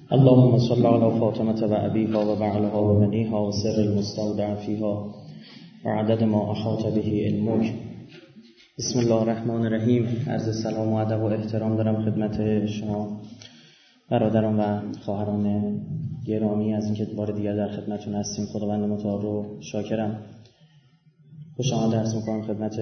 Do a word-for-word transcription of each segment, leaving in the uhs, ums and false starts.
اللهم صل على فاطمة و ابیها و بعلها و بنیها و سر المستودع فیها و عدد ما احاط به علمک. بسم الله الرحمن الرحیم. عرض سلام و ادب و احترام دارم خدمت شما برادران و خواهران گرامی از اینکه بار دیگر در خدمتتون هستیم. خداوند متعال رو شاکرم. خوش آمد درس میکنم خدمت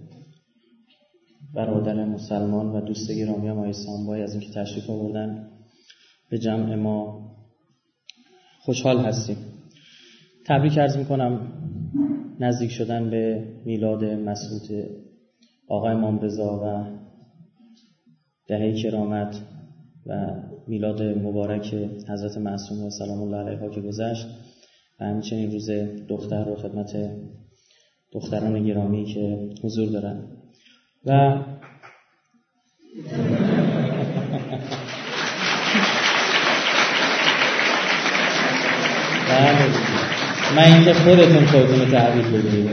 برادر مسلمان و دوست گرامی ما اسلامبای از اینکه تشریف آوردن به جمع ما. خوشحال هستیم. تبریک عرض میکنم نزدیک شدن به میلاد مسعود آقا امام رضا و دهه کرامت و میلاد مبارک حضرت معصومه سلام الله علیها که گذشت و همچنین روز دختر رو خدمت دختران گرامی که حضور دارن و من اینکه خودتون خودتون رو تحویل بدید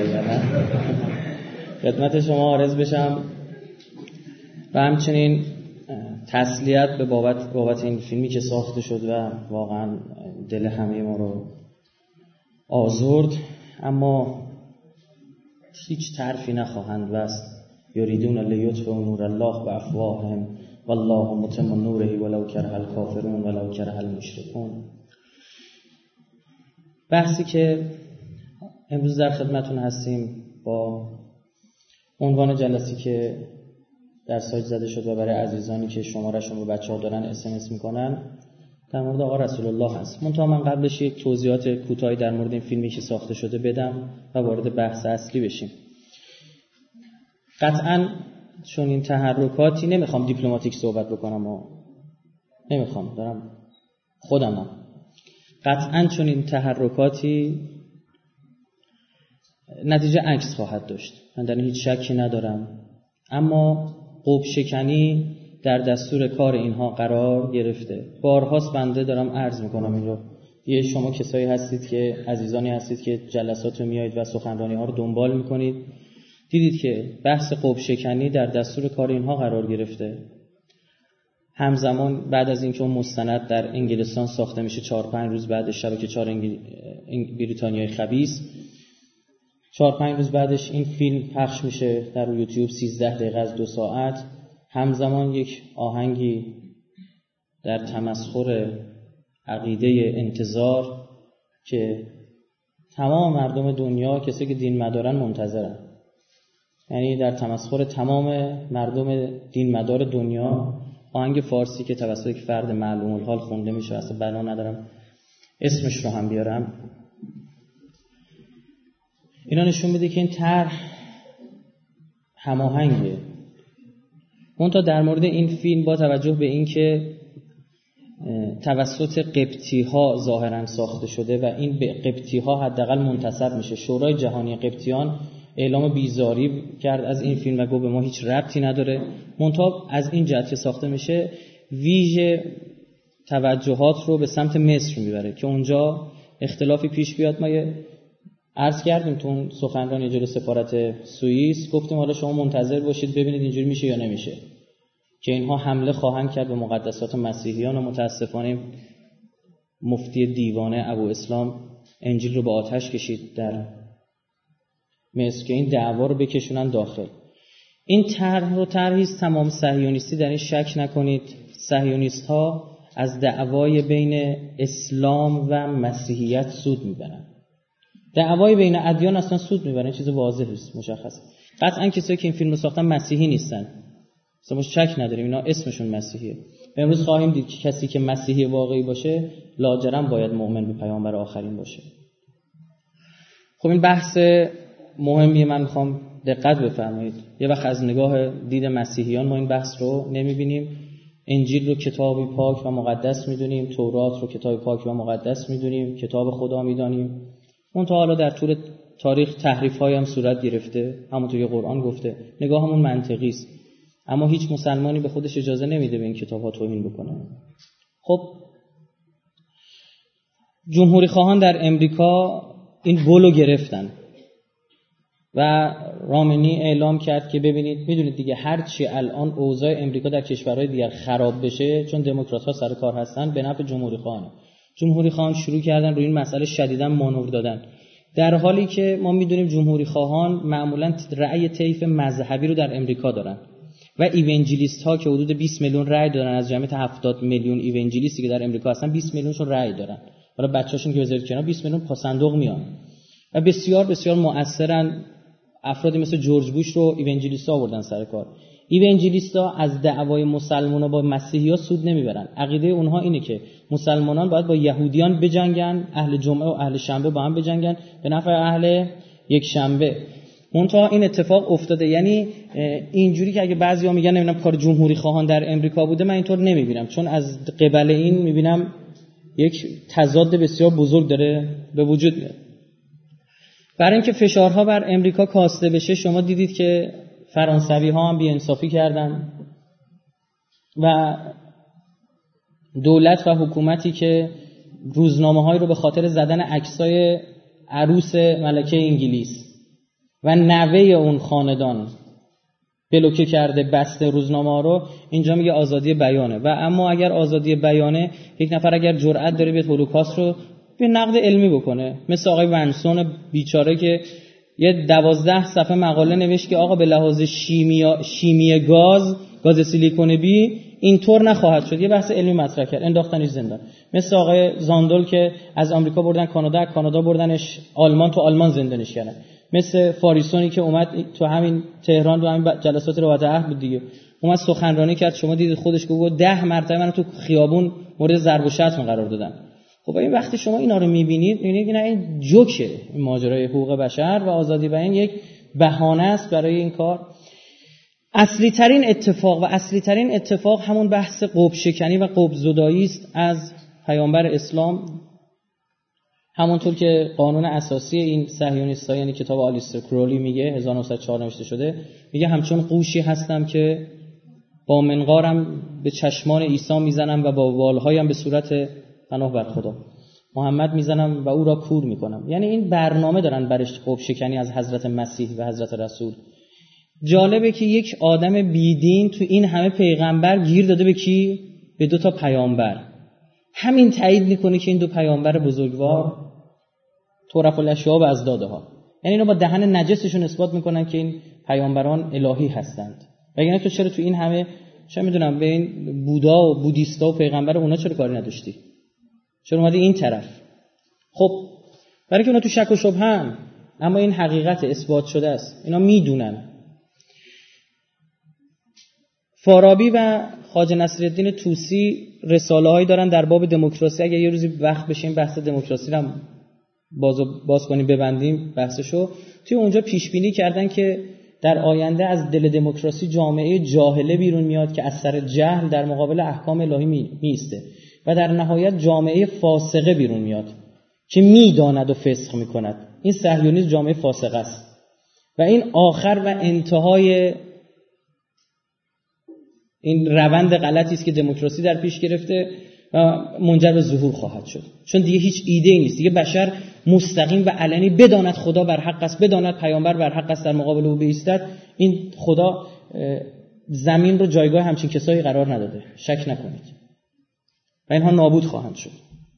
خدمت شما عرض بشم و همچنین تسلیت به بابت بابت این فیلمی که ساخته شد و واقعا دل همه ما رو آزرد، اما هیچ طرفی نخواهند بست. یریدون لیطفئوا نور الله بافواههم والله متم نوره ولو کره الکافرون ولو کره المشرکون. بحثی که امروز در خدمتون هستیم با عنوان جلسه‌ای که در سایت زده شد و برای عزیزانی که شماره‌شون رو بچه‌ها دارن اس ام اس میکنن در مورد آقا رسول الله هست. منتها من قبلش یک توضیحات کوتاهی در مورد این فیلمی که ساخته شده بدم و وارد بحث اصلی بشیم. قطعاً چون این تحرکاتی نمیخوام دیپلماتیک صحبت بکنم و نمیخوام دارم خودمم قطعاً چون این تحرکاتی نتیجه عکس خواهد داشت، من در این هیچ شکی ندارم، اما قوب شکنی در دستور کار اینها قرار گرفته. بارهاست بنده دارم عرض میکنم این رو. یه شما کسایی هستید که عزیزانی هستید که جلسات رو میایید و سخنرانی ها رو دنبال میکنید، دیدید که بحث قوب شکنی در دستور کار اینها قرار گرفته. همزمان بعد از اینکه اون مستند در انگلستان ساخته میشه چهار پنج روز بعد شبکه چهار انگل... بریتانیای خبیث، چهار پنج روز بعدش این فیلم پخش میشه در یوتیوب سیزده دقیقه از دو ساعت. همزمان یک آهنگی در تمسخر عقیده انتظار که تمام مردم دنیا کسی که دین مدارن منتظرن، یعنی در تمسخر تمام مردم دین مدار دنیا، آهنگ فارسی که توسط یک فرد معلوم الحال خونده میشه، اصلا بنا ندارم اسمش رو هم بیارم. اینا نشون میده که این طرح هماهنگه. منتها در مورد این فیلم با توجه به این که توسط قبطی ها ظاهرا ساخته شده و این به قبطی ها حداقل منتسب میشه، شورای جهانی قبطیان اعلام بیزاری کرد از این فیلم و گفت به ما هیچ ربطی نداره. منتها از این جهت که ساخته میشه ویژه توجهات رو به سمت مصر میبره که اونجا اختلافی پیش بیاد. ما یه عرض کردیم تو اون سخنرانی جلو سفارت سوئیس، گفتیم حالا شما منتظر باشید ببینید اینجوری میشه یا نمیشه که اینها حمله خواهند کرد به مقدسات مسیحیان و متاسفانه مفتی دیوانه ابو اسلام انجیل رو به آتش کشید در مصر که این دعوا رو بکشونن داخل. این طرح رو طرحی است تمام صهیونیستی، در این شک نکنید. صهیونیست ها از دعوای بین اسلام و مسیحیت سود میبرن. دعوای بین ادیان اصلا سود میبرن، چیز واضحه است، مشخصه. قطعا کسایی که این فیلم رو ساختن مسیحی نیستن، اصلا ما شک نداریم اینا اسمشون مسیحیه. امروز خواهیم دید که کسی که مسیحی واقعی باشه لاجرم باید مؤمن به پیامبر آخرین باشه. خب این بحث مهمیه، من میخوام دقت بفرمایید. یه وقت از نگاه دید مسیحیان ما این بحث رو نمیبینیم. انجیل رو کتابی پاک و مقدس میدونیم، تورات رو کتاب پاک و مقدس میدونیم، کتاب خدا میدونیم. اون تا حالا در طول تاریخ تحریف‌های هم صورت گرفته، همونطور که قرآن گفته. نگاهمون منطقی است، اما هیچ مسلمانی به خودش اجازه نمیده به این کتاب‌ها توهین بکنه. خب جمهوری خواهان در امریکا این گلو گرفتن و رامنی اعلام کرد که ببینید میدونید دیگه هر چی الان اوضاع امریکا در کشورهای دیگر خراب بشه، چون دموکرات‌ها سر کار هستن، به نفع جمهوری خواهانه. جمهوری خواهان شروع کردن روی این مسئله شدیداً مانور دادن، در حالی که ما میدونیم جمهوری خواهان معمولاً رأی طیف مذهبی رو در امریکا دارن و ایونجلیست ها که حدود بیست میلیون رأی دارن از جمعیت هفتاد میلیون ایونجلیستی که در امریکا هستن، بیست میلیونشون رأی دارن. حالا بچه‌شون که بذارید کنار، بیست میلیون پا صندوق میان و بسیار بسیار مؤثرن. افرادی مثل جورج بوش رو ایونجلیست‌ها آوردن سر کار. ایونجلیست‌ها از دعوای مسلمان‌ها با مسیحی‌ها سود نمیبرن. عقیده اونها اینه که مسلمانان باید با یهودیان بجنگن، اهل جمعه و اهل شنبه با هم بجنگن به نفع اهل یک شنبه. منتها این اتفاق افتاده. یعنی اینجوری که اگه بعضیا میگن نمیدونم کار جمهوری خواهان در امریکا بوده، من اینطور نمیبینم، چون از قبل این میبینم یک تضاد بسیار بزرگ داره به وجود میاد. برای اینکه فشارها بر امریکا کاسته بشه، شما دیدید که فرانسوی ها هم بی‌انصافی کردن و دولت و حکومتی که روزنامه‌هایی رو به خاطر زدن عکسای عروس ملکه انگلیس و نوه اون خاندان بلوکه کرده، بسته روزنامه‌ها رو، اینجا میگه آزادی بیانه. و اما اگر آزادی بیانه، یک نفر اگر جرأت داره بیاد هولوکاست رو به نقد علمی بکنه، مثل آقای ونسون بیچاره که یه دوازده صفحه مقاله نوشت که آقا به لحاظ شیمیا شیمی گاز گاز سیلیکون بی اینطور نخواهد شد، یه بحث علمی مطرح کرد، انداختنش زندان. مثل آقای زاندول که از آمریکا بردن کانادا، کانادا بردنش آلمان، تو آلمان زندانش کردن. مثل فاریسونی که اومد تو همین تهران، تو همین جلسات روایت عهد بود دیگه، اومد سخنرانی کرد، شما دیدید خودش گفت ده مرتبه منو تو خیابون مورد ضرب و شتم قرار دادن. خب این وقتی شما اینا رو می‌بینید، می‌بینید که نه این جوکه، این ماجرای حقوق بشر و آزادی بیان یک بهانه است برای این کار. اصلی ترین اتفاق و اصلی ترین اتفاق همون بحث قطب شکنی و قطب زدایی است از پیامبر اسلام. همونطور که قانون اساسی این صهیونیست‌ها، یعنی کتاب آلیستر کرولی میگه، هزار و نهصد و چهار نوشته شده، میگه همچون قوشی هستم که با منقارم به چشمان عیسی میزنم و با والهایم به صورت پناه بر خدا محمد میزنم و او را کور میکنم. یعنی این برنامه دارن برش قطب شکنی از حضرت مسیح و حضرت رسول. جالبه که یک آدم بیدین تو این همه پیغمبر گیر داده به کی؟ به دو تا پیامبر. همین تایید میکنه که این دو پیامبر بزرگوار طرف الاشیاء از داده ها، یعنی اینا با دهن نجسشون اثبات میکنن که این پیامبران الهی هستند. وگرنه تو چرا تو این همه چه میدونم به این بودا و بودیستا و پیغمبر اونا چرا کاری نداشتی؟ چرا اومدی این طرف؟ خب برای که اونا تو شک و شبهه هم، اما این حقیقت اثبات شده است، اینا میدونن. فارابی و خواجه نصیرالدین طوسی رساله هایی دارن در باب دموکراسی. اگه یه روزی وقت بشه این بحث دموکراسی رو باز باز کنیم، ببندیم بحثشو، توی اونجا پیش بینی کردن که در آینده از دل دموکراسی جامعه جاهله بیرون میاد که از سر جهل در مقابل احکام الهی می ایسته و در نهایت جامعه فاسقه بیرون میاد که میداند و فسق میکند. این صهیونیسم جامعه فاسقه است و این آخر و انتهای این روند غلطی است که دموکراسی در پیش گرفته و منجر به ظهور خواهد شد. چون دیگه هیچ ایده‌ای نیست، دیگه بشر مستقیم و علنی بداند خدا بر حق است، بداند پیامبر بر حق است، در مقابل او بایستد. این خدا زمین رو جایگاه همچین کسایی قرار نداده، شک نکنید، و اینها نابود خواهند شد.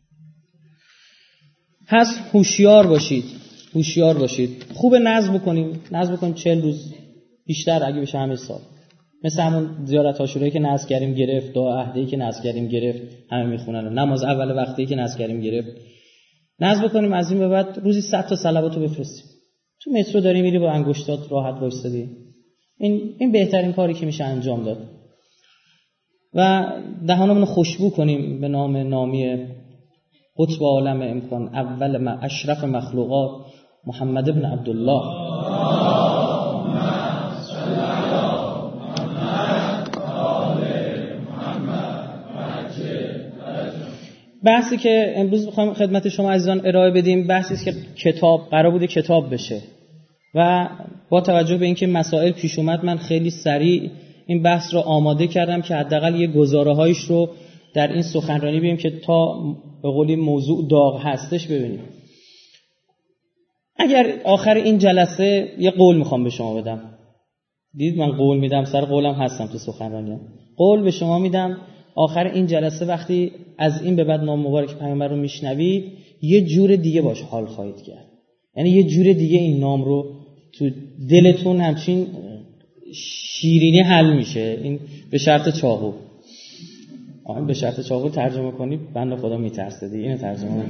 پس هوشیار باشید، هوشیار باشید. خوب نظم بکنیم، نظم بکنیم چهل روز بیشتر اگه بشه همه سال، مثل همون زیارت عاشورایی که نذر کریم گرفت، دعا عهدی که نذر کریم گرفت، همه میخونن، نماز اول وقتی که نذر کریم گرفت. نذر بکنیم از این به بعد روزی صد تا صلواتو بفرستیم. تو مترو داری میری با انگشتات راحت وایسادی، این این بهترین کاری که میشه انجام داد. و دهانمون رو خوشبو کنیم به نام نامی قطب عالم امکان، اول ما اشرف مخلوقات، محمد ابن عبدالله. بحثی که امروز می‌خوام خدمت شما عزیزان ارائه بدیم، بحثی است که کتاب قرار بوده کتاب بشه و با توجه به اینکه مسائل پیش اومد، من خیلی سریع این بحث رو آماده کردم که حداقل یه گزاره‌هایش رو در این سخنرانی ببینیم که تا به قولی موضوع داغ هستش ببینیم. اگر آخر این جلسه یه قول میخوام به شما بدم، دید من قول میدم، سر قولم هستم تو سخنرانی، قول به شما میدم آخر این جلسه وقتی از این به بعد نام مبارک پیامبر رو میشنوید یه جور دیگه باش حال خواهید کرد، یعنی یه جور دیگه این نام رو تو دلتون همچین شیرینی حل میشه. این به شرط چاقو، آها به شرط چاقو ترجمه کنی بنده خدا میترسه دیگه، اینو ترجمه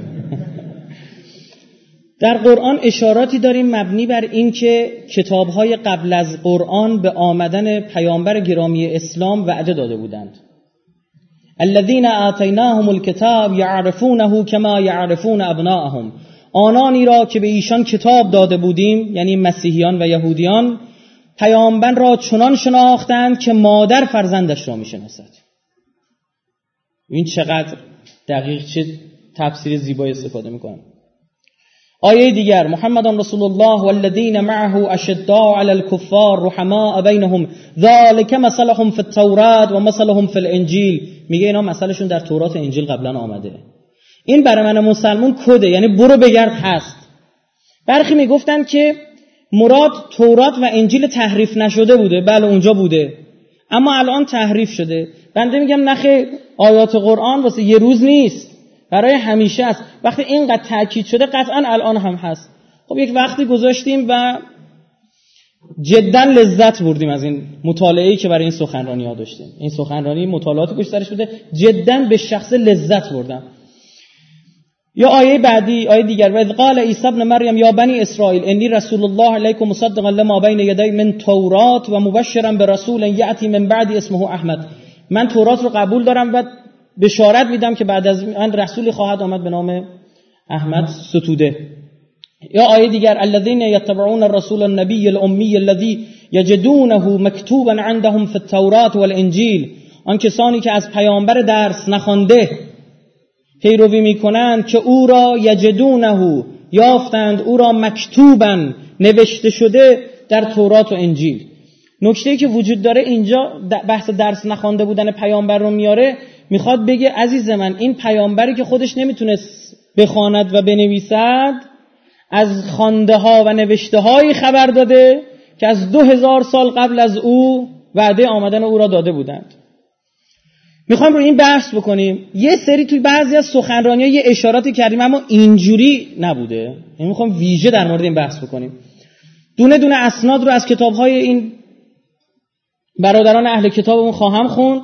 در قرآن اشاراتی داریم مبنی بر این که کتاب‌های قبل از قرآن به آمدن پیامبر گرامی اسلام وعده داده بودند. الذين آتيناهم الكتاب يعرفونه كما يعرفون ابناءهم، آنانی را که به ایشان کتاب داده بودیم، یعنی مسیحیان و یهودیان، پیامبر را چنان شناختند که مادر فرزندش را میشناسد. این چقدر دقیق، چه تفسیر زیبایی استفاده میکنن. آیه دیگر محمد رسول الله والذین معه اشداء علی الكفار رحماء بینهم ذلک مثلهم فی التوراة و مثلهم فی الانجیل، میگه اینا مثلشون در تورات و انجیل قبلا آمده. این برای من مسلمون کده، یعنی برو بگرد هست. برخی میگفتن که مراد تورات و انجیل تحریف نشده بوده، بله اونجا بوده اما الان تحریف شده. بنده میگم نخیر، آیات قرآن واسه یه روز نیست، برای همیشه است. وقتی اینقدر تاکید شده قطعا الان هم هست. خب یک وقتی گذاشتیم و جدا لذت بردیم از این مطالعه‌ای که برای این سخنرانی ها داشتیم. این سخنرانی مطالعات پشت سرش بوده، جدا به شخص لذت بردم. یا آیه بعدی، آیه دیگر، و اذ قال عیسی ابن مریم یا بنی اسرائیل انی رسول الله علیکم مصدقا لما بین یدی من تورات و مبشرا برسول یأتی من بعد اسمه احمد، من تورات رو قبول دارم و بشارت میدم که بعد از من رسولی خواهد آمد به نام احمد ستوده. یا آیه دیگر الذين يتبعون الرسول النبي الامي الذي يجدونه مكتوبا عندهم في التوراة والانجيل، آن کسانی که از پیامبر درس نخوانده پیروی میکنند که او را یجدونه، یافتند او را مکتوبا، نوشته شده در تورات و انجیل. نکته‌ای که وجود داره اینجا بحث درس نخوانده بودن پیامبر رو میاره، میخواد بگه عزیز من این پیامبری که خودش نمیتونست بخواند و بنویسد از خوانده ها و نوشته هایی خبر داده که از دو هزار سال قبل از او وعده آمدن او را داده بودند. میخوام رو این بحث بکنیم. یه سری توی بعضی از سخنرانی‌ها یه اشاراتی کردیم اما اینجوری نبوده. این میخوام ویژه در مورد این بحث بکنیم. دونه دونه اسناد رو از کتاب‌های این برادران اهل کتابمون خواهم خوند.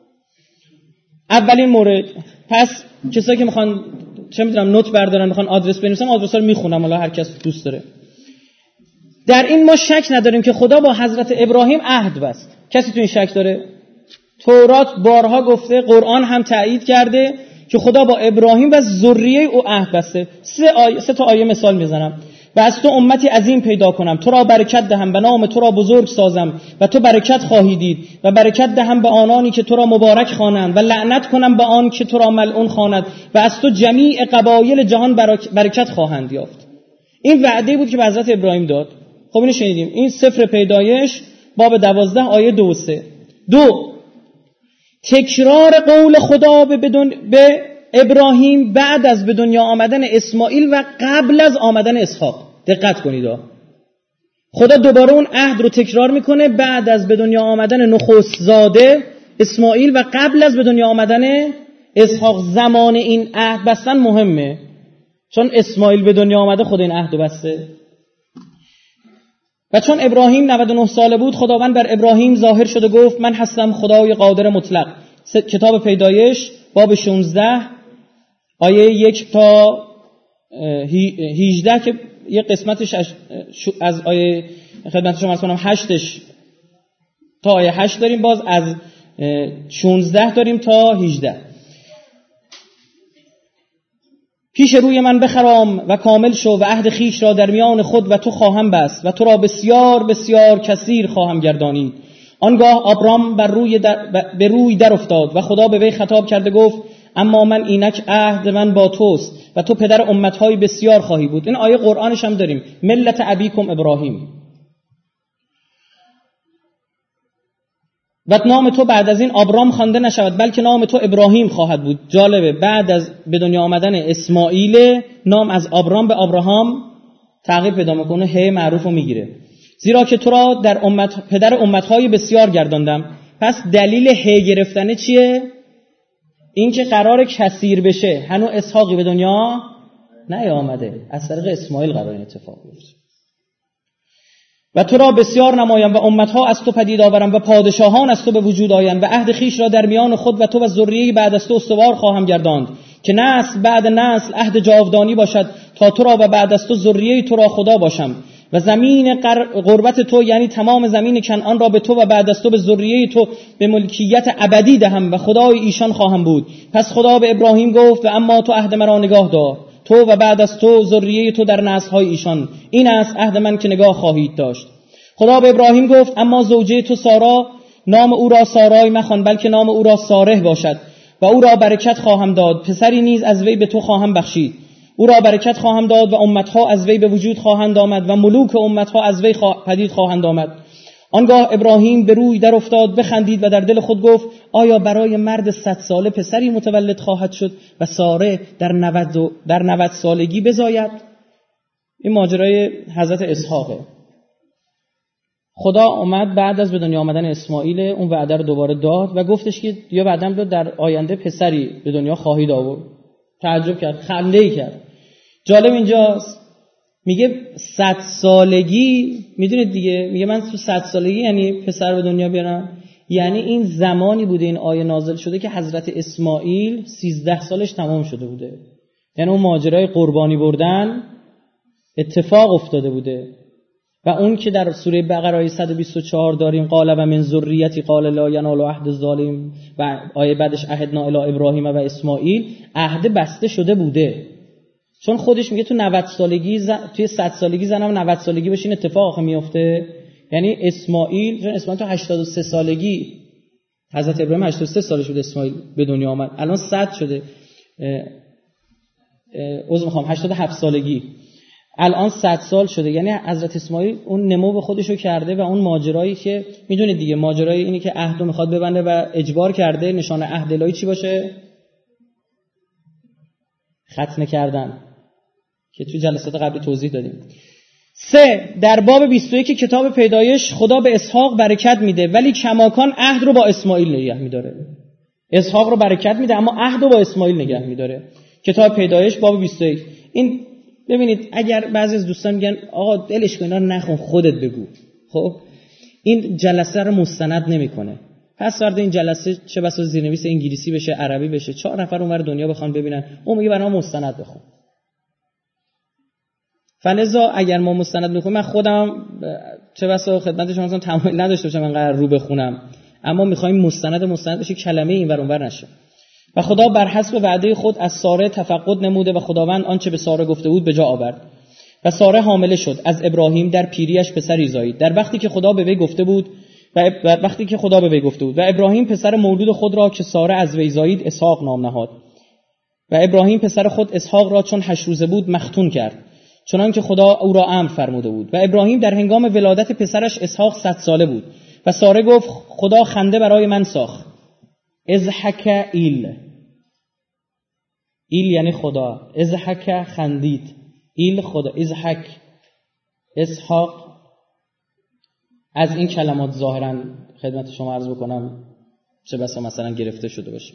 اولین مورد، پس کسایی که میخوان چه میدونم نوت بردارن، میخوان آدرس بنویسن، آدرس‌ها رو میخونم، حالا هر کس دوست داره. در این ما شک نداریم که خدا با حضرت ابراهیم عهد بست. کسی تو این شک داره؟ تورات بارها گفته، قرآن هم تایید کرده که خدا با ابراهیم و ذریه او عهد بسته. سه, آیه، سه تا آیه مثال میزنم. و از تو امتی عظیم پیدا کنم، تو را برکت دهم و نام تو را بزرگ سازم و تو برکت خواهی دید و برکت دهم به آنانی که تو را مبارک خوانند و لعنت کنم به آن که تو را ملعون خواند و از تو جمیع قبایل جهان برکت خواهند یافت. این وعده بود که به حضرت ابراهیم داد. خب اینو شنیدیم. این سفر پیدایش باب دوازده آیه دو و سه. دو، تکرار قول خدا به بدون به ابراهیم بعد از به دنیا آمدن اسماعیل و قبل از آمدن اسحاق. دقت کنید، خدا دوباره اون عهد رو تکرار میکنه بعد از به دنیا آمدن نخست زاده اسماعیل و قبل از به دنیا آمدن اسحاق. زمان این عهد بستن مهمه، چون اسماعیل به دنیا آمده خود این عهد رو بسته. و چون ابراهیم نود و نه ساله بود، خداوند بر ابراهیم ظاهر شد و گفت من هستم خدای قادر مطلق. کتاب پیدایش باب شانزده آیه یک تا هجده که یه قسمتش از آیه خدمت شما عرض کنم هشتش تا آیه هشت داریم، باز از شانزده داریم تا هجده. پیش روی من بخرام و کامل شو و عهد خیش را در میان خود و تو خواهم بست و تو را بسیار بسیار کثیر خواهم گردانید. آنگاه آبرام بر روی در به روی در افتاد و خدا به وی خطاب کرده گفت اما من اینک عهد من با توست و تو پدر امتهای بسیار خواهی بود. این آیه قرآنش هم داریم، ملت ابیکم ابراهیم. و نام تو بعد از این آبرام خوانده نشود بلکه نام تو ابراهیم خواهد بود. جالبه، بعد از به دنیا آمدن اسماعیل نام از آبرام به ابراهام تغییر پیدا میکنه، ه معروف رو میگیره. زیرا که تو را در امت پدر امتهای بسیار گرداندم. پس دلیل ه گرفتن چیه؟ این که قرار کثیر بشه. هنوز اسحاقی به دنیا نیامده، از طریق اسماعیل قرار این اتفاق بیفته. و تو را بسیار نمایم و امتها از تو پدید آورم و پادشاهان از تو به وجود آیند و عهد خیش را در میان خود و تو و ذریه بعد از تو استوار خواهم گرداند که نسل بعد نسل عهد جاودانی باشد تا تو را و بعد از تو ذریه تو را خدا باشم و زمین قربت تو یعنی تمام زمین کنعان را به تو و بعد از تو به ذریه تو به ملکیت ابدی دهم و خدای ایشان خواهم بود. پس خدا به ابراهیم گفت و اما تو عهد مرا نگاه دار، تو و بعد از تو ذریه تو در نسل‌های ایشان، این است عهد من که نگاه خواهید داشت. خدا به ابراهیم گفت اما زوجه تو سارا نام او را سارای مخوان بلکه نام او را ساره باشد و او را برکت خواهم داد، پسری نیز از وی به تو خواهم بخشید. او را برکت خواهم داد و امتها از وی به وجود خواهند آمد و ملوک امتها از وی خوا... پدید خواهند آمد. آنگاه ابراهیم به روی در افتاد، بخندید و در دل خود گفت آیا برای مرد صد ساله پسری متولد خواهد شد و ساره در نود در نود سالگی بزاید؟ این ماجرای حضرت اسحاقه. خدا اومد بعد از به دنیا آمدن اسماعیل، اون وعده رو دوباره داد و گفتش که یا بعدم داد در آینده پسری به دنیا خواهید آورد. تعجب کرد، خنده‌ای کرد. جالب اینجاست میگه صد سالگی، میدونید دیگه، میگه من تو صد سالگی یعنی پسر به دنیا بیارم، یعنی این زمانی بوده این آیه نازل شده که حضرت اسماعیل سیزده سالش تمام شده بوده، یعنی اون ماجرای قربانی بردن اتفاق افتاده بوده. و اون که در سوره بقره آیه صد و بیست و چهار داریم قال و من ذریتی قال لا ینال عهد الظالم و آیه بعدش عهدنا الی ابراهیم و اسماعیل، عهد بسته شده بوده. چون خودش میگه تو نود سالگی زن... توی صد سالگی زنم نود سالگی بشین اتفاق آخه میفته. یعنی اسماعیل چون اسماعیل تو هشتاد و سه سالگی، حضرت ابراهیم هشتاد و سه سالش بود اسماعیل به دنیا آمد، الان صد شده، عذر میخوام هشتاد و هفت سالگی، الان صد سال شده. یعنی حضرت اسماعیل اون نمو به خودشو کرده و اون ماجرایی که میدونید دیگه، ماجرای اینی که عهدو میخواد ببنده و اجبار کرده، نشانه عهد الهی چی باشه؟ ختنه کردن که تو جلسات قبلی توضیح دادیم. سه، در باب بیست و یک کتاب پیدایش خدا به اسحاق برکت میده ولی کماکان عهد رو با اسماعیل نگه میداره. اسحاق رو برکت میده اما عهد رو با اسماعیل نگه میداره. کتاب پیدایش باب بیست و یک. این ببینید اگر بعضی از دوستان میگن آقا دلش کن اینا نخون خودت بگو، خب این جلسه رو مستند نمیکنه. پس فردا این جلسه چه بسا زیرنویس انگلیسی بشه، عربی بشه، چهار نفر اونور دنیا بخوان ببینن، اون میگه برام مستند بخون. فلذا اگر ما مستند میکنیم، من خودم چه بسا خدمت شما مثلا تمایل نداشته باشم انقدر رو بخونم، اما میخوایم مستند مستند بشه، کلمه اینور اونور نشه. و خدا بر حسب وعده خود از ساره تفقد نموده و خداوند آنچه به ساره گفته بود به جا آورد. و ساره حامله شد، از ابراهیم در پیریش پسری زایید در وقتی که خدا به وی گفته بود و وقتی که خدا به وی گفته بود. و ابراهیم پسر مولود خود را که ساره از وی زایید اسحاق نام نهاد. و ابراهیم پسر خود اسحاق را چون هشت روزه بود مختون کرد، چنان که خدا او را امر فرموده بود. و ابراهیم در هنگام ولادت پسرش اسحاق صد ساله بود. و ساره گفت خدا خنده برای من ساخت. اضحک ایل، ایل یعنی خدا، اضحک خندید، ایل خدا، اضحک اسحاق. از این کلمات ظاهرا خدمت شما عرض بکنم چه بسا مثلا گرفته شده باشه.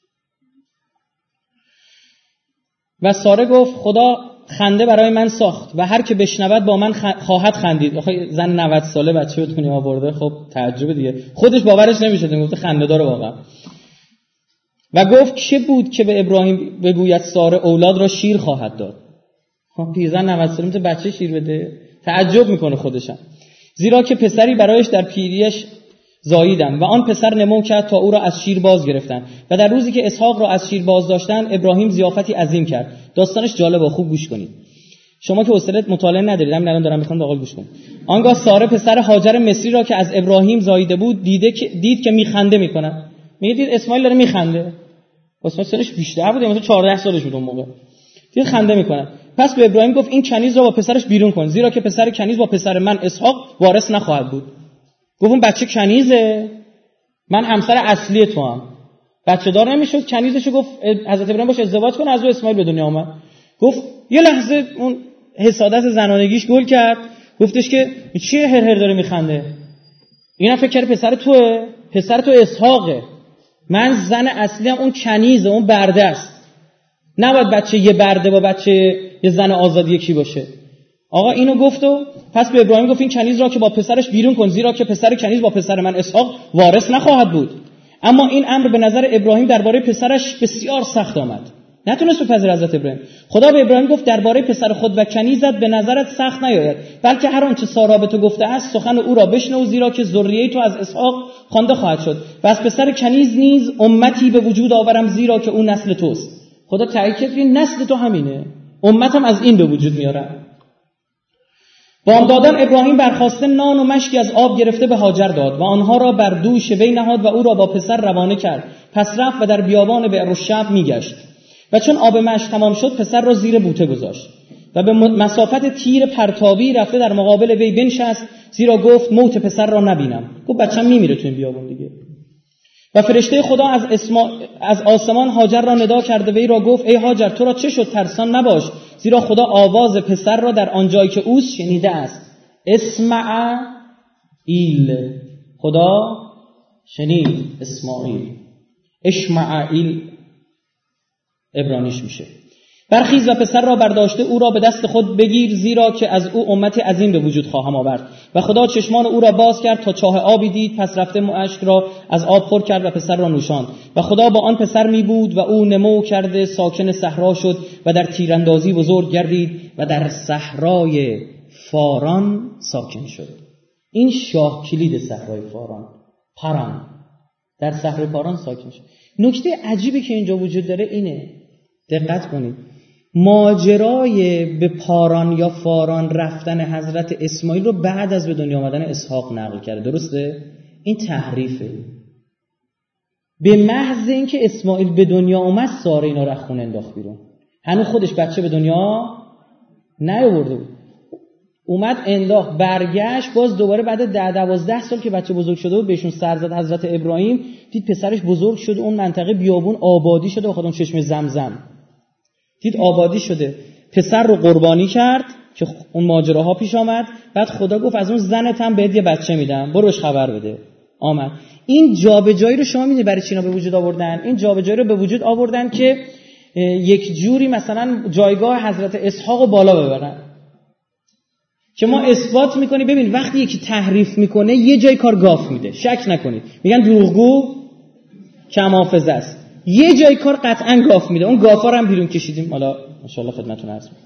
و ساره گفت خدا خنده برای من ساخت و هر که بشنود با من خواهد خندید. آخه زن نود ساله بچه به دنیا آورده، خب تعجب دیگه، خودش باورش نمیشد، میگفت خنده داره واقعا. و گفت چه بود که به ابراهیم بگوید ساره اولاد را شیر خواهد داد. پیرزن نود ساله میتونه بچه شیر بده؟ تعجب میکنه خودشم. زیرا که پسری برایش در پیریش زاییدم و آن پسر نمو کرد تا او را از شیر باز گرفتن. و در روزی که اسحاق را از شیر باز داشتن ابراهیم ضیافتی عظیم کرد. داستانش جالبه، خوب گوش کنید. شما که حوصله مطالعه ندارید، همین الان دارم میخوام واقعا گوش کنید. آنگاه ساره پسر هاجر مصری را که از ابراهیم زاییده بود دیده که دید که میخنده میکنه. میدید اسماعیل داره میخنده. اسماعیل سالش بیشتر بود، مثلا چهارده سالش بود اون موقع. دید خنده میکنه. پس به ابراهیم گفت این کنیز را با پسرش بیرون کن، زیرا که پسر کنیز با پسر من اسحاق وارث نخواهد بود. گفت اون بچه کنیزه، من همسر اصلی تو هم، بچه دار نمیشد. کنیزشو گفت حضرت ابراهیم باشه ازدواج کنه، از او اسماعیل به دنیا آمد. گفت یه لحظه اون حسادت زنانگیش گل کرد، گفتش که چیه هر هر داره میخنده؟ اینا فکر کرد پسر توئه، پسر تو اسحاقه، من زن اصلیم اون کنیزه، اون برده است. نباید بچه یه برده با بچه یه زن آزاد یکی باشه. آقا اینو گفت و پس به ابراهیم گفت این کنیز را که با پسرش بیرون کن، زیرا که پسر کنیز با پسر من اسحاق وارث نخواهد بود. اما این امر به نظر ابراهیم درباره پسرش بسیار سخت آمد، نتونست بپذیره حضرت ابراهیم. خدا به ابراهیم گفت درباره پسر خود و کنیزت به نظرت سخت نیاید، بلکه هر آنچه سارا به تو گفته است سخن او را بشنو، زیرا که ذریه تو از اسحاق خوانده خواهد شد و از پسر کنیز نیز امتی به وجود آورم، زیرا که او نسل توست. خدا تأکید کرد نسل تو همینه، امتم از این به وجود میارم. بامدادان ابراهیم برخاسته نان و مشکی از آب گرفته به هاجر داد و آنها را بر دوش وی نهاد و او را با پسر روانه کرد. پس رفت و در بیابان بئر الشبع میگشت و چون آب مشک تمام شد پسر را زیر بوته گذاشت و به مسافت تیر پرتابی رفته در مقابل وی بنشست، زیرا گفت موت پسر را نبینم. گفت بچه‌م میمیره تو این بیابان دیگه. و فرشته خدا از اسما... از آسمان هاجر را ندا کرد و وی را گفت ای هاجر تو را چه شد؟ ترسان نباش، زیرا خدا آواز پسر را در آن جایی که اوست شنیده است. اسمع ایل، خدا شنید اسماعیل. اشمعیل عبرانیش میشه. برخیز و پسر را برداشته او را به دست خود بگیر، زیرا که از او امتی عظیم به وجود خواهم آورد. و خدا چشمان او را باز کرد تا چاه آبی دید، پس رفته مشک را از آب پر کرد و پسر را نوشاند. و خدا با آن پسر می بود و او نمو کرده ساکن صحرا شد و در تیراندازی بزرگ گردید و در صحرای فاران ساکن شد. این شاه کلید صحرای فاران، پاران، در صحرای پاران ساکن شد. نکته عجیبی که اینجا وجود داره اینه، دقت کنید، ماجرای به پاران یا فاران رفتن حضرت اسماعیل رو بعد از به دنیا آمدن اسحاق نقل کرده. درسته؟ این تحریفه. به محض اینکه اسماعیل به دنیا اومد ساره اینا رو خونه انداخت بیرون، هنوز خودش بچه به دنیا نیاورده بود، اومد انداخت، برگشت، باز دوباره بعد ده دوازده سال که بچه بزرگ شده و بهشون سر زد حضرت ابراهیم، دید پسرش بزرگ شده، اون منطقه بیابون آبادی شده و خودم چشم زمزم دید آبادی شده، پسر رو قربانی کرد که اون ماجراها پیش آمد. بعد خدا گفت از اون زنت هم بهت یه بچه میدم، برو بهش خبر بده. آمد. این جابجایی رو شما میدونید برای چی اینا به وجود آوردن؟ این جابجایی رو به وجود آوردن که یک جوری مثلا جایگاه حضرت اسحاق رو بالا ببرن. که ما اثبات میکنیم، ببین وقتی یکی تحریف میکنه یه جای کار گاف میده، شک نکنید، میگن دروغگو کم حافظه است، یه جای کار قطعا گاف میده، اون گافا رو هم بیرون کشیدیم، حالا انشالله خدمتتون عرض میکنم.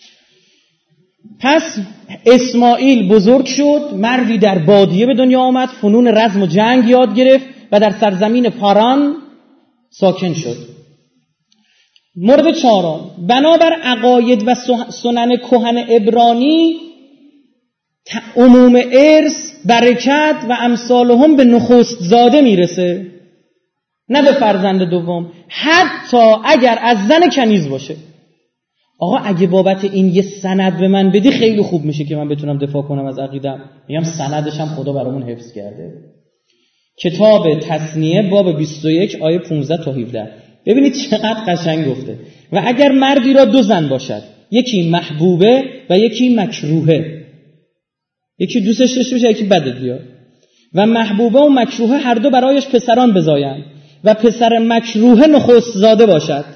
پس اسماعیل بزرگ شد، مردی در بادیه به دنیا آمد، فنون رزم و جنگ یاد گرفت و در سرزمین پاران ساکن شد. مورد چهارم، بنابر عقاید و سنن کهن عبرانی عموم ارث، برکت و امثالهم به نخست زاده میرسه، نه به فرزند دوم، حتی اگر از زن کنیز باشه. آقا اگه بابت این یه سند به من بدی خیلی خوب میشه که من بتونم دفاع کنم از عقیدم. میگم سندش هم خدا برامون حفظ کرده. کتاب تثنیه باب بیست و یک آیه پانزده تا هفده. ببینید چقدر قشنگ گفته. و اگر مردی را دو زن باشد، یکی محبوبه و یکی مکروهه، یکی دوستش داشته باشه یکی بدت بیاد، و محبوبه و مکروهه هر دو برایش پسران بزایند و پسر مکروه نخست زاده باشد،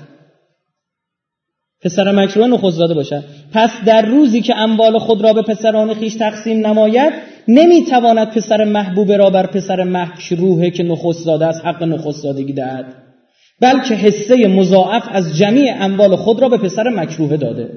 پسر مکروه نخست زاده باشد، پس در روزی که اموال خود را به پسران خیش تقسیم نماید، نمیتواند پسر محبوبه را بر پسر مکروه که نخست زاده است حق نخست زادگی دهد، بلکه حصه مضاعف از جمیع اموال خود را به پسر مکروه داده.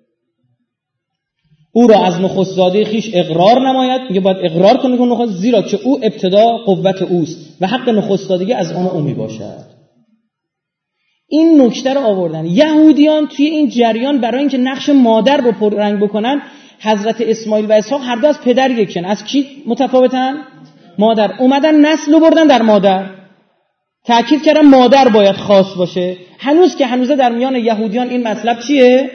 او را از نخست زاده خیش اقرار نماید، میگه باید اقرار کنه که نخست، زیرا که او ابتدا قوت اوست و حق نخست زادگی از آن او می باشد. این نکته رو آوردن یهودیان توی این جریان برای اینکه نقش مادر رو پررنگ بکنن. حضرت اسماعیل و اسحاق هر دو از پدر یکن، از کی متفاوتن؟ مادر. اومدن نسل رو بردن در مادر، تأکید کردن مادر باید خاص باشه. هنوز که هنوزه در میان یهودیان این مطلب چیه؟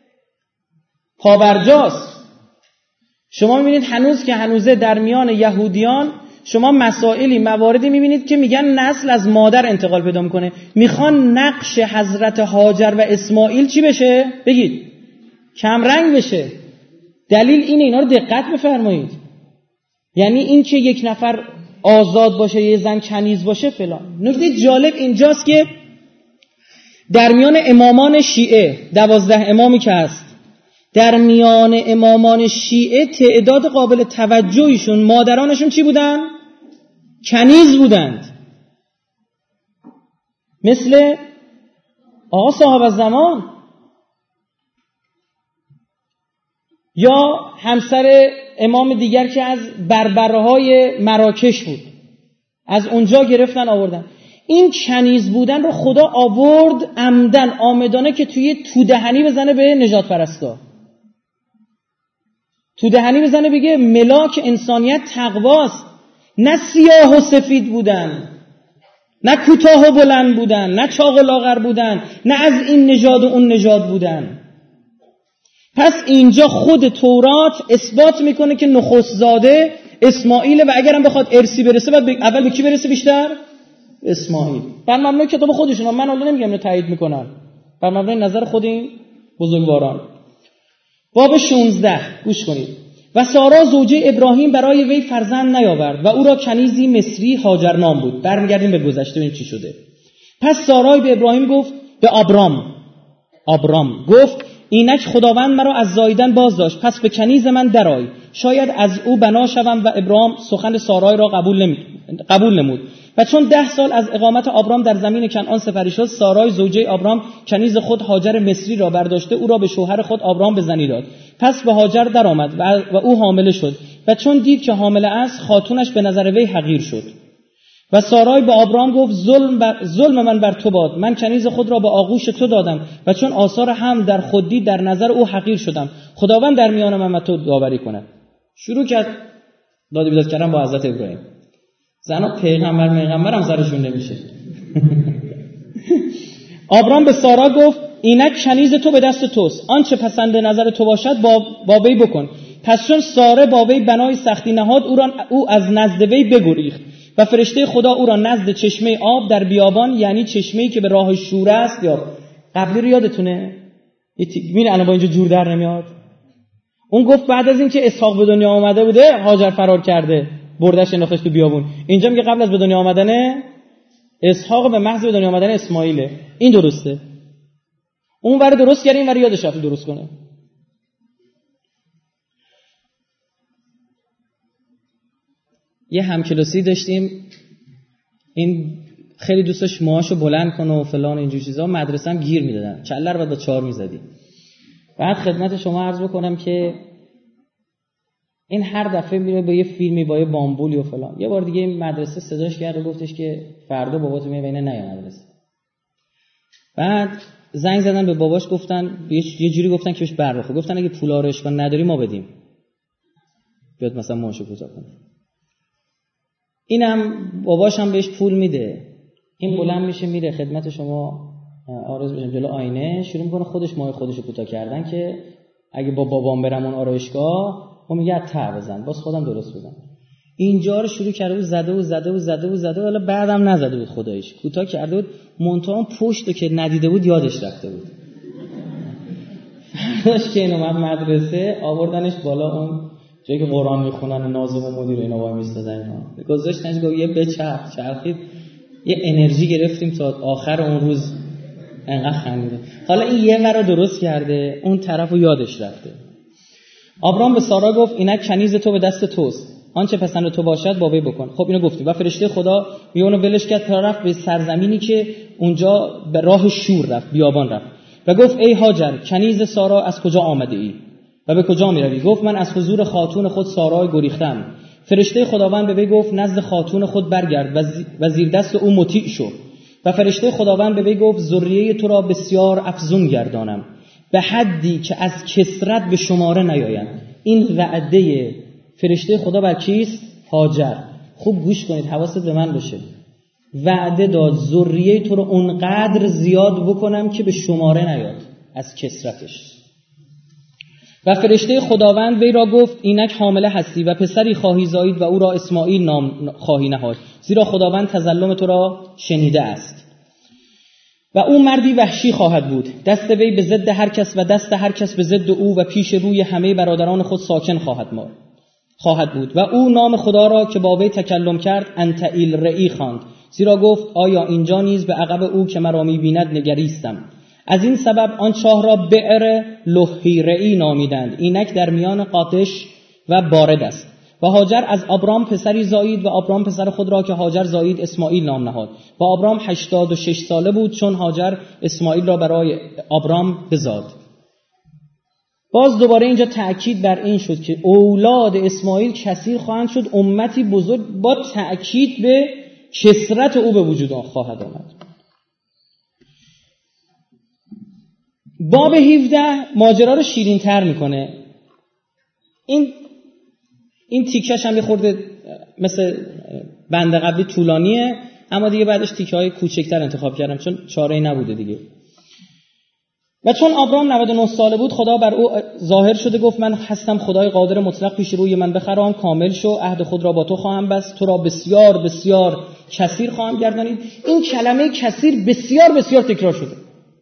پابرجاست. شما میبینید هنوز که هنوزه در میان یهودیان شما مسائلی مواردی میبینید که میگن نسل از مادر انتقال پیدا میکنه. میخوان نقش حضرت هاجر و اسماعیل چی بشه؟ بگید کمرنگ بشه. دلیل اینه، اینا رو دقت بفرمایید. یعنی این که یک نفر آزاد باشه، یه زن کنیز باشه فلان. نکته جالب اینجاست که در میان امامان شیعه، دوازده امامی که هست، در میان امامان شیعه تعداد قابل توجهیشون مادرانشون چی بودن؟ کنیز بودند. مثل آقا صاحب الزمان یا همسر امام دیگر که از بربرهای مراکش بود، از اونجا گرفتن آوردن. این کنیز بودن رو خدا آورد عمدن آمدانه که توی تو دهنی بزنه به نجات پرستا، تو دهنی بزنه بگه ملاک انسانیت تقواست. نه سیاه و سفید بودن، نه کوتاه و بلند بودن، نه چاق و لاغر بودن، نه از این نژاد و اون نژاد بودن. پس اینجا خود تورات اثبات میکنه که نخست زاده اسماعیل و اگرم بخواد ارثی برسه باید اول به کی برسه بیشتر؟ اسماعیل. بر مبنای کتاب خودشون، من حالا نمیگم اینو تایید میکنم، بر مبنای نظر خود این بزرگواران. باب شانزده گوش کنید. و سارا زوجه ابراهیم برای وی فرزند نیاورد و او را کنیزی مصری هاجر نام بود. برمیگردیم به گذشته ببینیم چی شده. پس سارای به ابراهیم گفت، به آبرام آبرام گفت اینک خداوند مرا از زاییدن باز داشت، پس به کنیز من درآی، شاید از او بنا شوم. و ابراهیم سخن سارای را قبول نمی... قبول نمود. و چون ده سال از اقامت آبرام در زمین کنعان سپری شد، سارای زوجه آبرام کنیز خود هاجر مصری را برداشته او را به شوهر خود آبرام به زنی داد. پس به هاجر درآمد و... و او حامله شد و چون دید که حامله است، خاتونش به نظر وی حقیر شد. و سارای به آبرام گفت ظلم, بر... ظلم من بر تو باد، من کنیز خود را به آغوش تو دادم و چون آثار هم در خود دید در نظر او حقیر شدم. خداوند در میان من و تو داوری کند. شروع کرد داد و بیداد کردن با حضرت ابراهیم. زنا پیغمبر پیغمبر هم سرشون نمیشه. آبرام به سارا گفت اینک کنیز تو به دست توست، آنچه پسند نظر تو باشد با با وی بکن. پس چون ساره با وی بنای سختی نهاد، او را او از نزد وی بگریخت و فرشته خدا او را نزد چشمه آب در بیابان، یعنی چشمه‌ای که به راه شور است، یا قبلی رو یادتونه؟ میره الان با اینجا جور در نمیاد. اون گفت بعد از اینکه اسحاق به دنیا آمده بوده هاجر فرار کرده بردش انداختش تو بیابون. اینجا میگه قبل از به دنیا آمدن اسحاق به محض به دنیا آمدن اسماعیله. این درسته. اون ور درست کرد، این ور یادش رفت درست کنه. یه همکلاسی داشتیم، این خیلی دوستش موهاشو بلند کنه و فلان اینجور چیزا، مدرسه هم گیر میدادن، چله رو بعد با چهار میزدی. بعد خدمت شما عرض بکنم که این هر دفعه میره با یه فیلمی با یه بامبولی و فلان. یه بار دیگه این مدرسه صداش کرد و گفتش که فردا بابات میاد بین نیا مدرسه. بعد زنگ زدن به باباش، گفتن یه جوری گفتن که بهش بر بخوره، گفتن اگه پولا رو اشکال نداری ما بدیم، بیاد مثلا موهاشو کوتاه کنه. اینم باباش هم بهش پول میده. این بلند میشه میره خدمت شما آرزو بشم جلو آینه، شروع میکنه خودش موهای خودشو کوتاه کردن که اگه با بابام برم اون آرایشگاه، اون میگه تا بزن باز خودم درست بزن. اینجا رو شروع کرده بود زده و زده و زده و زده، ولی بعدم نزده بود، خداییش کوتاه کرده بود. منتها پشتو که ندیده بود یادش رفته بود. فرداش که این اومد مدرسه، آوردنش بالا اون جایی که قرآن میخونن و ناظم و مدیر اینا وای میستادن، اینا گذاشتنش گفت یه بچرخ چرخید، یه انرژی گرفتیم تا آخر اون روز انقدر خندیدیم. حالا این یه ور رو درست کرده، اون طرفو یادش رفته. آبرام به سارا گفت اینک کنیز تو به دست توست، آنچه پسند تو باشد با وی بکن. خب اینو گفتیم. و فرشته خدا میونو ولش کرد تا رفت به سرزمینی که اونجا به راه شور رفت، بیابان رفت و گفت ای هاجر کنیز سارا از کجا آمده ای و به کجا می روی؟ گفت من از حضور خاتون خود سارای گریختم. فرشته خداوند به وی گفت نزد خاتون خود برگرد و زیر دست او مطیع شو. و فرشته خداوند به وی گفت ذریه تو را بسیار افزون گردانم به حدی که از کثرت به شماره نیایند. این وعده فرشته خدا بر کیست؟ هاجر. خوب گوش کنید، حواست به من باشه. وعده داد ذریه تو رو اونقدر زیاد بکنم که به شماره نیاد از کثرتش. و فرشته خداوند وی را گفت اینک حامله هستی و پسری خواهی زایید و او را اسماعیل نام خواهی نهاد، زیرا خداوند تظلم تو را شنیده است. و او مردی وحشی خواهد بود، دست وی به ضد هر کس و دست هر کس به ضد او و پیش روی همه برادران خود ساکن خواهد ماند خواهد بود و او نام خدا را که با وی تکلم کرد انتئیل رئی خواند، زیرا گفت آیا اینجا نیز به عقب او که مرا می‌بیند نگریستم. از این سبب آن چاه را بئر لحیرئی نامیدند، اینک در میان قادش و بارد است. و هاجر از آبرام پسری زایید و آبرام پسر خود را که هاجر زایید اسماعیل نام نهاد. و آبرام هشتاد و شش ساله بود چون هاجر اسماعیل را برای آبرام بزاد. باز دوباره اینجا تأکید بر این شد که اولاد اسماعیل کثیر خواهند شد، امتی بزرگ، با تأکید به کثرت او به وجود خواهد آمد. باب هفده ماجرا رو شیرین تر میکنه. این این تیکش هم یه خورده مثل بند قبلی طولانیه، اما دیگه بعدش تیکه های کوچکتر انتخاب کردم چون چاره‌ای نبوده دیگه. و چون آبرام نود و نه ساله بود خدا بر او ظاهر شده، گفت من هستم خدای قادر مطلق، پیش روی من بخرام، کامل شو، عهد خود را با تو خواهم بست، تو را بسیار بسیار کثیر خواهم گردانید. این کلمه کثیر بسیار بسیار تکرار شده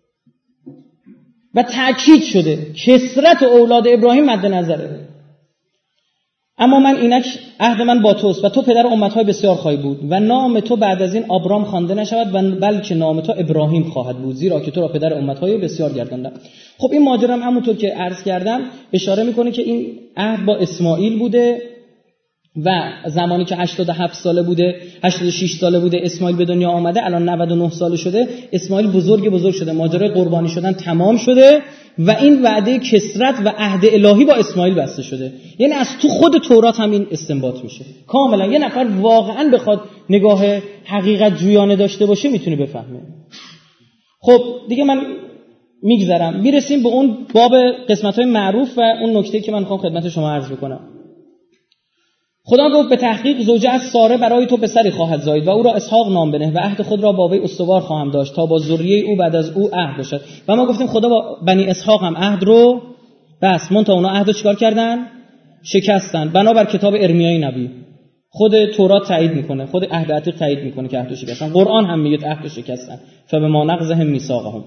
و تأکید شده کثرت اولاد ابراهیم مد نظره. اما من اینک عهد من با توست و تو پدر امتهای بسیار خواهی بود و نام تو بعد از این آبرام خوانده نشود و بلکه نام تو ابراهیم خواهد بود، زیرا که تو را پدر امتهای بسیار گرداندم. خب این ماجرا هم همونطور که عرض کردم اشاره میکنه که این عهد با اسماعیل بوده و زمانی که هشتاد و هفت ساله بوده، هشتاد و شش ساله بوده اسماعیل به دنیا آمده، الان نود و نه ساله شده، اسماعیل بزرگ بزرگ شده، ماجرای قربانی شدن تمام شده و این وعده کثرت و عهد الهی با اسماعیل بسته شده. یعنی از تو خود تورات هم این استنباط میشه کاملا. یه نفر واقعا بخواد نگاه حقیقت جویانه داشته باشه میتونه بفهمه. خب دیگه من میگذرم، میرسیم به اون باب قسمت‌های معروف و اون نکته که من میخوام خدمت شما عرض بکنم. خدا گفت به تحقیق زوجه از ساره برای تو پسری خواهد زایید و او را اسحاق نام بنه و عهد خود را با وی استوار خواهم داشت تا با ذریه او بعد از او عهد باشد. و ما گفتیم خدا با بنی اسحاق هم عهد رو بس منتها اونا عهد رو چیکار کردن؟ شکستن. بنابر کتاب ارمیای نبی خود تورات تایید میکنه، خود عهد عتیق تایید میکنه که عهد رو شکستن. قرآن هم میگه عهد رو شکستن، فبما نقضهم میثاقهم.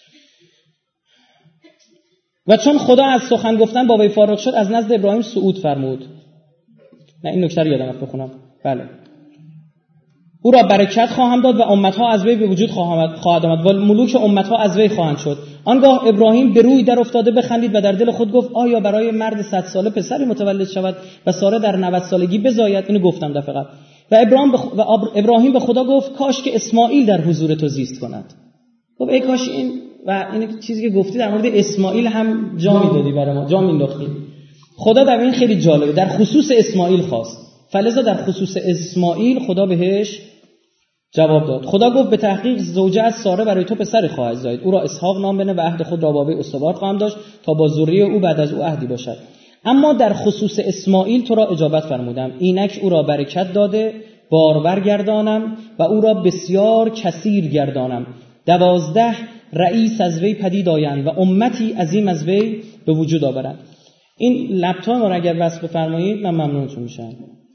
و چون خدا از سخن گفتن با وی فارغ شد از نزد ابراهیم صعود فرمود. نه این نکته رو یادم رفت بخونم. بله. او را برکت خواهم داد و امتها از وی به وجود خواهد آمد و ملوک امتها از وی خواهند شد. آنگاه ابراهیم به روی در افتاده بخندید و در دل خود گفت آیا برای مرد صد ساله پسری متولد شود و ساره در نود سالگی بزاید؟ اینو گفتم دفعه قبل. و ابراهیم به خ... و ابراهیم به خدا گفت کاش که اسماعیل در حضور تو زیست کند. خب ای کاش این و این چیزی که گفتی در مورد اسماعیل هم جا میدادی برای ما، جا مینداختی. خدا در این خیلی جالبه، در خصوص اسماعیل خواست، فلذا در خصوص اسماعیل خدا بهش جواب داد. خدا گفت به تحقیق زوجه از ساره برای تو پسری خواهد زایید، او را اسحاق نام بنه و عهد خود را با وی استوار خواهم داشت تا با ذریه او بعد از او عهدی باشد. اما در خصوص اسماعیل تو را اجابت فرمودم، اینک او را برکت داده بارور گردانم و او را بسیار کثیر گردانم. دوازده رئیس از وی پدید آیند و امتی عظیم از وی به وجود آورند. این لپتاپ رو اگر وصل بفرمایید من ممنونتون میشم.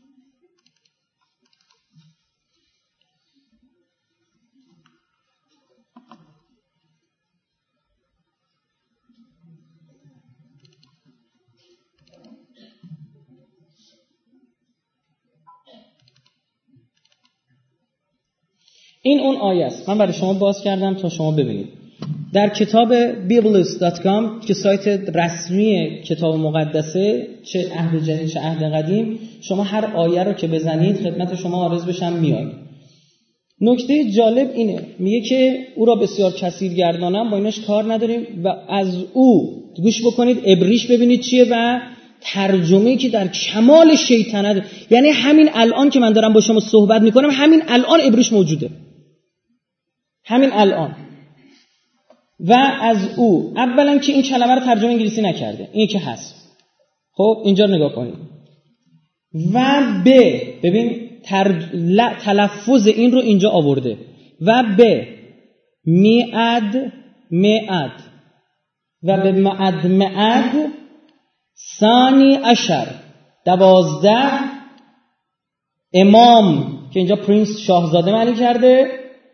این اون آیه است. من برای شما باز کردم تا شما ببینید. در کتاب بیبلیست دات کام که سایت رسمی کتاب مقدسه، چه عهد جدید چه عهد قدیم، شما هر آیه رو که بزنید خدمت شما عرض بشم میاد. نکته جالب اینه، میگه که او را بسیار کثیر گردانم، با اینش کار نداریم و از او گوش بکنید عبریش ببینید چیه و ترجمه‌ای که در کمال شیطنت، یعنی همین الان که من دارم با شما صحبت میکنم همین الان عبریش موجوده، همین الان. و از او، اولا که این کلمه رو ترجمه انگلیسی نکرده، این که هست. خب اینجا نگاه کنید. و به ببین تر... تلفظ این رو اینجا آورده. و به میعد میعد و به معد معد ثانی عشر دوازده امام که اینجا پرنس شاهزاده معنی کرده،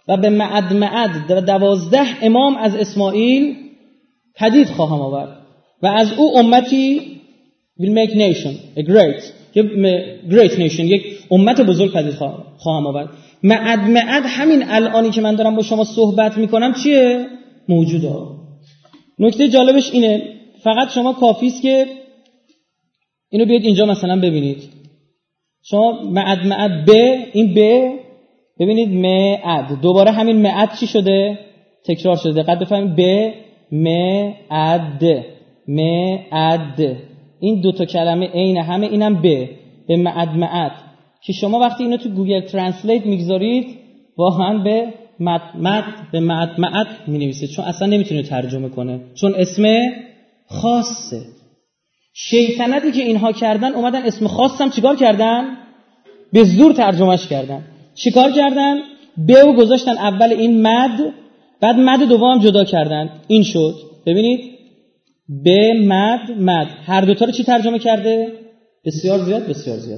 و به معد معد دوازده امام از اسماعیل پدید خواهم آورد و از او امتی will make nation a great great nation، یک امت بزرگ پدید خواهم آورد. معد معد همین الانی که من دارم با شما صحبت میکنم چیه؟ موجوده. نکته جالبش اینه، فقط شما کافی است که اینو بیاید اینجا مثلا ببینید. شما معد معد ب، این ب ببینید معد، دوباره همین معد چی شده؟ تکرار شده. دقت بفرمایید ب معد معد، این دو تا کلمه عین همه، اینم ب به معد معد که شما وقتی اینو تو گوگل ترنسلیت میگذارید واقعا به مد مد به معد معد مینویسید، چون اصلا نمیتونه ترجمه کنه، چون اسم خاصه. شیطنتی که اینها کردن اومدن اسم خاصم چیکار کردن؟ به زور ترجمهش کردن. چیکار کردن؟ به و گذاشتن اول این مد، بعد مد دوم جدا کردن، این شد. ببینید به مد مد، هر دوتا رو چی ترجمه کرده؟ بسیار زیاد بسیار زیاد.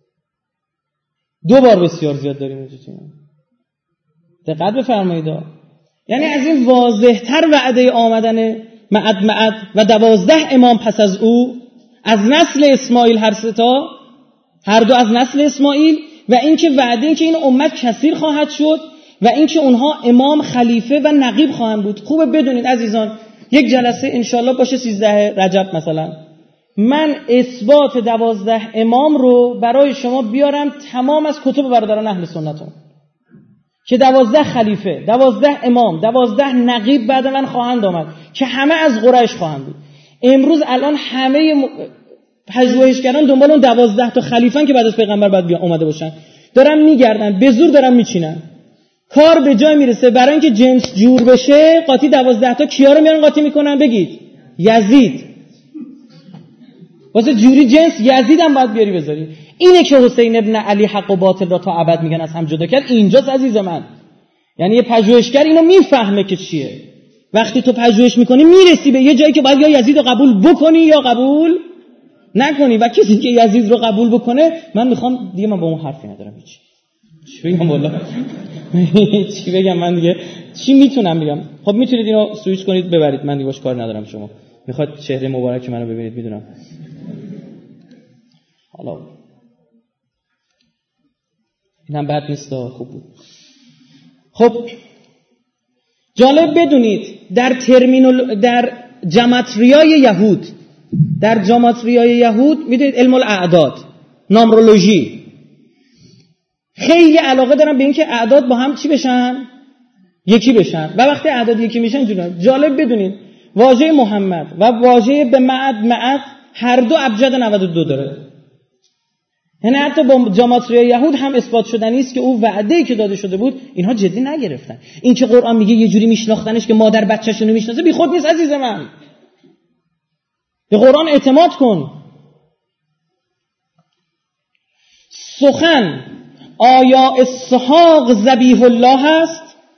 دو بار بسیار زیاد داریم اینجا. دقت بفرمایید، یعنی از این واضح‌تر وعده آمدن معد معد و دوازده امام پس از او از نسل اسماعیل، هر سه تا هر دو از نسل اسماعیل، و اینکه وعده این که این امت کثیر خواهد شد و اینکه اونها امام، خلیفه و نقیب خواهند بود. خوبه بدونید عزیزان، یک جلسه انشالله باشه سیزده رجب مثلا، من اثبات دوازده امام رو برای شما بیارم تمام از کتب برادران اهل سنتون که دوازده خلیفه، دوازده امام، دوازده نقیب بعد من خواهند آمد که همه از قریش خواهند بود. امروز الان همه م... پژوهشگران دنبال اون دوازده تا خلیفن که بعد از پیغمبر بعد بیا اومده باشن دارن میگردن، به زور دارن میچینن. کار به جای میرسه برای اینکه جنس جور بشه قاطی دوازده تا کیا رو میارن قاطی میکنن؟ بگید یزید. واسه جوری جنس یزید هم باید بیاری بذاری. اینه که حسین ابن علی حق و باطل را تا ابد میگن از هم جدا کرد. اینجاست عزیز من. یعنی یه پژوهشگر اینو میفهمه که چیه. وقتی تو پژوهش میکنی میرسی به یه جایی که باید یا یزید رو قبول بکنی یا قبول نکنی، و کسی که یزید رو قبول بکنه، من میخوام دیگه، من با اون حرفی ندارم هیچ. چی بگم والله؟ چی بگم من دیگه؟ چی میتونم بگم؟ خب میتونید اینو سوئیچ کنید ببرید، من دیگه باش کار ندارم. شما میخواد چهره مبارک منو ببینید، میدونم. حالا اینم بد نیست، خوب بود. خب جالب بدونید در ترمینول در جماتریای یهود در جماتریای یهود میدونید علم الاعداد، نامرولوژی، خیلی علاقه دارن به این که اعداد با هم چی بشن؟ یکی بشن. و وقتی اعداد یکی میشن جونن. جالب بدونید واژه محمد و واژه به معد معد هر دو ابجد نود و دو داره. یعنی حتی با جماتریای یهود هم اثبات شدنی است که او وعده‌ای که داده شده بود اینها جدی نگرفتن. این که قرآن میگه یه جوری میشناختنش که مادر بچه‌شونو میشناسه، بی خود نیست عزیز من. به قرآن اعتماد کن. سخن آیا اسحاق ذبیح الله است؟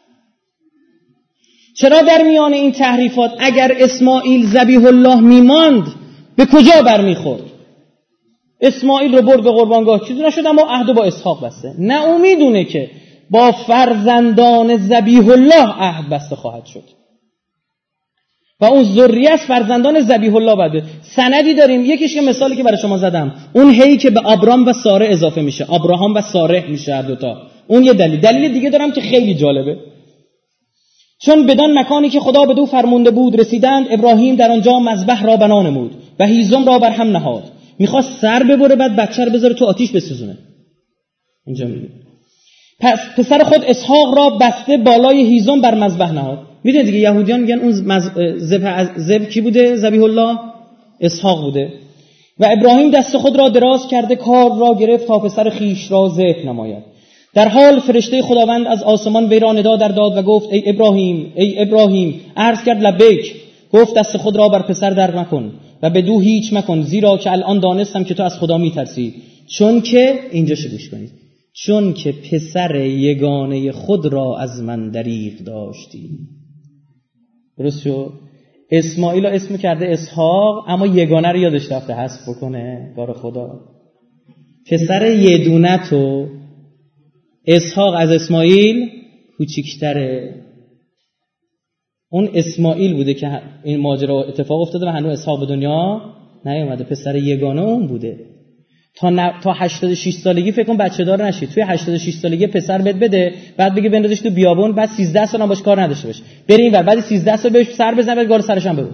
چرا در میان این تحریفات اگر اسماعیل ذبیح الله میماند به کجا برمیخورد؟ اسماعیل رو برد به قربانگاه، چیزی نشد، اما عهد با اسحاق بسته. نه او میدونه که با فرزندان ذبیح الله عهد بسته خواهد شد و اون ذریه از فرزندان ذبیح الله بعد. سندی داریم، یکیش که مثالی که برای شما زدم، اون هی که به ابرام و ساره اضافه میشه، ابراهام و ساره میشه هر دوتا. اون یه دلیل. دلیل دیگه دارم که خیلی جالبه. چون بدان مکانی که خدا بدو فرمونده بود رسیدند، ابراهیم در آنجا مذبح را بنا نمود و هیزم را بر هم نهاد. میخواست سر ببره بعد بچه رو بذاره تو آتیش بسوزونه. اینجا میگه پس پسر خود اسحاق را بسته بالای هیزم بر مذبح نهاد. میدونید دیگه یهودیان میگن اون ذبح ذبح کی بوده؟ ذبیح الله اسحاق بوده. و ابراهیم دست خود را دراز کرده کار را گرفت تا پسر خیش را ذبح نماید. در حال فرشته خداوند از آسمان وی را ندا در داد و گفت ای ابراهیم ای ابراهیم. عرض کرد لبیک. گفت دست خود را بر پسر در مکن و بدو هیچ مکن، زیرا که الان دانستم که تو از خدا میترسی. چون که اینجاشو گوش کنید، چون که پسر یگانه خود را از من دریغ داشتی. درست شد؟ اسماعیل اسم کرده اسحاق، اما یگانه رو یادش رفته حذف بکنه. بار خدا پسر یه دونه تو اسحاق از اسماعیل کوچیک‌تره. اون اسماعیل بوده که این ماجرا اتفاق افتاده و هنوز اسحاق به دنیا نیومده، پسر یگانه اون بوده. تا ن... تا هشتاد و شش سالگی فکر کن بچه دار نشید. توی هشتاد و شش سالگی پسر بد بده، بعد بگه بندازش تو بیابون، بعد سیزده سال هم باش کار نداشته باش، بری اینور، بعد سیزده سال بهش سر بزنه، بعد گار سرش هم ببر.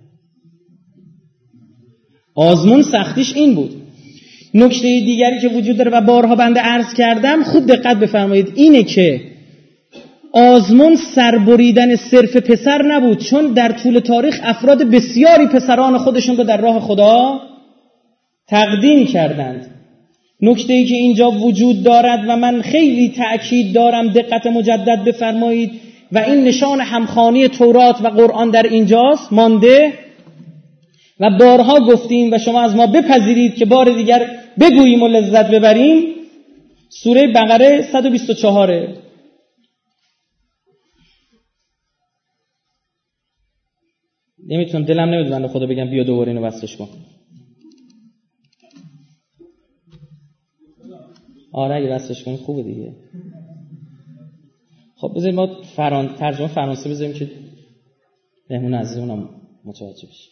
آزمون سختیش این بود. نکته دیگری که وجود داره و بارها بنده عرض کردم، خوب دقت بفرمایید، اینه که آزمون سربریدن صرف پسر نبود، چون در طول تاریخ افراد بسیاری پسران خودشون رو در راه خدا تقدیم کردند. نکته‌ای که اینجا وجود دارد و من خیلی تأکید دارم دقت مجدد بفرمایید و این نشان همخوانی تورات و قرآن در اینجاست مانده و بارها گفتیم و شما از ما بپذیرید که بار دیگر بگوییم و لذت ببریم. سوره بقره صد و بیست و چهار. نمیتونم، دلم نمیاد بنده خدا بگم بیا دوباره اینو وصلش کن. آره اگه وصلش کنید خوبه دیگه. خب بذارید ما فران... ترجمه فرانسه بذاریم که مهمون عزیزمونم متوجه بشه.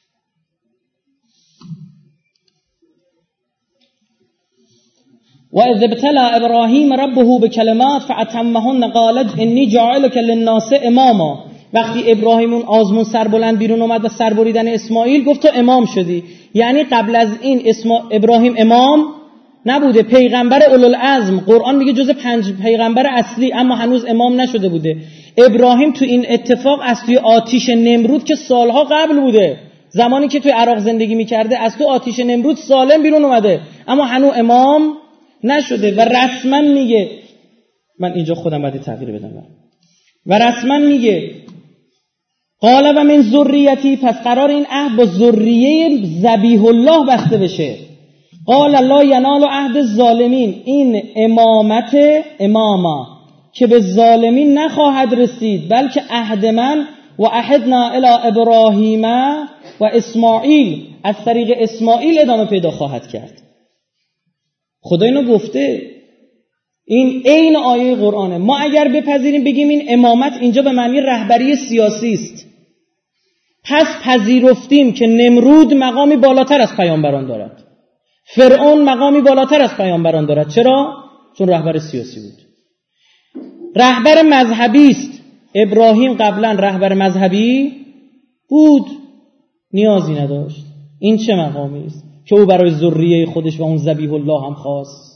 و اذ ابتلى ابراهیم ربه بکلمات فاتمهن قال انی جاعلک للناس اماما. وقتی ابراهیم اون آزمون سربلند بیرون اومد و سربریدن اسماعیل، گفت تو امام شدی. یعنی قبل از این اسما... ابراهیم امام نبوده، پیغمبر اولوالعزم، قرآن میگه جز پنج پیغمبر اصلی، اما هنوز امام نشده بوده. ابراهیم تو این اتفاق از توی آتیش نمرود که سالها قبل بوده، زمانی که توی عراق زندگی میکرده، از تو آتیش نمرود سالم بیرون اومده، اما هنوز امام نشده. و رسما میگه، من اینجا خودم باید تغییر بدم، و رسما میگه قال و من ذریتی، پس قرار این عهد با ذریه ذبیح الله بسته بشه. قال لا ینال عهد الظالمین، این امامت اماما که به ظالمین نخواهد رسید، بلکه عهد من و عهدنا الی ابراهیم و اسماعیل، از طریق اسماعیل ادامه پیدا خواهد کرد. خدا اینو گفته، این عین آیه قرآنه. ما اگر بپذیریم بگیم این امامت اینجا به معنی رهبری سیاسی است، پس پذیرفتیم که نمرود مقامی بالاتر از پیامبران دارد، فرعون مقامی بالاتر از پیامبران دارد. چرا؟ چون رهبر سیاسی بود. رهبر مذهبی است. ابراهیم قبلا رهبر مذهبی بود، نیازی نداشت. این چه مقامی است که او برای ذریه خودش و اون ذبیح الله هم خواست.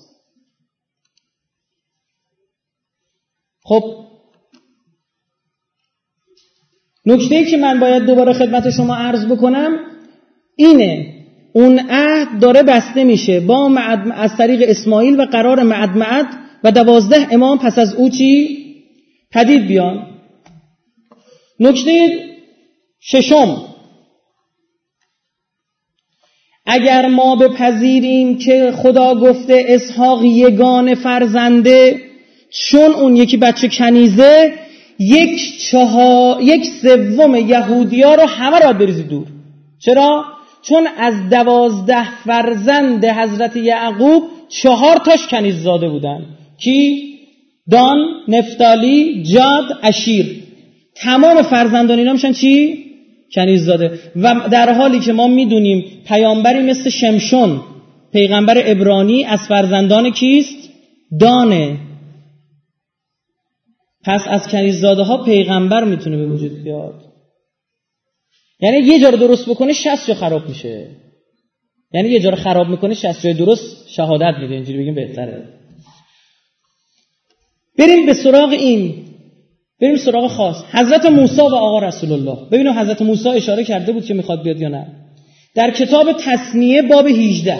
خب نکته‌ای که من باید دوباره خدمت شما عرض بکنم اینه، اون عهد داره بسته میشه با معد از طریق اسماعیل و قرار معد معد و دوازده امام پس از او چی پدید بیان. نکته ششم، اگر ما بپذیریم که خدا گفته اسحاق یگانه فرزنده، چون اون یکی بچه کنیزه، یک چهار یک سوم یهودیا رو همه را بریزید دور. چرا؟ چون از دوازده فرزند حضرت یعقوب چهار تاش کنیز زاده بودن. کی؟ دان، نفتالی، جاد، اشیر. تمام فرزندان اینا میشن چی؟ کنیز زاده. و در حالی که ما میدونیم پیامبری مثل شمشون، پیغمبر عبرانی، از فرزندان کیست؟ دانه. پس از کنیززاده ها پیغمبر میتونه به وجود بیاد. یعنی یه جا رو درست بکنه شصت جا خراب میشه. یعنی یه جا رو خراب میکنه شصت جای درست شهادت میده، اینجوری بگیم بهتره. بریم به سراغ این، بریم سراغ خاص حضرت موسی و آقا رسول الله. ببینیم حضرت موسی اشاره کرده بود که میخواد بیاد یا نه. در کتاب تثنیه باب هجده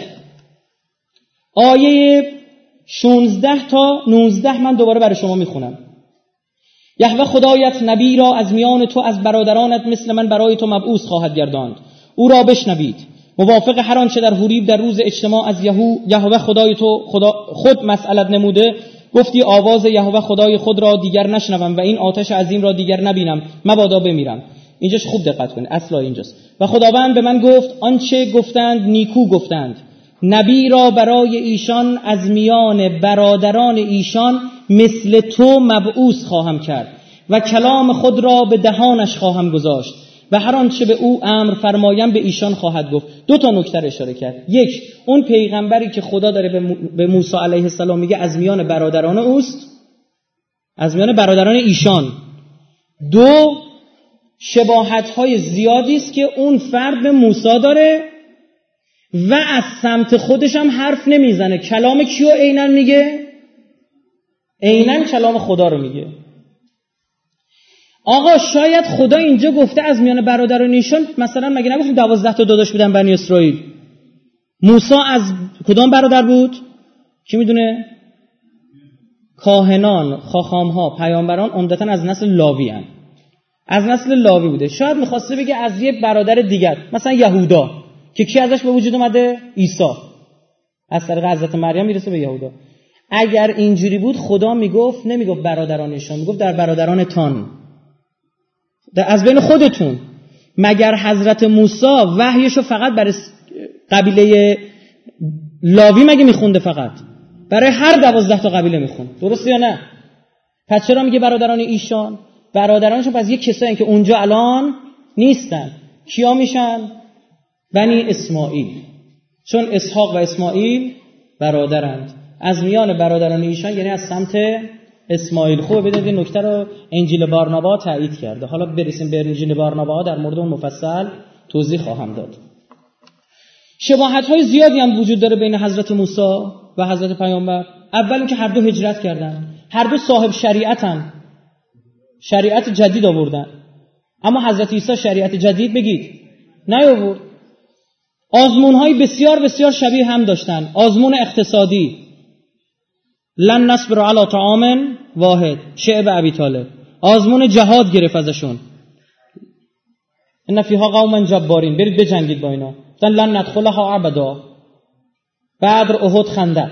آیه شانزده تا نوزده من دوباره برای شما میخونم. یهوه خدایت نبی را از میان تو از برادرانت مثل من برای تو مبعوث خواهد گرداند، او را بشنوید. موافق هر آنچه در حریب در روز اجتماع از یهو یهوه خدای تو خدا خود مسئلت نموده، گفتی آواز یهوه خدای خود را دیگر نشنوم و این آتش عظیم را دیگر نبینم، مبادا بمیرم. اینجاش خوب دقت کنید، اصلا اینجاست. و خداوند به من گفت آنچه گفتند نیکو گفتند، نبی را برای ایشان از میان برادران ایشان مثل تو مبعوث خواهم کرد و کلام خود را به دهانش خواهم گذاشت و هر آنچه به او امر فرمایم به ایشان خواهد گفت. دو تا نکته اشاره کرد. یک، اون پیغمبری که خدا داره به موسی علیه السلام میگه از میان برادران اوست، از میان برادران ایشان. دو، شباهت‌های زیادی است که اون فرد به موسی داره و از سمت خودش هم حرف نمیزنه. کلام کیو عیناً میگه؟ عیناً کلام خدا رو میگه. آقا شاید خدا اینجا گفته از میان برادران ایشان، مثلا مگه نگفتیم دوازده تا داداش بودن بنی اسرائیل؟ موسی از کدام برادر بود؟ کی میدونه؟ کاهنان، خاخامها، پیامبران عمدتاً از نسل لاوی هستند. از نسل لاوی بوده. شاید میخواسته بگه از یه برادر دیگر، مثلا یهودا که کی ازش به وجود اومده؟ عیسی. از طریق حضرت مریم میرسه به یهودا. اگر اینجوری بود خدا میگفت، نمیگفت برادران ایشان، میگفت در برادران تان، در از بین خودتون. مگر حضرت موسی وحیشو فقط برای قبیله لاوی مگه میخونده؟ فقط برای هر دوازده تا قبیله میخوند. درسته یا نه؟ پس چرا میگه برادران ایشان؟ برادرانشون پس یک کسایی که اونجا الان نیستن. کیا میشن؟ بنی اسماعیل. چون اسحاق و اسماعیل برادرند. از میان برادران ایشان یعنی از سمت اسماعیل. خوبه بدونید این نکته رو انجیل بارنابا تایید کرده. حالا برسیم به انجیل بارنابا، در مورد اون مفصل توضیح خواهم داد. شباهت‌های زیادی هم وجود داره بین حضرت موسی و حضرت پیامبر. اول اینکه هر دو هجرت کردن، هر دو صاحب شریعتن، شریعت جدید آوردن. اما حضرت عیسی شریعت جدید بگید نیاورد. آزمون‌های بسیار بسیار شبیه هم داشتن. آزمون اقتصادی، لن نصبر علی طعام واحد، شعب ابی طالب. آزمون جهاد گرفت ازشون، ان فیها قوما جبارین، برید بجنگید با اینا. گفتن لن ندخلها ابدا. بدر، احد، خندق.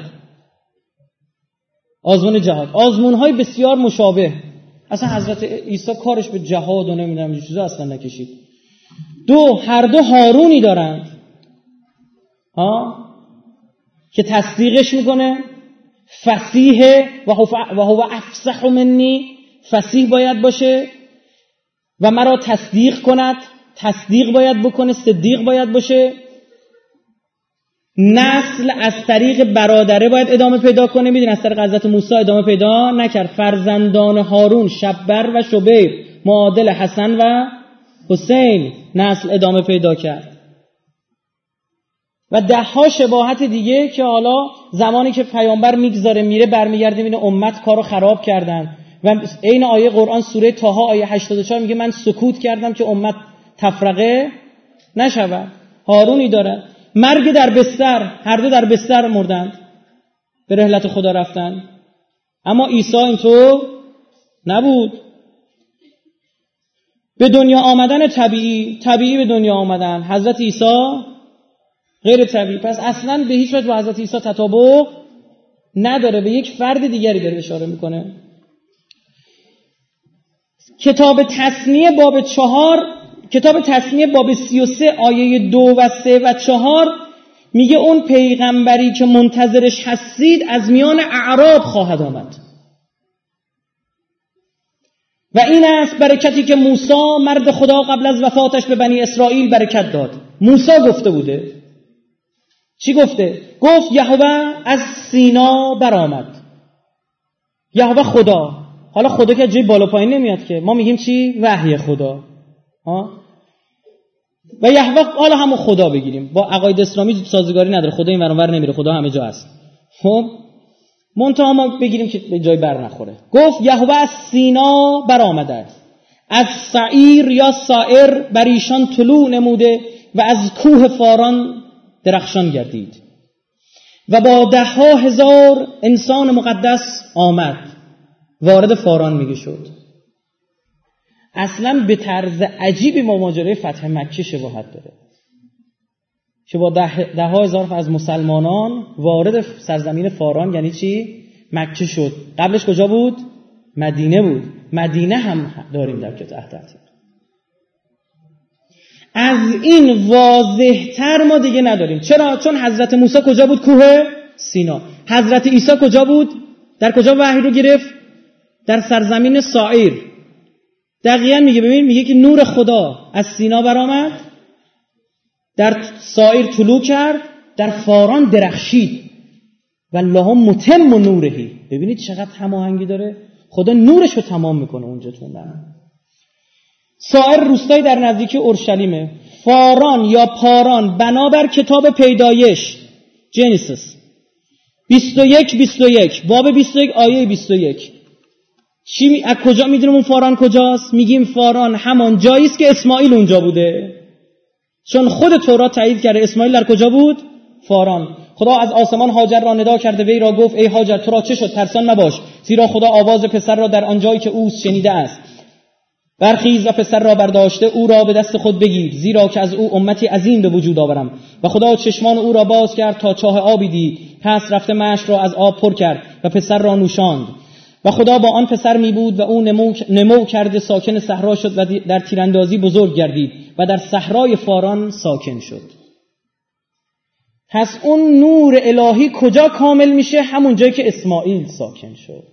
آزمون جهاد. آزمون‌های بسیار مشابه. اصلا حضرت عیسی کارش به جهاد و نمیدونم این چیزا اصلا نکشید. دو، هر دو هارونی دارند ها که تصدیقش میکنه. فصیح و هو افصح منی، فصیح باید باشه و مرا تصدیق کند، تصدیق باید بکنه، صدیق باید باشه. نسل از طریق برادره باید ادامه پیدا کنه. میدونی از طریق حضرت موسی ادامه پیدا نکرد. فرزندان هارون شبر و شبیر معادل حسن و حسین نسل ادامه پیدا کرد. و ده ها شباهت دیگه که حالا زمانی که پیامبر میگذاره میره برمیگرده میبینه امت کارو خراب کردن. و این آیه قرآن سوره طه آیه هشتاد و چهار میگه من سکوت کردم که امت تفرقه نشود. هارونی داره. مرگ در بستر، هر دو در بستر مردند، به رحلت خدا رفتن. اما عیسی اینطور نبود. به دنیا آمدن طبیعی، طبیعی به دنیا آمدن. حضرت عیسی غیر طبیعی. پس اصلا به هیچ وجه با حضرت عیسی تطابق نداره، به یک فرد دیگری داره اشاره میکنه. کتاب تثنیه باب چهار، کتاب تثنیه باب سی و سه آیه دو و سه و چهار میگه اون پیغمبری که منتظرش هستید از میان اعراب خواهد آمد و این است برکتی که موسی مرد خدا قبل از وفاتش به بنی اسرائیل برکت داد. موسی گفته بوده. چی گفته؟ گفت یهوه از سینا برآمد. یهوه خدا. حالا خدا که جای بالا پایین نمیاد که، ما میگیم چی؟ وحی خدا. ها؟ و یهوه حالا همون خدا بگیریم، با عقاید اسلامی سازگاری نداره، خدا این ور اون ور نمیره، خدا همه جا هست. خب منتها ما بگیریم که به جای بر نخوره. گفت یهوه از سینا برآمده، از سعیر یا سائر بر ایشان طلوع نموده و از کوه فاران درخشان گردید و با ده ها هزار انسان مقدس آمد. وارد فاران میگه شد. اصلا به طرز عجیبی با ماجرای فتح مکه شباهت داره که با ده, ده ها هزار از مسلمانان وارد سرزمین فاران، یعنی چی؟ مکه شد. قبلش کجا بود؟ مدینه بود. مدینه هم داریم در کتاب تحت. از این واضح‌تر ما دیگه نداریم. چرا؟ چون حضرت موسی کجا بود؟ کوه سینا. حضرت عیسی کجا بود؟ در کجا وحی رو گرفت؟ در سرزمین سایر. دقیقاً میگه، ببین میگه که نور خدا از سینا برآمد، در سایر طلوع کرد، در فاران درخشید. والله متم نورهی. ببینید چقدر هماهنگی داره. خدا نورش رو تمام میکنه اونجا تو اون سایر روستایی در نزدیکی اورشلیمه. فاران یا پاران بنابر کتاب پیدایش جنیسیس بیست و یک بیست و یک باب بیست و یک آیه بیست و یک. چی می... از کجا میدونیم اون فاران کجاست؟ میگیم فاران همان جایی است که اسماعیل اونجا بوده، چون خود تورات تایید کرده اسماعیل در کجا بود؟ فاران. خدا از آسمان هاجر را ندا کرده، وی را گفت ای هاجر تو را چه شد؟ ترسان مباش، زیرا خدا آواز پسر را در آن جایی که اوست شنیده است. برخیز و پسر را برداشته او را به دست خود بگیر، زیرا که از او امتی عظیم به وجود آورم. و خدا چشمان او را باز کرد تا چاه آبی دید، پس رفته مشت را از آب پر کرد و پسر را نوشاند. و خدا با آن پسر می بود و او نمو, نمو کرده ساکن صحرا شد و در تیراندازی بزرگ گردید و در صحرای فاران ساکن شد. پس اون نور الهی کجا کامل میشه؟ همون جایی که اسماعیل ساکن شد.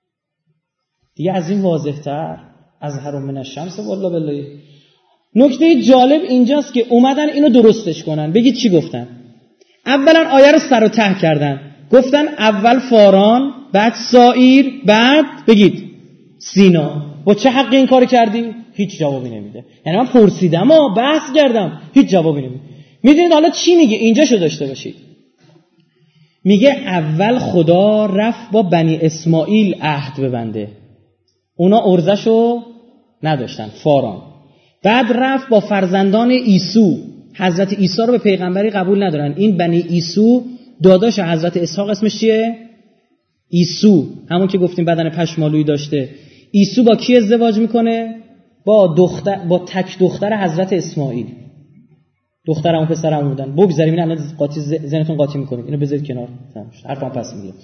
دیگه از این واضح‌تر از هر من الشمس والله بالله. نکته جالب اینجاست که اومدن اینو درستش کنن. بگید چی گفتن؟ اولا آیه رو سر و ته کردن، گفتن اول فاران، بعد سایر، بعد بگید سینا. با چه حق این کار کردی؟ هیچ جوابی نمیده. یعنی من پرسیدم و بحث کردم، هیچ جوابی نمیده. میدونید حالا چی میگه؟ اینجاشو داشته باشید. میگه اول خدا رفت با بنی اسماعیل عهد ببنده، اونا ارزشو نداشتن، فاران. بعد رفت با فرزندان عیسی، حضرت عیسی رو به پیغمبری قبول ندارن. این بنی عیسی داداش حضرت اسحاق اسمش چیه؟ عیسی، همون که گفتیم بدن پشمالویی داشته. عیسی با کی ازدواج میکنه؟ با دختر، با تک دختر حضرت اسماعیل. دخترمون پسرمون بودن. بگذاریم این الان قاطی ذهنتون قاطی میکنه، اینو بذارید کنار، حرفم پس میگیرم.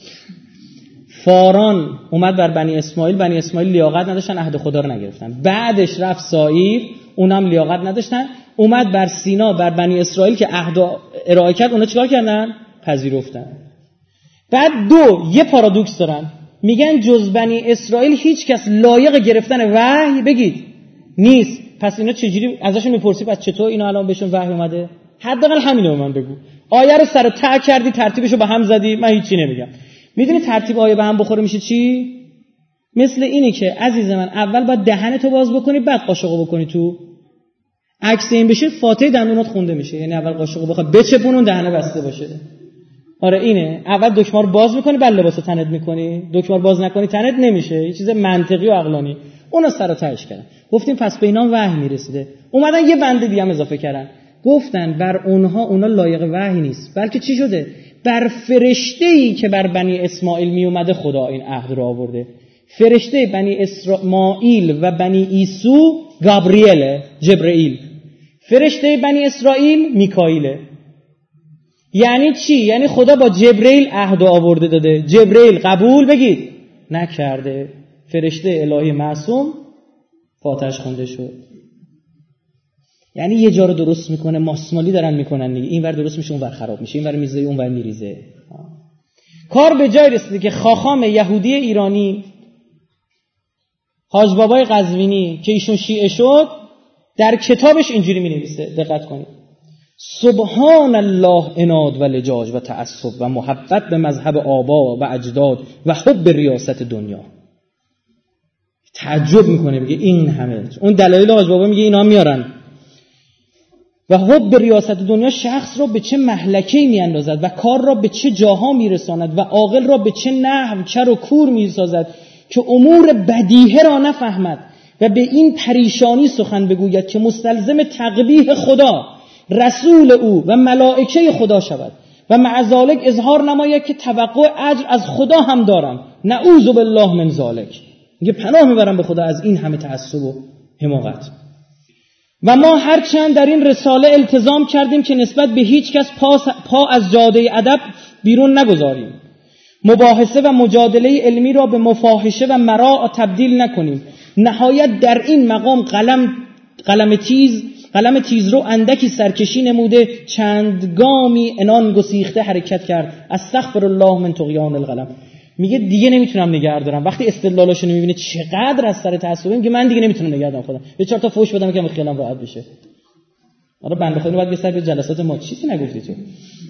فاران اومد بر بنی اسماعیل، بنی اسماعیل لیاقت نداشتن، عهد خدا رو نگرفتن. بعدش رفت سایر، اونم لیاقت نداشتن، اومد بر سینا بر بنی اسرائیل که عهد ارائه کرد، اونا چیکار کردن؟ پذیرفتن. بعد دو یه پارادوکس دارن، میگن جز بنی اسرائیل هیچ کس لایق گرفتن وحی بگید نیست. پس اینا چجوری ازشون میپرسی پس چطور اینا الان بهشون وحی اومده؟ حداقل همینو من بگو. آیه رو سر و ته کردی، ترتیبشو به هم زدی، من هیچی نمیگم. میدونی ترتیب آیه به هم بخوره میشه چی؟ مثل اینی که عزیز من اول باید دهنتو باز بکنی بعد قاشقو بکنی تو. عکس این بشه فاتحه دندونات خونده میشه. یعنی اول قاشقو بخوای بچپونون دهنه بسته باشه. آره اینه. اول دکمه رو باز میکنی بعد لباسو تنت میکنی. دکمه رو باز نکنی تنت نمیشه. یه چیز منطقی و عقلانی. اونا سر و تهش کردن. گفتیم پس به اینا وحی میرسیده. اومدن یه بنده دیگه هم اضافه کردن. گفتن بر اونها اونا لایق وحی نیست. بلکه چی شده؟ بر فرشته‌ای که بر بنی اسماعیل می اومده خدا این عهد رو آورده. فرشته بنی اسماعیل و بنی عیسی گابریل، جبرئیل. فرشته بنی اسرائیل میکائیل. یعنی چی؟ یعنی خدا با جبرئیل عهد آورده داده، جبرئیل قبول بگید نکرده. فرشته الهی معصوم فاتحش خونده شد. یعنی یه جا رو درست میکنه، ماسمالی دارن میکنن دیگه، این ور درست میشه اون ور خراب میشه، این ور میزه اون ور میریزه. کار به جای رسیده که خاخام یهودی ایرانی حاج بابای قزوینی که ایشون شیعه شد در کتابش اینجوری مینویسه، دقت کنید: سبحان الله اناد و لجاج و تعصب و محبت به مذهب آبا و اجداد و حب ریاست دنیا. تعجب میکنه، میگه این همه اون دلایل حاج بابا میگه اینا میارن. و حب ریاست دنیا شخص را به چه مهلکه‌ای میاندازد و کار را به چه جاها میرساند و عاقل را به چه نحو کر و کور میسازد که امور بدیهه را نفهمد و به این پریشانی سخن بگوید که مستلزم تقبیح خدا، رسول او و ملائکه خدا شود و مع ذلک اظهار نماید که توقع اجر از خدا هم دارم. نعوذ بالله من ذلک. میگه پناه میبرم به خدا از این همه تعصب و حماقت. و ما هرچند در این رساله التزام کردیم که نسبت به هیچ کس پا, پا از جاده ادب بیرون نگذاریم، مباحثه و مجادله علمی را به مفاحشه و مراع تبدیل نکنیم، نهایت در این مقام قلم قلم تیز قلم تیزرو اندکی سرکشی نموده، چند گامی عنان گسیخته حرکت کرد. استغفر الله من طغیان القلم. میگه دیگه نمیتونم نگه دارم. وقتی استدلالاشو میبینه چقدر از سر تعصبه، میگه من دیگه نمیتونم نگه دارم خودم. یه چهار تا فوش بدم که خیالم راحت بشه. آره بنده خدا باید بسر به جلسات ما چیزی نگفتی تو.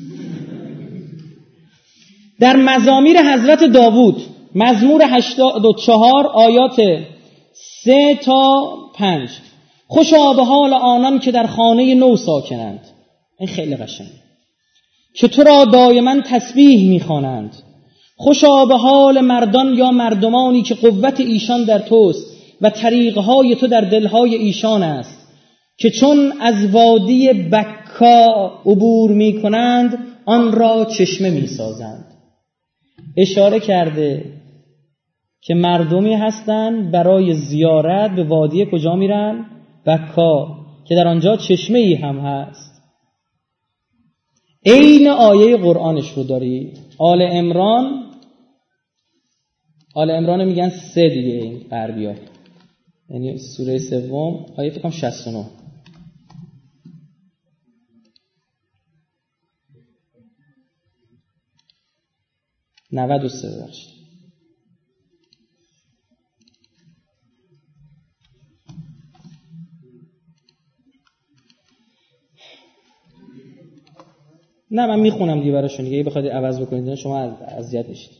در مزامیر حضرت داوود مزمور هشتاد و چهار آیات سه تا پنج، خوشا به حال آنان که در خانه نو ساکنند. این خیلی قشنگه. که تو را دائما تسبیح میخوانند. خوشا به حال مردان یا مردمانی که قوت ایشان در توست و طریقهای تو در دلهای ایشان است، که چون از وادی بکا عبور میکنند آن را چشمه میسازند. اشاره کرده که مردمی هستند برای زیارت به وادی کجا میرن؟ بکا، که در آنجا چشمه ای هم هست. عین آیه قرآنش رو داری. آل عمران، آل عمران میگن سه دیگه این غربی‌ها، یعنی سوره سوم آیه فکر کنم شصت و نه. نود و سه بخش. نه من میخونم دیگه براشون دیگه، بخواید عوض بکنید شما اذیت میشید.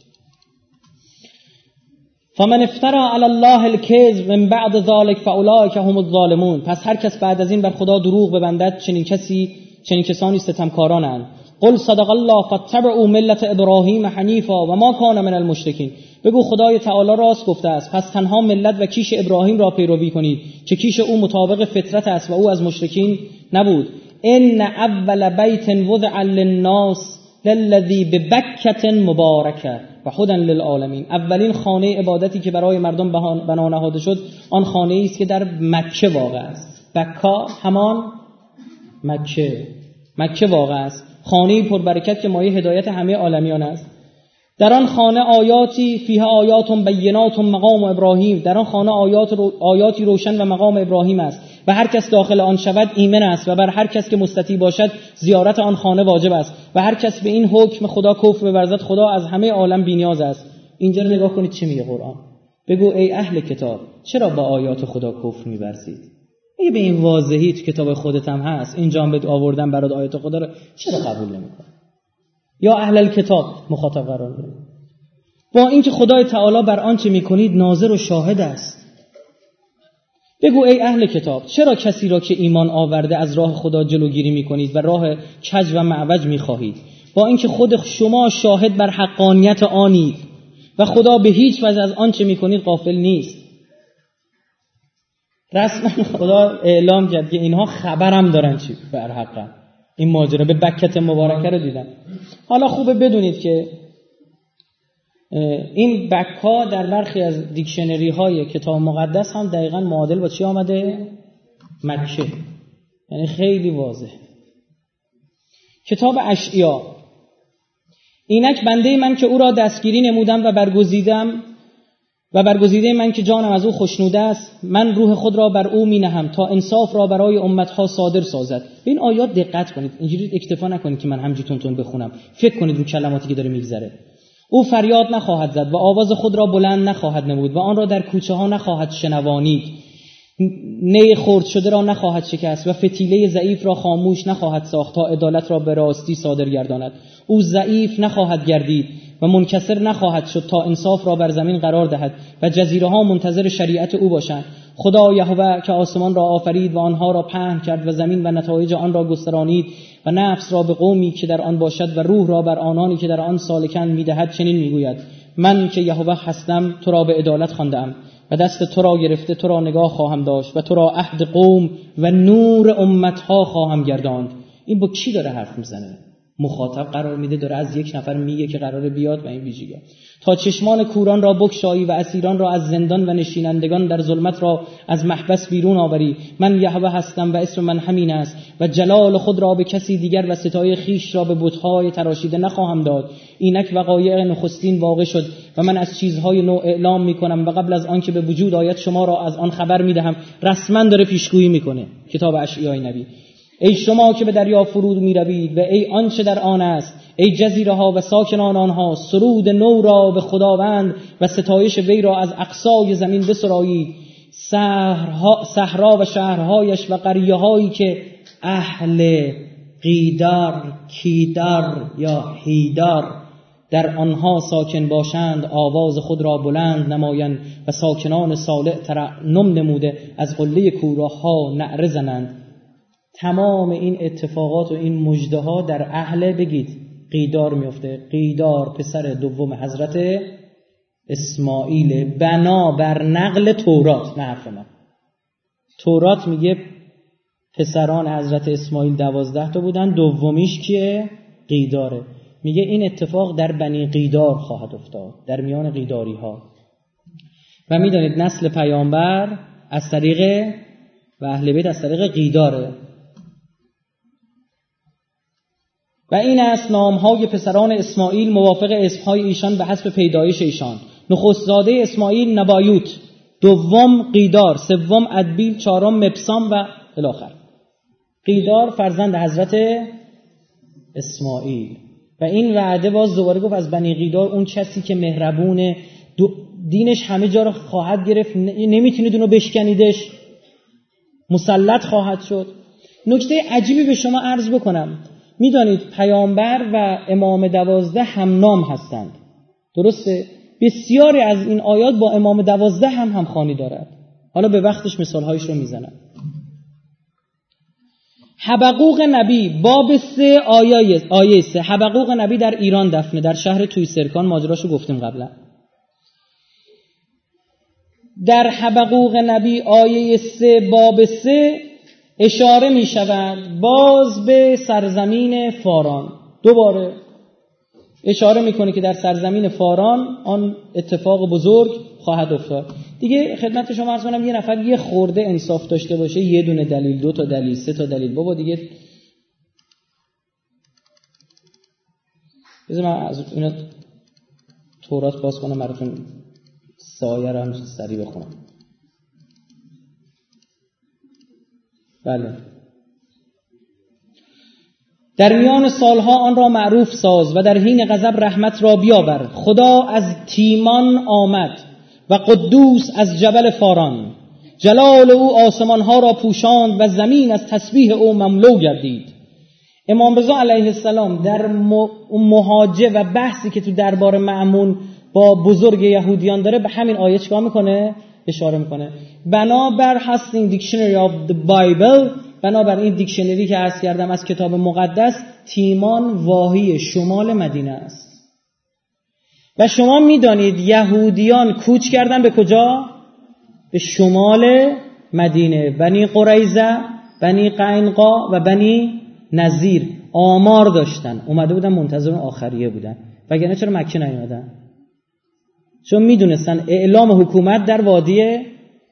فمن افترى علی الله الکذب من بعد ذلك فاولئک هم الظالمون. پس هر کس بعد از این بر خدا دروغ ببندد، چنین کسی چنین کسانی ستمکارانند. قل صدق الله فاتبعوا ملت ابراهیم حنیفا و ما کان من المشرکین. بگو خدای تعالی راست گفته است، پس تنها ملت و کیش ابراهیم را پیروی کنید که کیش او مطابق فطرت است و او از مشرکین نبود. ان اول بیت وضع للناس للذی ببکة مبارکه و هدی للعالمین. اولین خانه عبادتی که برای مردم بنا نهاده شد آن خانه‌ای است که در مکه واقع است. بکا همان مکه، مکه واقع است، خانه‌ای پربرکت که مایه هدایت همه عالمیان است. در آن خانه آیاتی فیها آیات بینات مقام ابراهیم. در آن خانه آیات رو آیاتی روشن و مقام ابراهیم است و هر کس داخل آن شود ایمن است و بر هر کس که مستطیع باشد زیارت آن خانه واجب است و هر کس به این حکم خدا کفر بورزد خدا از همه عالم بی‌نیاز است. اینجا رو نگاه کنید چه میگه قرآن. بگو ای اهل کتاب چرا با آیات خدا کفر می‌ورزید؟ اگه به این واضحی تو کتاب خودت هم هست، اینجا هم بهت آوردن برات آیات خدا رو، چرا قبول نمی‌کنی؟ یا اهل الکتاب مخاطب قرار بدید. با اینکه خدای تعالی بر آنچه می‌کنید ناظر و شاهد است. بگو ای اهل کتاب چرا کسی را که ایمان آورده از راه خدا جلوگیری می‌کنید و راه کج و معوج می‌خواهید، با اینکه خود شما شاهد بر حقانیت آنید و خدا به هیچ وجه از آنچه می‌کنید غافل نیست. رسما خدا اعلام کرد که اینها خبرم دارن چی بر حقا. این ماجرا به بکت مبارکه رو دیدن. حالا خوبه بدونید که این بکا در برخی از دیکشنری های کتاب مقدس هم دقیقاً معادل با چی آمده؟ مکه. یعنی خیلی واضح. کتاب اشعیا: اینک بنده من که او را دستگیری نمودم و برگزیدم و برگزیده من که جانم از او خوشنوده است، من روح خود را بر او می نهم تا انصاف را برای امتها صادر سازد. به این آیات دقت کنید، اینجوری اکتفا نکنید که من همینجوری تون تون بخونم. فکر کنید رو کلماتی که داره میگذره. او فریاد نخواهد زد و آواز خود را بلند نخواهد نمود و آن را در کوچه ها نخواهد شنوانید. نی خرد شده را نخواهد شکست و فتیله ضعیف را خاموش نخواهد ساخت تا عدالت را به راستی صادر گرداند. او ضعیف نخواهد گردید و منکسر نخواهد شد تا انصاف را بر زمین قرار دهد و جزیره ها منتظر شریعت او باشند. خدا یهوه که آسمان را آفرید و آنها را پهن کرد و زمین و نتایج آن را گسترانید و نفس را به قومی که در آن باشد و روح را بر آنانی که در آن سالکن میدهد، چنین میگوید: من که یهوه هستم تو را به عدالت خواندم و دست تو را گرفته تو را نگاه خواهم داشت و تو را عهد قوم و نور امتها خواهم گرداند. این با کی داره حرف میزنه؟ مخاطب قرار میده، داره از یک نفر میگه که قراره بیاد و این ویژگی. تا چشمان کوران را بگشایی و اسیران را از زندان و نشینندگان در ظلمت را از محبس بیرون آوری. من یهوه هستم و اسم من همین است و جلال خود را به کسی دیگر و ستای خیش را به بت‌های تراشیده نخواهم داد. اینک وقایع نخستین واقع شد و من از چیزهای نو اعلام میکنم و قبل از آن که به وجود آید شما را از آن خبر میدهم. رسما داره پیشگویی میکنه کتاب اشعیای نبی. ای شما که به دریا فرود می روید و ای آنچه در آن است، ای جزیره ها و ساکنان آنها، سرود نو را به خداوند و ستایش وی را از اقصای زمین بسرایید. صحرا و شهرهایش و قریه هایی که اهل قیدار کیدار یا هیدار در آنها ساکن باشند آواز خود را بلند نمایند و ساکنان صالح ترنم نموده از قله کوراها نعره زنند. تمام این اتفاقات و این مژده ها در اهل بگید قیدار میفته. قیدار پسر دوم حضرت اسماعیل بنا بر نقل تورات، نه حرف من. تورات میگه پسران حضرت اسماعیل دوازده تا بودن، دومیش کیه؟ قیداره. میگه این اتفاق در بنی قیدار خواهد افتاد، در میان قیداری ها. و میدانید نسل پیامبر از طریق و اهل بیت از طریق قیداره. و این است نامهای پسران اسماعیل موافق اسمهای ایشان به حسب پیدایش ایشان. نخستزاده اسماعیل نبایوت، دوم قیدار، سوم ادبیل، چهارم مبسام و الاخر. قیدار فرزند حضرت اسماعیل. و این وعده باز دوباره گفت از بنی قیدار اون کسی که مهربونه، دینش همه جا رو خواهد گرفت، نمیتونید اونو بشکنیدش، مسلط خواهد شد. نکته عجیبی به شما عرض بکنم، میدانید پیامبر و امام دوازده هم نام هستند، درسته؟ بسیاری از این آیات با امام دوازده هم همخوانی دارد. حالا به وقتش مثالهایش رو میزنم. حبقوق نبی باب سه آیه آیه سه. حبقوق نبی در ایران دفنه، در شهر تویسرکان، ماجراشو گفتیم قبلا. در حبقوق نبی آیه سه باب سه اشاره می شود باز به سرزمین فاران. دوباره اشاره میکنه که در سرزمین فاران آن اتفاق بزرگ خواهد افتاد. دیگه خدمت شما عرض کنم یه نفر یه خورده انصاف داشته باشه، یه دونه دلیل، دو تا دلیل، سه تا دلیل، بابا دیگه بذار من از اینا تورات باز کنم براتون سایه رو هم سریع بخونم. بله. در میان سالها آن را معروف ساز و در حین غضب رحمت را بیاور. خدا از تیمان آمد و قدوس از جبل فاران. جلال او آسمانها را پوشاند و زمین از تسبیح او مملو گردید. امام رضا علیه السلام در مهاجه و بحثی که تو دربار مأمون با بزرگ یهودیان داره به همین آیه چیکار میکنه؟ اشاره میکنه. بنابر هستین دیکشنری آف the بایبل، بنابر این دیکشنری که عرض کردم از کتاب مقدس، تیمان واحی شمال مدینه است. و شما میدانید یهودیان کوچ کردن به کجا؟ به شمال مدینه. بنی قریظه، بنی قینقاع و بنی نذیر آمار داشتن، اومده بودن منتظر آخریه بودن. وگرنه چرا مکه نیومدن؟ چون میدونستن اعلام حکومت در وادی.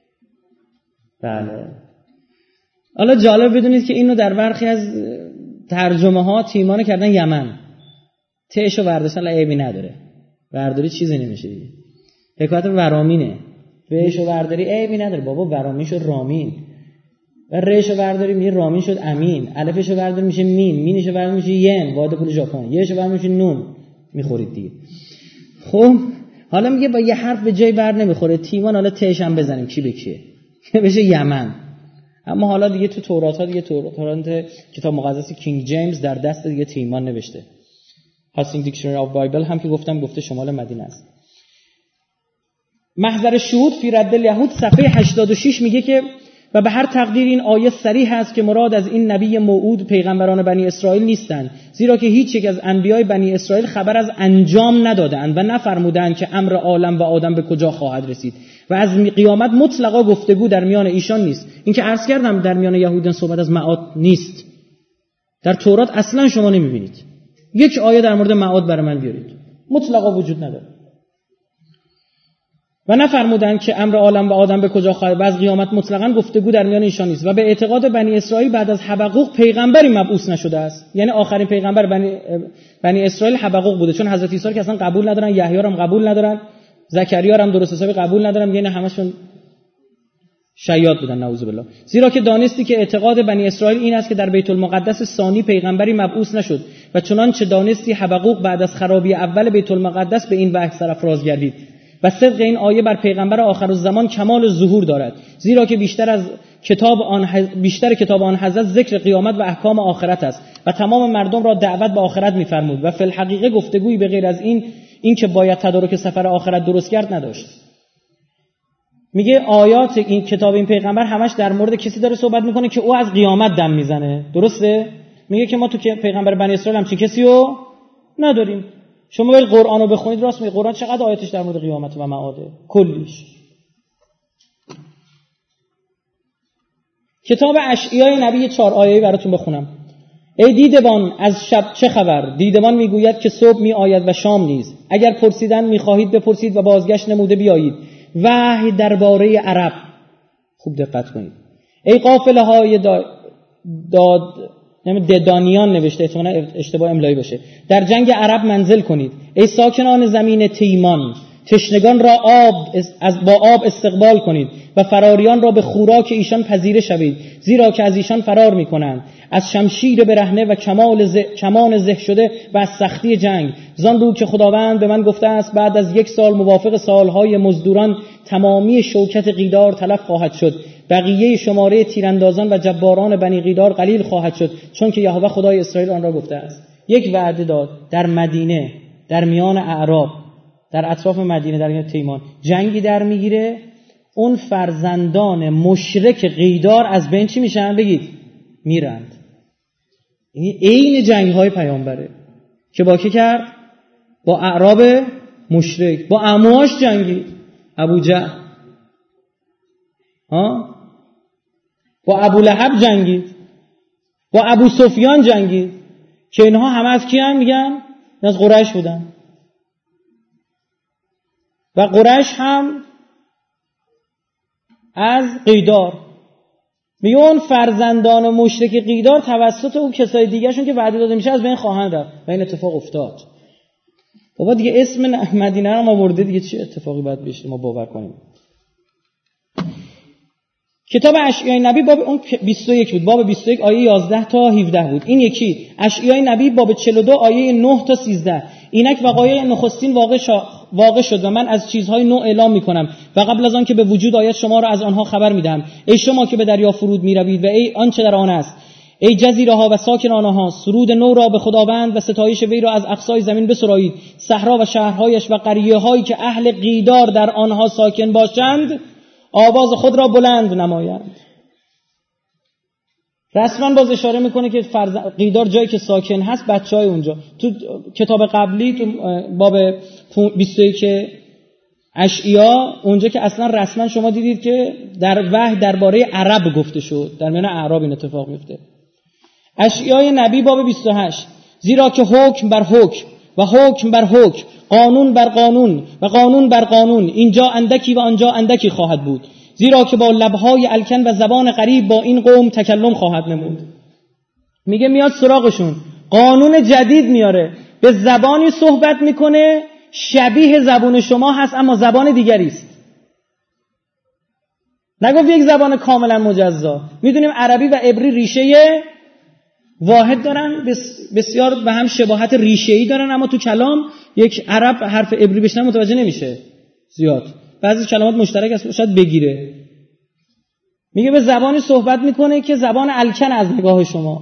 بله. حالا جالب بدونید که اینو در برخی از ترجمه ها تیمانه کردن یمن. تهشو برداشتن، عیبی نداره، برداری چیزی نمیشه دیگه. حکایت ورامینه. بهشو برداری عیبی نداره، بابا ورامین شد رامین. و رشو برداری میشه رامین شد امین. الفشو برداری میشه مین، مینشو برداری میشه ین، واحد پول ژاپن. یهشو برداری میشه نون. میخورید دیگه. خب حالا میگه با یه حرف به جای بر نمیخوره، تیمان حالا تهش هم بزنیم کی به کیه بشه یمن. اما حالا دیگه تو تورات ها دیگه تورات کتاب مقدس کینگ جیمز در دست دیگه تیمان نوشته. هاستینگ دیکشنری آف بایبل هم که گفتم گفته شمال مدینه است. محضر شهود فی رد الیهود صفحه هشتاد و شش میگه که و به هر تقدیر این آیه صریح است که مراد از این نبی موعود پیغمبران بنی اسرائیل نیستند، زیرا که هیچ یک از انبیای بنی اسرائیل خبر از انجام ندادند و نفرمودند که امر عالم و آدم به کجا خواهد رسید و از قیامت مطلقا گفتگو در میان ایشان نیست. این که عرض کردم در میان یهودیان صحبت از معاد نیست، در تورات اصلا شما نمیبینید. یک آیه در مورد معاد برای من بیارید. مطلقا وجود نداره. و نفرمودند که امر عالم و آدم به کجا خواهد و از قیامت مطلقاً گفتگو در میان ایشان نیست. و به اعتقاد بنی اسرائیل بعد از حبقوق پیغمبری مبعوث نشده است. یعنی آخرین پیغمبر بنی بنی اسرائیل حبقوق بوده، چون حضرت عیسی که اصلا قبول ندارن، یحیی هم قبول ندارن، زکریا هم درست حسابی قبول ندارن، یعنی همشون شیاد بودن نعوذ بالله. زیرا که دانستی که اعتقاد بنی اسرائیل این است که در بیت المقدس ثانی پیغمبری مبعوث نشد و چنانچه دانستی حبقوق بعد از خرابی اول بیت المقدس به این وحی سرافراز گردید. و صدق این آیه بر پیغمبر آخرالزمان کمال ظهور دارد، زیرا که بیشتر از کتاب آن حز... بیشتر کتاب آن حضرت ذکر قیامت و احکام آخرت است و تمام مردم را دعوت به آخرت می‌فرمود و فی الحقیقه گفتگویی به غیر از این این که باید تدارک سفر آخرت درست کرد نداشت. میگه آیات این کتاب این پیغمبر همش در مورد کسی داره صحبت میکنه که او از قیامت دم میزنه، درسته؟ میگه که ما تو که پیغمبر بنی اسرائیل همچین کسی رو نداریم. شما برید قرآن رو بخونید، راست میگه قرآن چقدر آیاتش در مورد قیامت و معاده، کلیش. کتاب اشعیای نبی چهار آیه‌ای براتون بخونم. ای دیدبان از شب چه خبر؟ دیدبان میگوید که صبح می آید و شام نیز. اگر پرسیدن میخواهید بپرسید و بازگشت نموده بیایید. وحی درباره عرب. خوب دقت کنید. ای قافله های داد, داد ددانیان نوشته، احتمالاً اشتباه املایی باشه. در جنگ عرب منزل کنید. ای ساکنان زمین تیمان، تشنگان را آب از با آب استقبال کنید و فراریان را به خوراک ایشان پذیره شوید، زیرا که از ایشان فرار میکنند، از شمشیر برهنه و کمال ز... کمان زه شده و از سختی جنگ. زان رو که خداوند به من گفته است بعد از یک سال موافق سالهای مزدوران تمامی شوکت قیدار تلف خواهد شد، بقیه شماره تیراندازان و جباران بنی قیدار قلیل خواهد شد، چون که یهوه خدای اسرائیل آن را گفته است. یک وعده داد در مدینه، در میان اعراب، در اطراف مدینه، در میان تیمان جنگی در میگیره. اون فرزندان مشرک قیدار از بین چی میشن؟ بگید میرند. این عین جنگ های پیامبره که با کی کرد؟ با اعراب مشرک، با عموهاش جنگید. ابو جهل ها با ابو لهب جنگید، با ابو سفیان جنگید، که اینها همه از کی هم میگن؟ از قریش بودن. و قریش هم از قیدار. میگه اون فرزندان مشرک قیدار توسط اون کسای دیگه شون که وعده داده میشه از بین خواهند رفت و این اتفاق افتاد. بابا دیگه اسم مدینه رو ما برده، دیگه چه اتفاقی باید بشه ما باور کنیم؟ کتاب اشعیای نبی باب اون بیست و یک بود، باب بیست و یک آیه یازده تا هفده بود. این یکی اشعیای نبی باب چهل و دو آیه نه تا سیزده. اینک وقایع نخستین واقع شا... واقع شد و من از چیزهای نو اعلام میکنم و قبل از آن که به وجود آید شما را از آنها خبر میدهم. ای شما که به دریا فرود میروید و ای آنچه در آن است، ای جزیره ها و ساکن آنها، سرود نو را به خداوند و ستایش وی را از اقصای زمین بسرایید. صحرا و شهرهایش و قریه هایی که اهل قیدار در آنها ساکن باشند آواز خود را بلند نمایند. رسما باز اشاره میکنه که فرز... قیدار جایی که ساکن هست بچهای اونجا. تو کتاب قبلی تو باب بیست و یک اشعیا اونجا که اصلا رسما شما دیدید که در وحی درباره عرب گفته شد، در میان اعراب این اتفاق میفته. اشعیای نبی باب بیست و هشت زیرا که حکم بر حکم و حکم بر حکم، قانون بر قانون و قانون بر قانون، اینجا اندکی و آنجا اندکی خواهد بود، زیرا که با لبهای الکن و زبان غریب با این قوم تکلم خواهد نمود. میگه میاد سراغشون، قانون جدید میاره، به زبانی صحبت میکنه شبیه زبان شما هست اما زبان دیگری است. نگفت یک زبان کاملا مجزا. میدونیم عربی و عبری ریشه واحد دارن، بسیار به هم شباهت ریشه‌ای دارن، اما تو کلام یک عرب حرف عبری بشنوه متوجه نمیشه زیاد. بعضی کلمات مشترک است شاید بگیره. میگه به زبانی صحبت میکنه که زبان الکن از نگاه شما،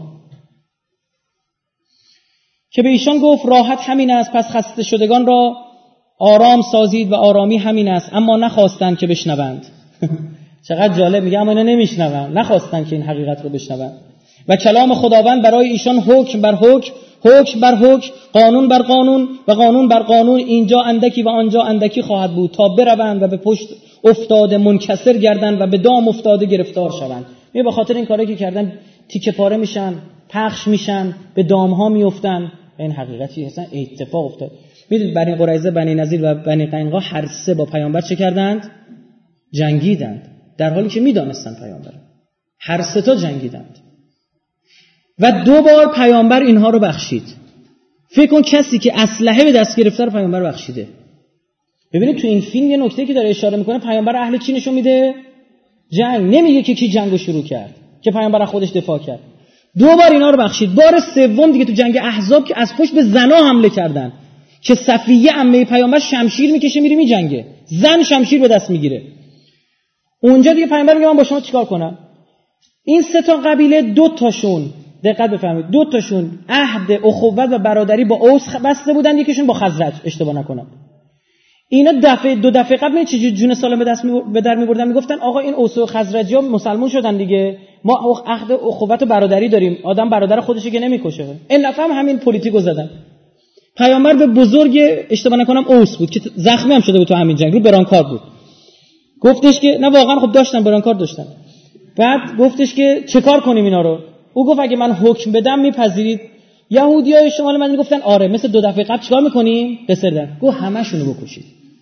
که به ایشان گفت راحت همین است، پس خسته شدگان را آرام سازید و آرامی همین است، اما نخواستند که بشنوند. چقدر جالب، میگه اما اینا نمیشنوند، نخواستند که این حقیقت رو بشنوند. و کلام خداوند برای ایشان حکم بر حکم، حکم بر حکم، قانون بر قانون و قانون بر قانون، اینجا اندکی و آنجا اندکی خواهد بود، تا بروند و به پشت افتاده منکسر گردند و به دام افتاده گرفتار شوند. می به خاطر این کاری که کردن تیکه پاره میشن، پخش میشن، به دام ها میافتن این حقیقتی هستن اتفاق افتاد. میدونید بنی قریظه، بنی نضیر و بنی قینقاع هر سه با پیامبر چه کردند؟ جنگیدند، در حالی که میدانستند پیامبر. هر سه تا جنگیدند و دو بار پیامبر اینها رو بخشید. فکر کن کسی که اسلحه به دست گرفته رو پیامبر بخشیده. ببینید تو این فیلم یه نکته که داره اشاره میکنه، پیامبر اهل چی نشون میده؟ جنگ. نمیگه که کی جنگو شروع کرد، که پیامبر از خودش دفاع کرد. دو بار اینا رو بخشید. بار سوم دیگه تو جنگ احزاب که از پشت به زنا حمله کردن، که صفیه عمه پیامبر شمشیر میکشه میره میجنگه، زن شمشیر به دست میگیره. اونجا دیگه پیامبر میگه من با شما چیکار کنم؟ این سه تا قبیله دو تاشون، دقت بفرمایید، دو تاشون عهد اخوت و برادری با اوس بسته بودن، یکیشون با خزرج اشتباه نکنم. اینا دفعه دو دفعه قبل چه جون سالم به دست می به در می‌بردن، میگفتن آقا این اوس و خزرجی‌ها مسلمان شدن دیگه، ما عهد اخوت و برادری داریم، آدم برادر خودشه که نمیکشه. این دفعه هم همین پلیتیکو زدن. پیامبر به بزرگ اشتباه نکنم اوس بود که زخمی هم شده بود تو همین جنگ، رو برانکار بود. گفتش که نه واقعا خب داشتن برانکار داشتن. بعد گفتش که چه کار کنیم اینا رو؟ او گفت اگه من حکم بدم میپذیرید؟ یهودیای شمال مدینه گفتن آره. مثل دو دفعه قبل چیکار میکنیم؟ بسردن. گفت همشونو بکشید.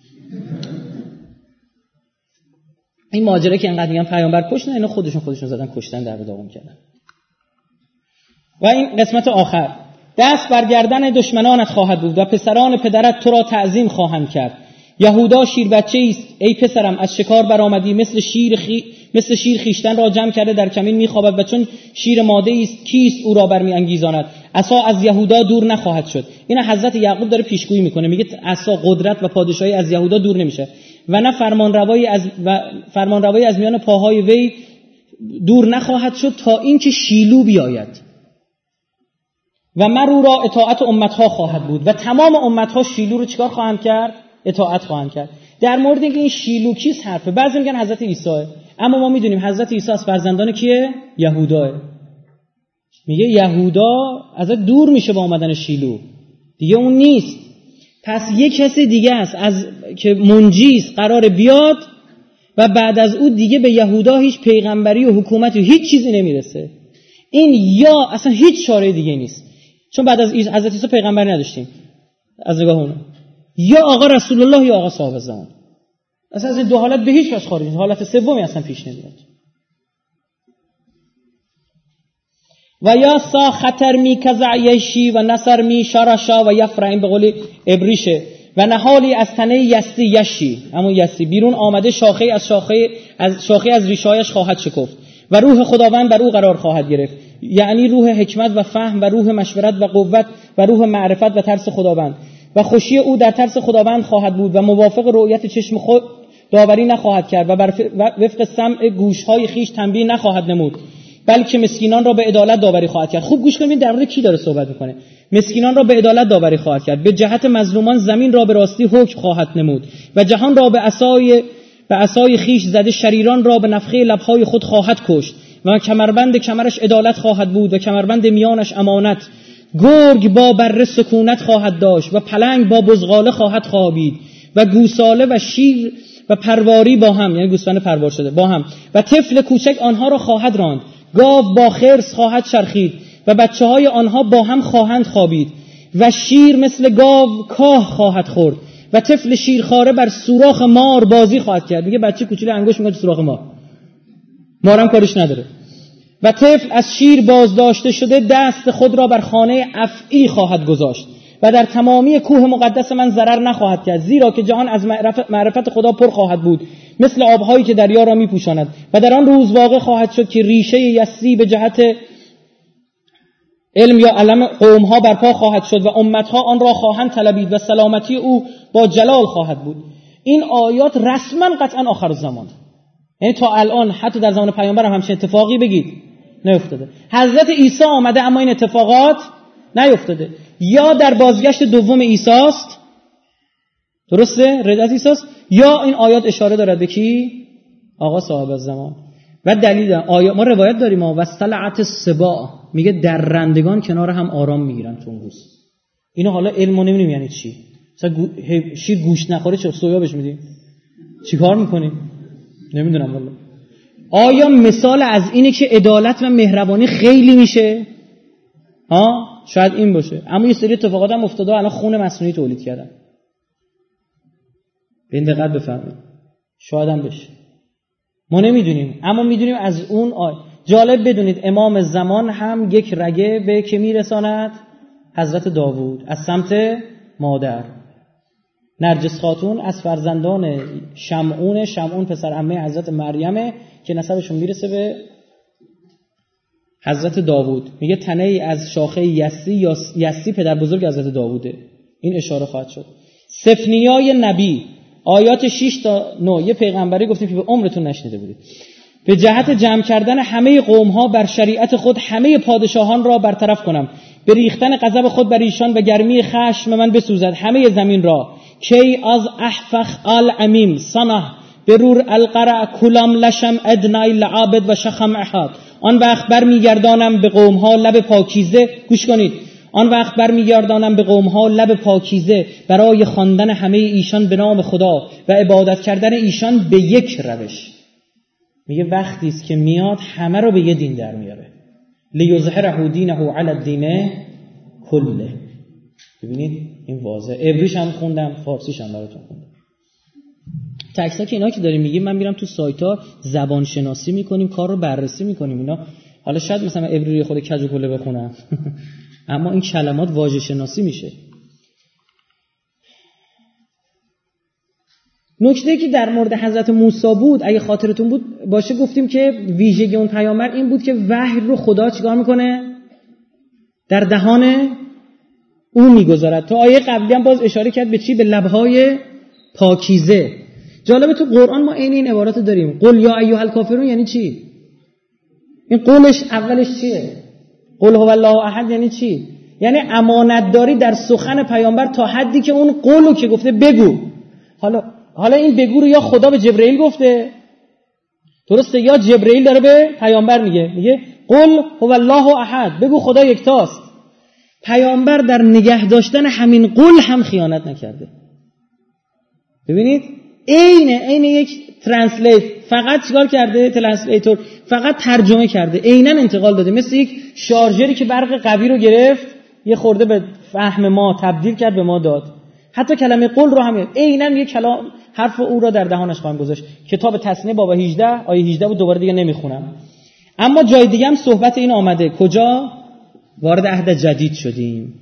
این ماجرا که انقدر میگن پیامبر کشتن، اینا خودشون خودشون زدن کشتن، در به داغون کردن. و این قسمت آخر، دست بر گردن دشمنانت خواهد بود و پسران پدرت تو را تعظیم خواهند کرد. یهودا شیر بچه‌ای است، ای پسرم از شکار برآمدی، مثل شیر خی... مثل شیر خیشتن را جمع کرده در کمین میخوابد و چون شیر ماده است کیست او را برمیانگیزاند. عصا از یهودا دور نخواهد شد. این حضرت یعقوب داره پیشگویی میکنه، میگه عصا قدرت و پادشاهی از یهودا دور نمیشه و نه فرمانروایی از و فرمانروایی از میان پاهای وی دور نخواهد شد تا اینکه شیلو بیاید و مرو را اطاعت امتها خواهد بود و تمام امتها شیلو رو چیکار خواهند کرد؟ اطاعت خواهند کرد. در مورد اینکه این شیلو کیست حرفه، بعضی میگن حضرت عیسی، اما ما میدونیم حضرت عیسی از فرزندان کیه؟ یهوداه. میگه یهودا از دور میشه با اومدن شیلو، دیگه اون نیست. پس یک کسی دیگه است از که منجی است قرار بیاد و بعد از او دیگه به یهودا هیچ پیغمبری و حکومتی و هیچ چیزی نمیرسه. این یا اصلا هیچ چاره دیگه نیست، چون بعد از حضرت عیسی پیغمبر نداشتیم از نگاه اون، یا آقا رسول الله یا آقا صاحب زمان. اصلا از این دو حالت به هیچ وجه خارج نیست، حالت سومی اصلا پیش نمیاد. و یا سا خطر می کزع یشی و نصر می شرشا و یفرعین به قول ابریشه و نهالی از تنه یستی یشی، اما یستی بیرون آمده، شاخه از شاخه از شاخه از ریشه‌هایش خواهد شکفت و روح خداوند بر او قرار خواهد گرفت، یعنی روح حکمت و فهم و روح مشورت و قوت و روح معرفت و ترس خداوند و خوشی او در ترس خداوند خواهد بود و موافق رؤیت چشم خود داوری نخواهد کرد و بر وفق سمع گوش‌های خیش تنبیه نخواهد نمود، بلکه مسکینان را به عدالت داوری خواهد کرد. خوب گوش کنید در مورد کی داره صحبت میکنه. مسکینان را به عدالت داوری خواهد کرد، به جهت مظلومان زمین را به راستی حکم خواهد نمود و جهان را به عصای به عصای خیش زده، شریران را به نفخه لب‌های خود خواهد کشت و کمربند کمرش عدالت خواهد بود و کمربند میانش امانت. گرگ با بره سکونت خواهد داشت و پلنگ با بزغاله خواهد خوابید و گوساله و شیر و پرواری با هم، یعنی گوسفند پروار شده با هم، و طفل کوچک آنها را خواهد راند. گاو با خرس خواهد چرخید و بچه های آنها با هم خواهند خوابید و شیر مثل گاو کاه خواهد خورد و طفل شیرخواره بر سوراخ مار بازی خواهد کرد. میگه بچه کوچولو انگوش میکنه سوراخ مار، مارم کارش نداره. و طفل از شیر بازداشته شده دست خود را بر خانه افعی خواهد گذاشت و در تمامی کوه مقدس من ضرر نخواهد کرد، زیرا که جهان از معرفت, معرفت خدا پر خواهد بود مثل آبهایی که دریا را میپوشاند و در آن روز واقع خواهد شد که ریشه یسی به جهت علم یا علم قومها برپا خواهد شد و امتها آن را خواهند طلبید و سلامتی او با جلال خواهد بود. این آیات رسما قطعا آخر الزمان، یعنی تا الان حتی در زمان پیامبر هم همچین اتفاقی بگید نیفتاده. حضرت عیسی آمده اما این اتفاقات نیفتاده. یا در بازگشت دوم عیسی است، درسته؟ رضا عیسی است، یا این آیات اشاره دارد به کی؟ آقا صاحب الزمان. و دلیل آیات ما روایت داریم ما وستلعت السباع، میگه درندگان کنار هم آرام میگیرن تو اون روز. اینو حالا علمو نمیدونیم یعنی چی. مثلا شیر گوشت نخوره چه سویا بهش میدیم؟ چیکار میکنیم؟ نمیدونم والله. آیا مثال از اینه که عدالت و مهربانی خیلی میشه؟ ها؟ شاید این باشه، اما یه سری اتفاقات هم افتاده الان خون مصنوعی تولید کردن. به این دقت بفرمایید. شاید هم بشه، ما نمیدونیم، اما میدونیم از اون آی. جالب بدونید امام زمان هم یک رگه به که میرساند؟ حضرت داوود از سمت مادر. نرجس خاتون از فرزندان شمعون، شمعون پسر عمه حضرت مریمه که نسبشون میرسه به حضرت داوود. میگه تنه ای از شاخه یسی یا یسی پدر بزرگ حضرت داووده. این اشاره خواهد شد. سفنیای نبی آیات شش تا نه یه پیغمبری گفتیم که به عمرتون نشنیده بودید. به جهت جمع کردن همه قوم‌ها بر شریعت خود همه پادشاهان را برطرف کنم، به ریختن غضب خود بر ایشان و گرمی خشم من بسوزد همه زمین را. کی از احفخ آل امیم صنع برور القرع کلام لشم ادنای لعابد و شخم احاد. آن وقت برمیگردانم به قوم‌ها لب پاکیزه، گوش کنید، آن وقت برمیگردانم به قوم‌ها لب پاکیزه برای خواندن همه ایشان به نام خدا و عبادت کردن ایشان به یک روش. میگه وقتی است که میاد همه رو به یه دین در میاره. لیظهره دینه علی الدین کله. ببینید این واضحه. عبریش هم خوندم، فارسیش هم براتون خوندم. تکسا که اینا که داریم میگیم، من میرم تو سایت‌ها زبان شناسی میکنیم، کار رو بررسی میکنیم اینا. حالا شاید مثلا عبری خود کج و کله بخونم اما این کلمات واژه شناسی میشه. نکته که در مورد حضرت موسی بود، اگه خاطرتون بود باشه، گفتیم که ویژگی اون پیامبر این بود که وحی رو خدا چیکار میکنه؟ در دهان او میگذارد. تو آیه قبلی هم باز اشاره کرد به چی؟ به لبهای پاکیزه. جالبه تو قرآن ما عین این عبارات داریم. قل یا ایها الکافرون یعنی چی؟ این قولش اولش چیه؟ قل هو الله احد یعنی چی؟ یعنی امانت داری در سخن پیامبر تا حدی که اون قولو که گفته بگو. حالا حالا این بگو رو یا خدا به جبرئیل گفته، درسته، یا جبرئیل داره به پیامبر میگه، میگه قل هو الله احد، بگو خدا یکتاست. پیامبر در نگه داشتن همین قول هم خیانت نکرده. ببینید عین عین یک ترنسلیت، فقط چیکار کرده؟ ترنسلیتور فقط ترجمه کرده، عیناً انتقال داده، مثل یک شارژری که برق قوی رو گرفت یه خورده به فهم ما تبدیل کرد، به ما داد. حتی کلمه قل رو هم عیناً یک کلام حرف او را در دهانش خواهم گذاشت. کتاب تثنیه باب هجده آیه هجده بود، دوباره دیگه نمیخونم. اما جای دیگه هم صحبت این آمده. کجا؟ وارد عهد جدید شدیم.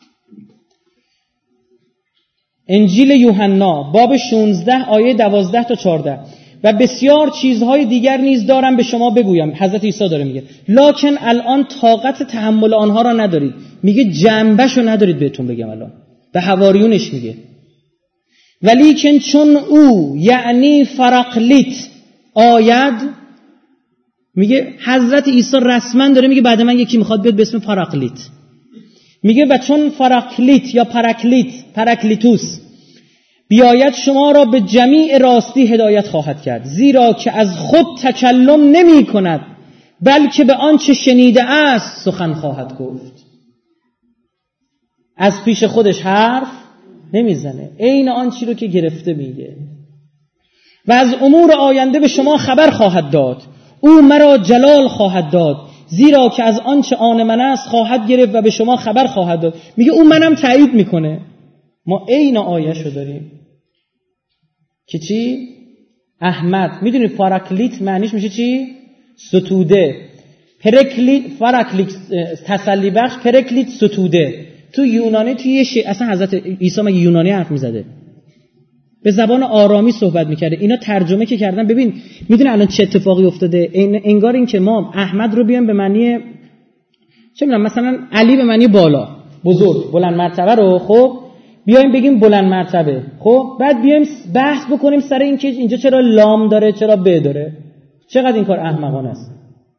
انجیل یوحنا باب شانزده آیه دوازده تا چهارده. و بسیار چیزهای دیگر نیز دارم به شما بگویم. حضرت عیسی داره میگه لکن الان طاقت تحمل آنها را ندارید. میگه جنبشو ندارید بهتون بگم. الان به حواریونش میگه ولیکن چون او یعنی فراقلیت آید، میگه حضرت عیسی رسما داره میگه بعد من یکی میخواد بیاد به اسم پاراکلیت. میگه و چون پاراکلیت یا پاراکلیت پاراکلیتوس بیاید شما را به جمیع راستی هدایت خواهد کرد، زیرا که از خود تکلم نمی کند بلکه به آنچه شنیده است سخن خواهد گفت. از پیش خودش حرف نمیزنه، عین آن چی رو که گرفته میگه. و از امور آینده به شما خبر خواهد داد، او مرا جلال خواهد داد، زیرا که از آنچه آن من است خواهد گرفت و به شما خبر خواهد داد. میگه اون منم تایید میکنه. ما عین آیه‌شو داریم که چی؟ احمد. میدونید پاراکلیت معنیش میشه چی؟ ستوده. پرکلیت پاراکلیت تسلی بخش، پرکلیت ستوده. تو یونانی توی یه شی... اصلا حضرت عیسی مگه یونانی حرف میزده؟ به زبان آرامی صحبت میکرده. اینا ترجمه که کردن. ببین میدونی الان چه اتفاقی افتاده؟ انگار این که ما احمد رو بیام به معنی چه میدونم مثلا علی به معنی بالا، بزرگ، بلند مرتبه رو خب بیایم بگیم بلند مرتبه، خب بعد بیایم بحث بکنیم سر این که اینجا چرا لام داره چرا ب داره. چقدر این کار احمقانه است.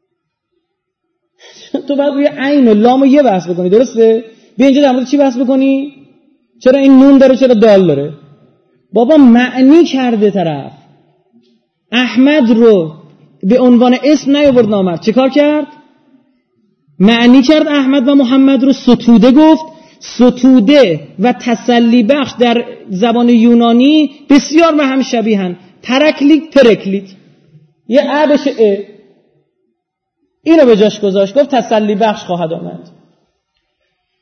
تو باید روی عین و لام و یه بحث بکنی، درسته؟ بیا اینجا در مورد چی بحث بکنی؟ چرا این نون داره چرا دال داره؟ بابا معنی کرده طرف. احمد رو به عنوان اسم نیاورد نامرد، چه کار کرد؟ معنی کرد. احمد و محمد رو ستوده گفت. ستوده و تسلی بخش در زبان یونانی بسیار به هم شبیهن. پرکلیت پرکلیت، یه ا بشه ا، اینو به جاش گذاشت، گفت تسلی بخش خواهد آمد.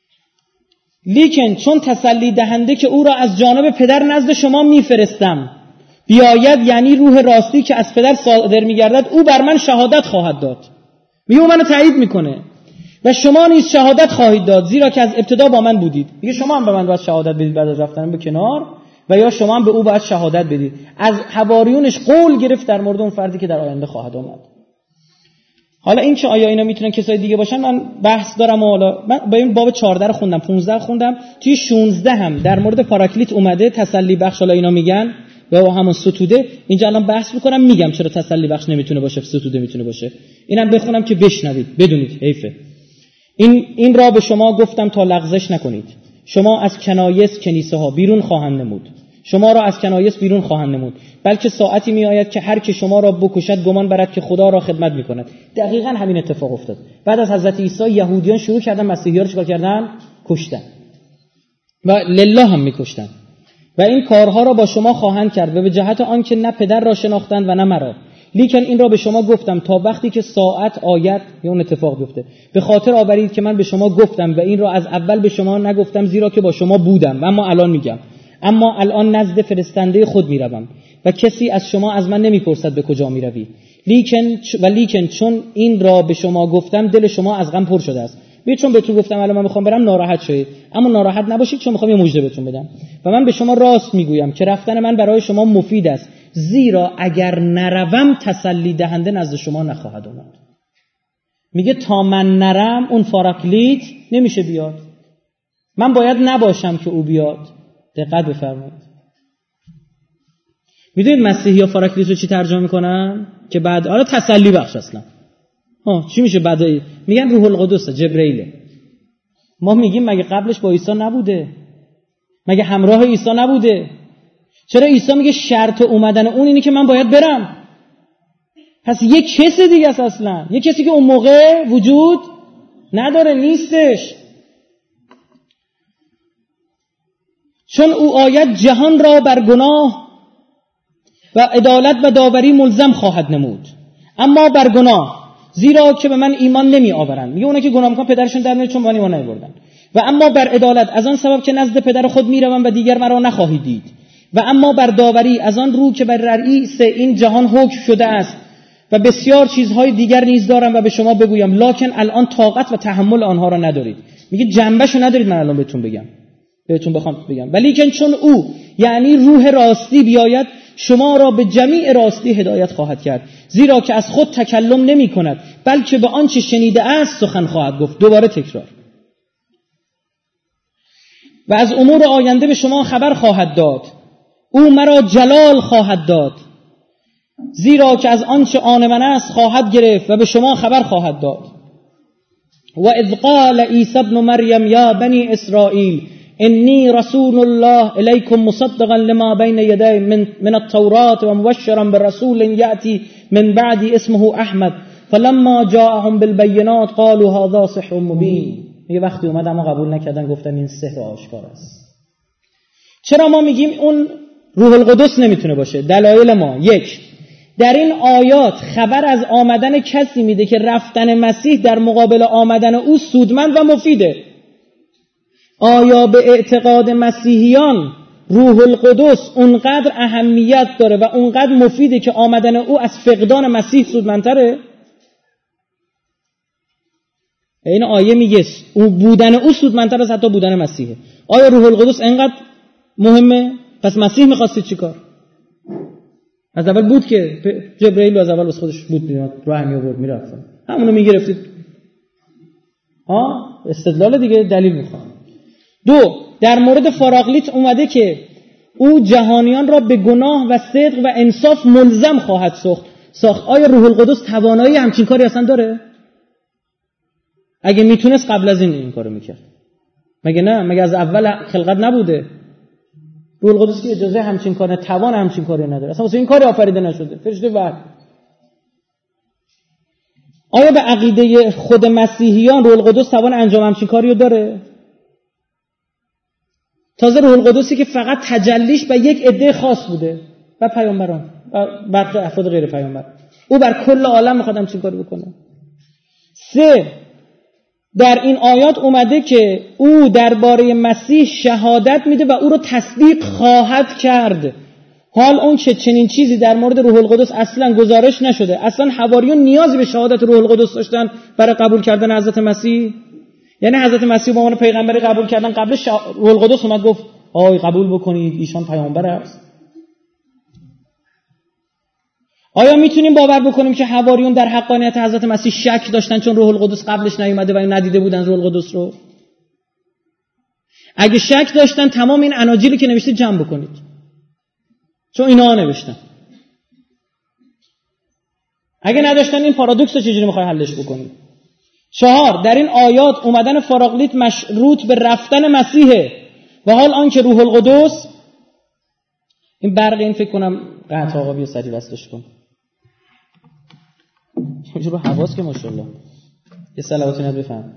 لیکن چون تسلی دهنده که او را از جانب پدر نزد شما میفرستم بیاید، یعنی روح راستی که از پدر صادر میگردد، او بر من شهادت خواهد داد. میگه او منو تایید میکنه و شما نیز شهادت خواهید داد، زیرا که از ابتدا با من بودید. میگه شما هم به من باید شهادت بدید بعد از رفتنم به کنار، و یا شما هم به او باید شهادت بدید. از حواریونش قول گرفت در مورد اون فردی که در آینده خواهد آمد. حالا این که آیا اینا میتونن کسای دیگه باشن، من بحث دارم. و حالا من با این باب چهارده رو خوندم، پانزده خوندم، توی شانزده هم در مورد پاراکلیت اومده تسلی بخش. حالا اینا میگن یا همون ستوده. اینجا الان بحث میکنم، میگم چرا تسلی بخش نمیتونه باشه، ستوده میتونه باشه. اینم بخونم که بشنوید بدونید، حیفه. این این را به شما گفتم تا لغزش نکنید. شما از کنایس کنیسه ها بیرون خواهند نمود. شما را از کنایس بیرون خواهند نمود، بلکه ساعتی می آید که هر که شما را بکشد گمان برد که خدا را خدمت می کند. دقیقاً همین اتفاق افتاد. بعد از حضرت عیسی یهودیان شروع کردن مسیحی‌ها رو چیکار کردن؟ کشتن. و لله هم می کشتن. و این کارها را با شما خواهند کرد و به جهت آن که نه پدر را شناختند و نه مرا. لیکن این را به شما گفتم تا وقتی که ساعت آید یا اون اتفاق بیفته به خاطر آورید که من به شما گفتم و این را از اول به شما نگفتم، زیرا که با شما بودم و اما الان میگم. اما الان نزد فرستنده خود میروم و کسی از شما از من نمیپرسد به کجا میروی. لیکن و لیکن چون این را به شما گفتم دل شما از غم پر شده است. ببین چون بهتون گفتم الان من میخوام برم ناراحت شید، اما ناراحت نباشید چون میخوام یه مژده بهتون بدم. و من به شما راست میگویم که رفتن من برای شما مفید است، زیرا اگر نروم تسلی دهنده نزد شما نخواهد آمد. میگه تا من نرم اون پاراکلیت نمیشه بیاد. من باید نباشم که او بیاد. دقت بفرمایید. میدونید مسیحی ها پاراکلیت رو چی ترجمه میکنن؟ که بعد حالا تسلی بخش اصلا. ها چی میشه بعد؟ میگن روح القدس، جبرئیل. ما میگیم مگه قبلش با عیسی نبوده؟ مگه همراه عیسی نبوده؟ چرا عیسی میگه شرط اومدن اون اینه که من باید برم؟ پس یک کس دیگه است اصلا، یک کسی که اون موقع وجود نداره، نیستش. چون او آید جهان را بر گناه و عدالت و داوری ملزم خواهد نمود، اما بر گناه، زیرا که به من ایمان نمی آورند. میگه اونا که گناه میکنن پدرشون در میاد چون من ایمان نمیبردن. و اما بر عدالت از آن سبب که نزد پدر خود میروم و دیگر مرا نخواهید دید. و اما بر داوری از آن رو که بر رئیس این جهان حکم شده است و بسیار چیزهای دیگر نیز دارم و به شما بگویم، لکن الان طاقت و تحمل آنها را ندارید. میگه جنبشو ندارید من الان بهتون بگم، بهتون بخوام بگم. ولی که چون او یعنی روح راستی بیاید شما را به جمیع راستی هدایت خواهد کرد، زیرا که از خود تکلم نمی کند بلکه به آنچه شنیده است سخن خواهد گفت. دوباره تکرار. و از امور آینده به شما خبر خواهد داد. او مرا جلال خواهد داد، زیرا که از آنچه آن من است خواهد گرفت و به شما خبر خواهد داد. و اذ قال عیسی ابن مریم یا بنی اسرائیل انی رسول الله الیکم مصدقا لما بین یدی من, من التوراة و مبشرا برسول یأتی من بعدی اسمه احمد فلما جاءهم بالبینات قالوا هذا سحر مبین. یه وقتی اومد اما قبول نکردن، گفتن این سحر آشکار است. چرا ما میگیم اون روح القدس نمیتونه باشه؟ دلایل ما: یک، در این آیات خبر از آمدن کسی میده که رفتن مسیح در مقابل آمدن او سودمند و مفیده. آیا به اعتقاد مسیحیان روح القدس اونقدر اهمیت داره و اونقدر مفیده که آمدن او از فقدان مسیح سودمندتره؟ این آیه میگه اون بودن او سودمندتر از حتی بودن مسیحه. آیا روح القدس اینقدر مهمه؟ پس مسیح میخواستید چیکار؟ از اول بود که جبرئیل از اول از خودش بود میاد راه می آورد میرفت، همونو میگرفتید. ها استدلال دیگه، دلیل میخواد. دو، در مورد پاراکلیت اومده که او جهانیان را به گناه و صدق و انصاف ملزم خواهد ساخت. آیا روح القدس توانایی همچین کاری اصلا داره؟ اگه میتونست قبل از این این کارو میکرد. مگه نه؟ مگه از اول خلقت نبوده؟ روح القدس که اجازه همچین کار، توان همچین کاری نداره، اصلا واسه این کاری آفریده نشده. فرشته وحی. آیا به عقیده خود مسیحیان روح القدس توان انجام همچین کاری رو داره؟ تازه روح القدسی که فقط تجلیش به یک عده خاص بوده و پیامبران و برخی افراد غیر پیامبر، او بر کل عالم میخواد همچین کاری بکنه. سه، در این آیات اومده که او درباره مسیح شهادت میده و او رو تصدیق خواهد کرد. حال اون که چنین چیزی در مورد روح القدس اصلا گزارش نشده. اصلا حواریون نیازی به شهادت روح القدس داشتن برای قبول کردن حضرت مسیح؟ یعنی حضرت مسیح به عنوان پیغمبری قبول کردن، قبلش روح القدس اومد گفت آی قبول بکنید ایشان پیامبر است؟ آیا میتونیم باور بکنیم که حواریون در حقانیت حضرت مسیح شک داشتن چون روح القدس قبلش نیومده و ندیده بودن روح القدس رو؟ اگه شک داشتن تمام این اناجیلی که نوشته جمع بکنید، چون اینا نوشتن. اگه نداشتن این پارادوکس رو چجوری میخوای حلش بکنید؟ چهار، در این آیات اومدن فاراقلیت مشروط به رفتن مسیحه و حال آنکه روح القدس، این برق این فکر کنم قطع آقا بیا سری وصلش کن چون رو حواس که ماشاءالله یه صلواتی ند بفهم.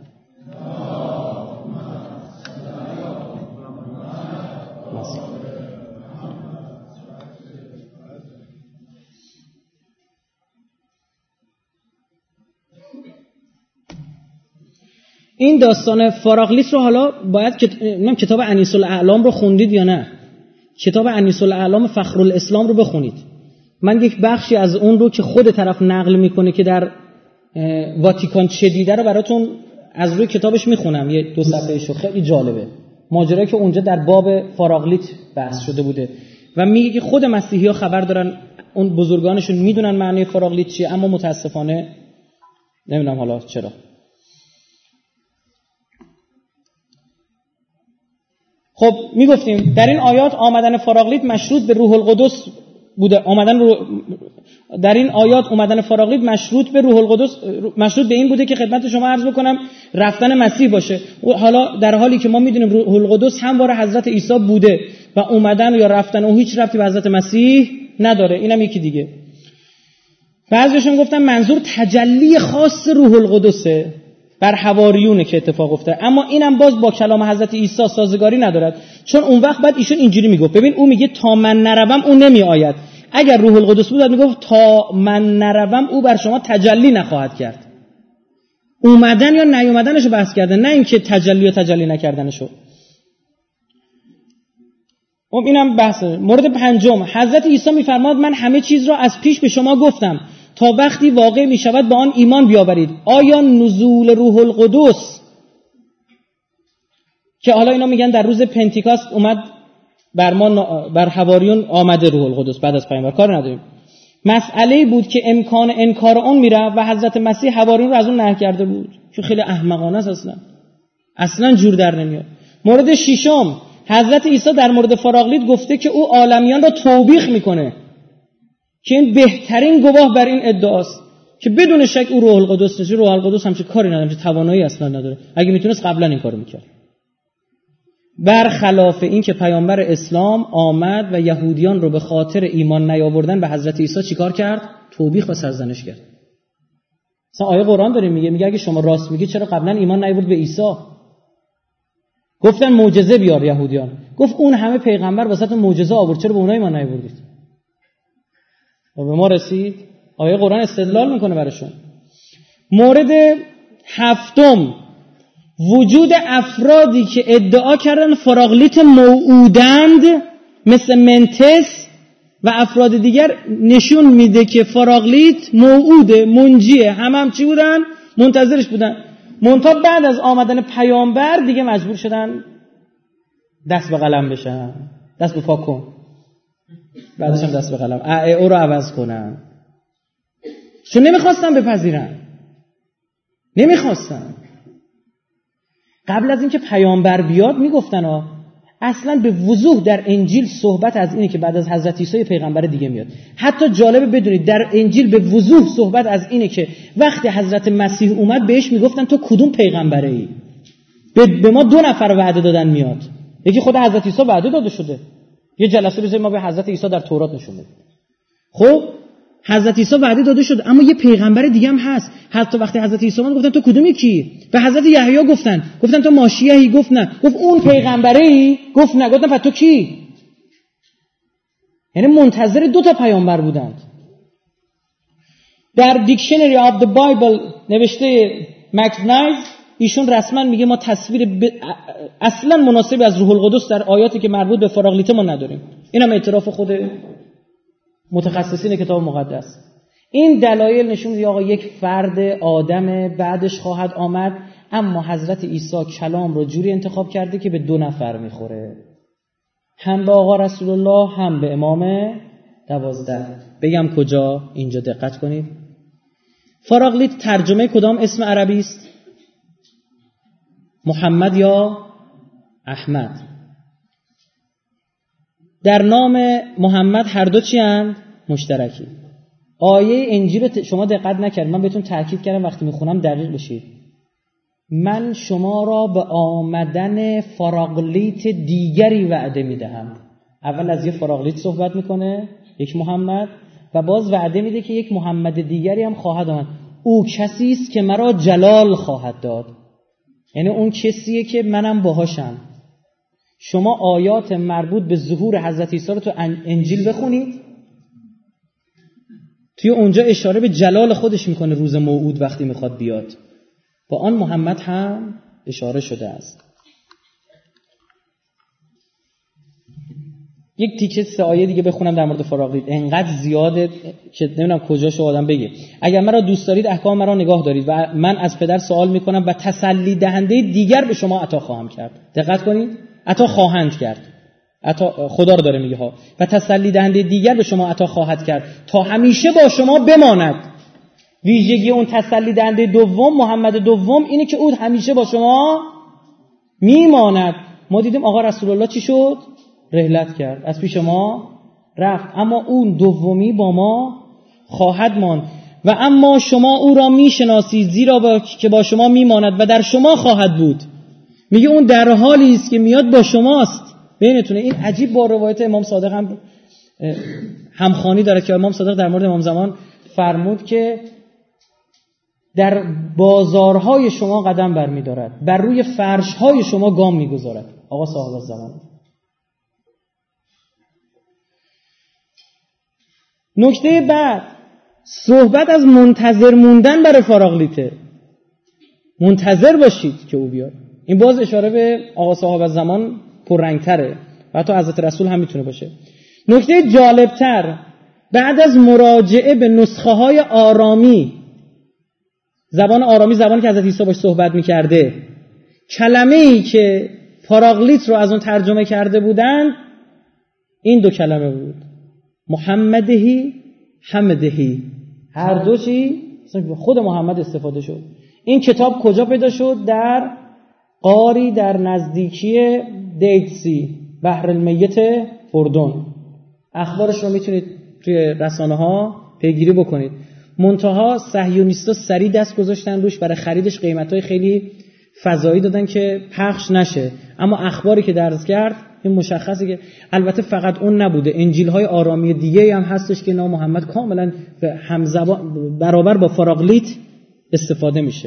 این داستان فاراقلیس رو حالا باید کتاب انیس الاعلام رو خوندید یا نه؟ کتاب انیس الاعلام فخرالاسلام رو بخونید. من یک بخشی از اون رو که خود طرف نقل میکنه که در واتیکان چه دیده رو براتون از روی کتابش میخونم، یه دو صفحه‌شو، خیلی جالبه. ماجرایی که اونجا در باب فاراقلیت بحث شده بوده و میگه که خود مسیحی‌ها خبر دارن، اون بزرگانشون میدونن معنی فاراقلیت چیه، اما متاسفانه نمیدونم حالا چرا. خب میگفتیم در این آیات آمدن فاراقلیت مشروط به روح القدس بوده. آمدن رو... در این آیات اومدن فاراقلیت مشروط به روح القدس، مشروط به این بوده که خدمت شما عرض بکنم رفتن مسیح باشه. حالا در حالی که ما میدونیم روح القدس همواره حضرت عیسی بوده و اومدن یا رفتن اون هیچ ربطی به حضرت مسیح نداره. اینم یکی دیگه. بعضیشون گفتن منظور تجلی خاص روح القدسه بر حواریونه که اتفاق افتاد، اما اینم باز با کلام حضرت عیسی سازگاری ندارد، چون اون وقت بعد ایشون اینجوری میگفت. ببین او میگه تا من نروم او نمیآید. اگر روح القدس بود میگفت تا من نروم او بر شما تجلی نخواهد کرد. اومدن یا نیومدنشو بحث کردن، نه اینکه تجلی یا تجلی نکردنشو. خب اینم بحث. مورد پنجم، حضرت عیسی میفرماد من همه چیز را از پیش به شما گفتم تا وقتی واقع می شود با آن ایمان بیاورید. آیا نزول روح القدس که حالا اینا میگن در روز پنتیکاست اومد بر ما، بر حواریون آمده روح القدس بعد از پیامبر، کار نداریم. مسئله بود که امکان انکار اون میره و حضرت مسیح حواریون رو از اون نهی کرده بود که خیلی احمقانه است، اصلا اصلا جور در نمیاد. مورد ششم، حضرت عیسی در مورد فاراقلیت گفته که او عالمیان را توبیخ میکنه که این بهترین گواه بر این ادعاست که بدون شک او روح القدس نیست. روح القدس همچین کاری نداره، همچین توانایی اصلا نداره. اگه میتونست قبلا این کارو میکرد. برخلاف این که پیامبر اسلام آمد و یهودیان رو به خاطر ایمان نیاوردن به حضرت عیسی چیکار کرد؟ توبیخ و سرزنش کرد. مثلا آیه قرآن داره میگه میگه اگه شما راست میگی چرا قبلا ایمان نیاورد به عیسی؟ گفتن معجزه بیار یهودیان. گفت اون همه پیغمبر واسهتون معجزه آورد، چرا به اونها ایمان نیاوردید؟ و به ما رسید. آیه قرآن استدلال میکنه براشون. مورد هفتم، وجود افرادی که ادعا کردن فاراقلیت موعودند مثل منتس و افراد دیگر نشون میده که فاراقلیت موعوده، منجیه، هم هم چی بودن؟ منتظرش بودن. منتها بعد از آمدن پیامبر دیگه مجبور شدن دست به قلم بشن، دست به پا کن، بعدش هم دست به قلم ا او رو عوض کنن، چون نمیخواستن بپذیرن، نمیخواستن. قبل از اینکه پیامبر بیاد میگفتن ها، اصلا به وضوح در انجیل صحبت از اینه که بعد از حضرت عیسی پیغمبر دیگه میاد. حتی جالبه بدونید در انجیل به وضوح صحبت از اینه که وقتی حضرت مسیح اومد بهش میگفتن تو کدوم پیغمبره ای؟ به ما دو نفر وعده دادن میاد. یکی خود حضرت عیسی وعده داده شده، یه جلسه بذاریم ما به حضرت عیسی در تورات نشون بدیم. خب حضرت عیسی وعده داده شد، اما یه پیغمبر دیگه هم هست. حتی وقتی حضرت عیسی اومد گفتن تو کدومی کی؟ به حضرت یحیی گفتن گفتن تو ماشیهی؟ گفت نه. گفت اون پیغمبری؟ گفت نه. گفتن پس تو کی؟ یعنی منتظر دو تا پیامبر بودند. در دیکشنری آف دی بایبل نوشته مکس نایز ایشون رسما میگه ما تصویر ب... اصلا مناسبی از روح القدس در آیاتی که مربوط به فراغلیت ما نداریم. اینم اعتراف خود متخصصین کتاب مقدس. این دلایل نشون میده آقا یک فرد آدم بعدش خواهد آمد، اما حضرت عیسی کلام رو جوری انتخاب کرده که به دو نفر میخوره، هم به آقا رسول الله هم به امام دوازده. بگم کجا؟ اینجا دقت کنید. فراغلیت ترجمه کدام اسم عربی است؟ محمد یا احمد؟ در نام محمد هر دو چی اند؟ مشترکی. آیه انجیل شما دقت نکردید، من بهتون تاکید کردم وقتی میخونم دقیق بشید. من شما را به آمدن فراغلیت دیگری وعده میدهم. اول از یه فراغلیت صحبت میکنه، یک محمد، و باز وعده میده که یک محمد دیگری هم خواهد آمد، او کسی است که مرا جلال خواهد داد. یعنی اون کسیه که منم باهاشم. شما آیات مربوط به ظهور حضرت عیسی رو تو انجیل بخونید، توی اونجا اشاره به جلال خودش میکنه روز موعود وقتی میخواد بیاد. با آن محمد هم اشاره شده است. یک تیکه سه آیه دیگه بخونم در مورد فراغلیت، انقدر زیاده که نمیدونم کجاشو آدم بگه. اگر مرا دوست دارید احکام مرا نگاه دارید و من از پدر سوال میکنم و تسلی دهنده دیگر به شما عطا خواهم کرد. دقت کنید، عطا خواهند کرد، عطا خدا رو داره میگه ها. و تسلی دهنده دیگر به شما عطا خواهد کرد تا همیشه با شما بماند. ویژگی اون تسلی دهنده دوم، محمد دوم، اینه که او همیشه با شما میماند. ما دیدیم آقا رسول الله چی شد؟ رحلت کرد، از پیش ما رفت، اما اون دومی با ما خواهد ماند. و اما شما او را میشناسید زیرا با... که با شما میماند و در شما خواهد بود. میگه اون در حالی است که میاد با شماست بینتونه. این عجیب با روایت امام صادق هم همخوانی داره که امام صادق در مورد امام زمان فرمود که در بازارهای شما قدم برمی‌دارد، بر روی فرش‌های شما گام می‌گذارد. آقا صاحب الزمان. نکته بعد صحبت از منتظر موندن برای فراغلیته. منتظر باشید که او بیاد. این باز اشاره به آقا صاحب الزمان پررنگ‌تره و حتی حضرت رسول هم میتونه باشه. نکته جالبتر، بعد از مراجعه به نسخه‌های آرامی، زبان آرامی زبانی که حضرت عیسی باش صحبت می‌کرده، کلمه‌ای که فراغلیت رو از اون ترجمه کرده بودن این دو کلمه بود: محمدهی حمدهی. هر دو چی؟ خود محمد استفاده شد. این کتاب کجا پیدا شد؟ در قاری در نزدیکی دیدسی، بحر المیت اردن. اخبارش رو میتونید توی رسانه ها پیگیری بکنید. منتها صهیونیستا سری دست گذاشتن روش، برای خریدش قیمتای خیلی فضایی دادن که پخش نشه. اما اخباری که درز کرد این مشخصه که البته فقط اون نبوده، انجیل‌های آرامی دیگه هم هستش که نام محمد کاملا همزبان برابر با فراغلیت استفاده میشه.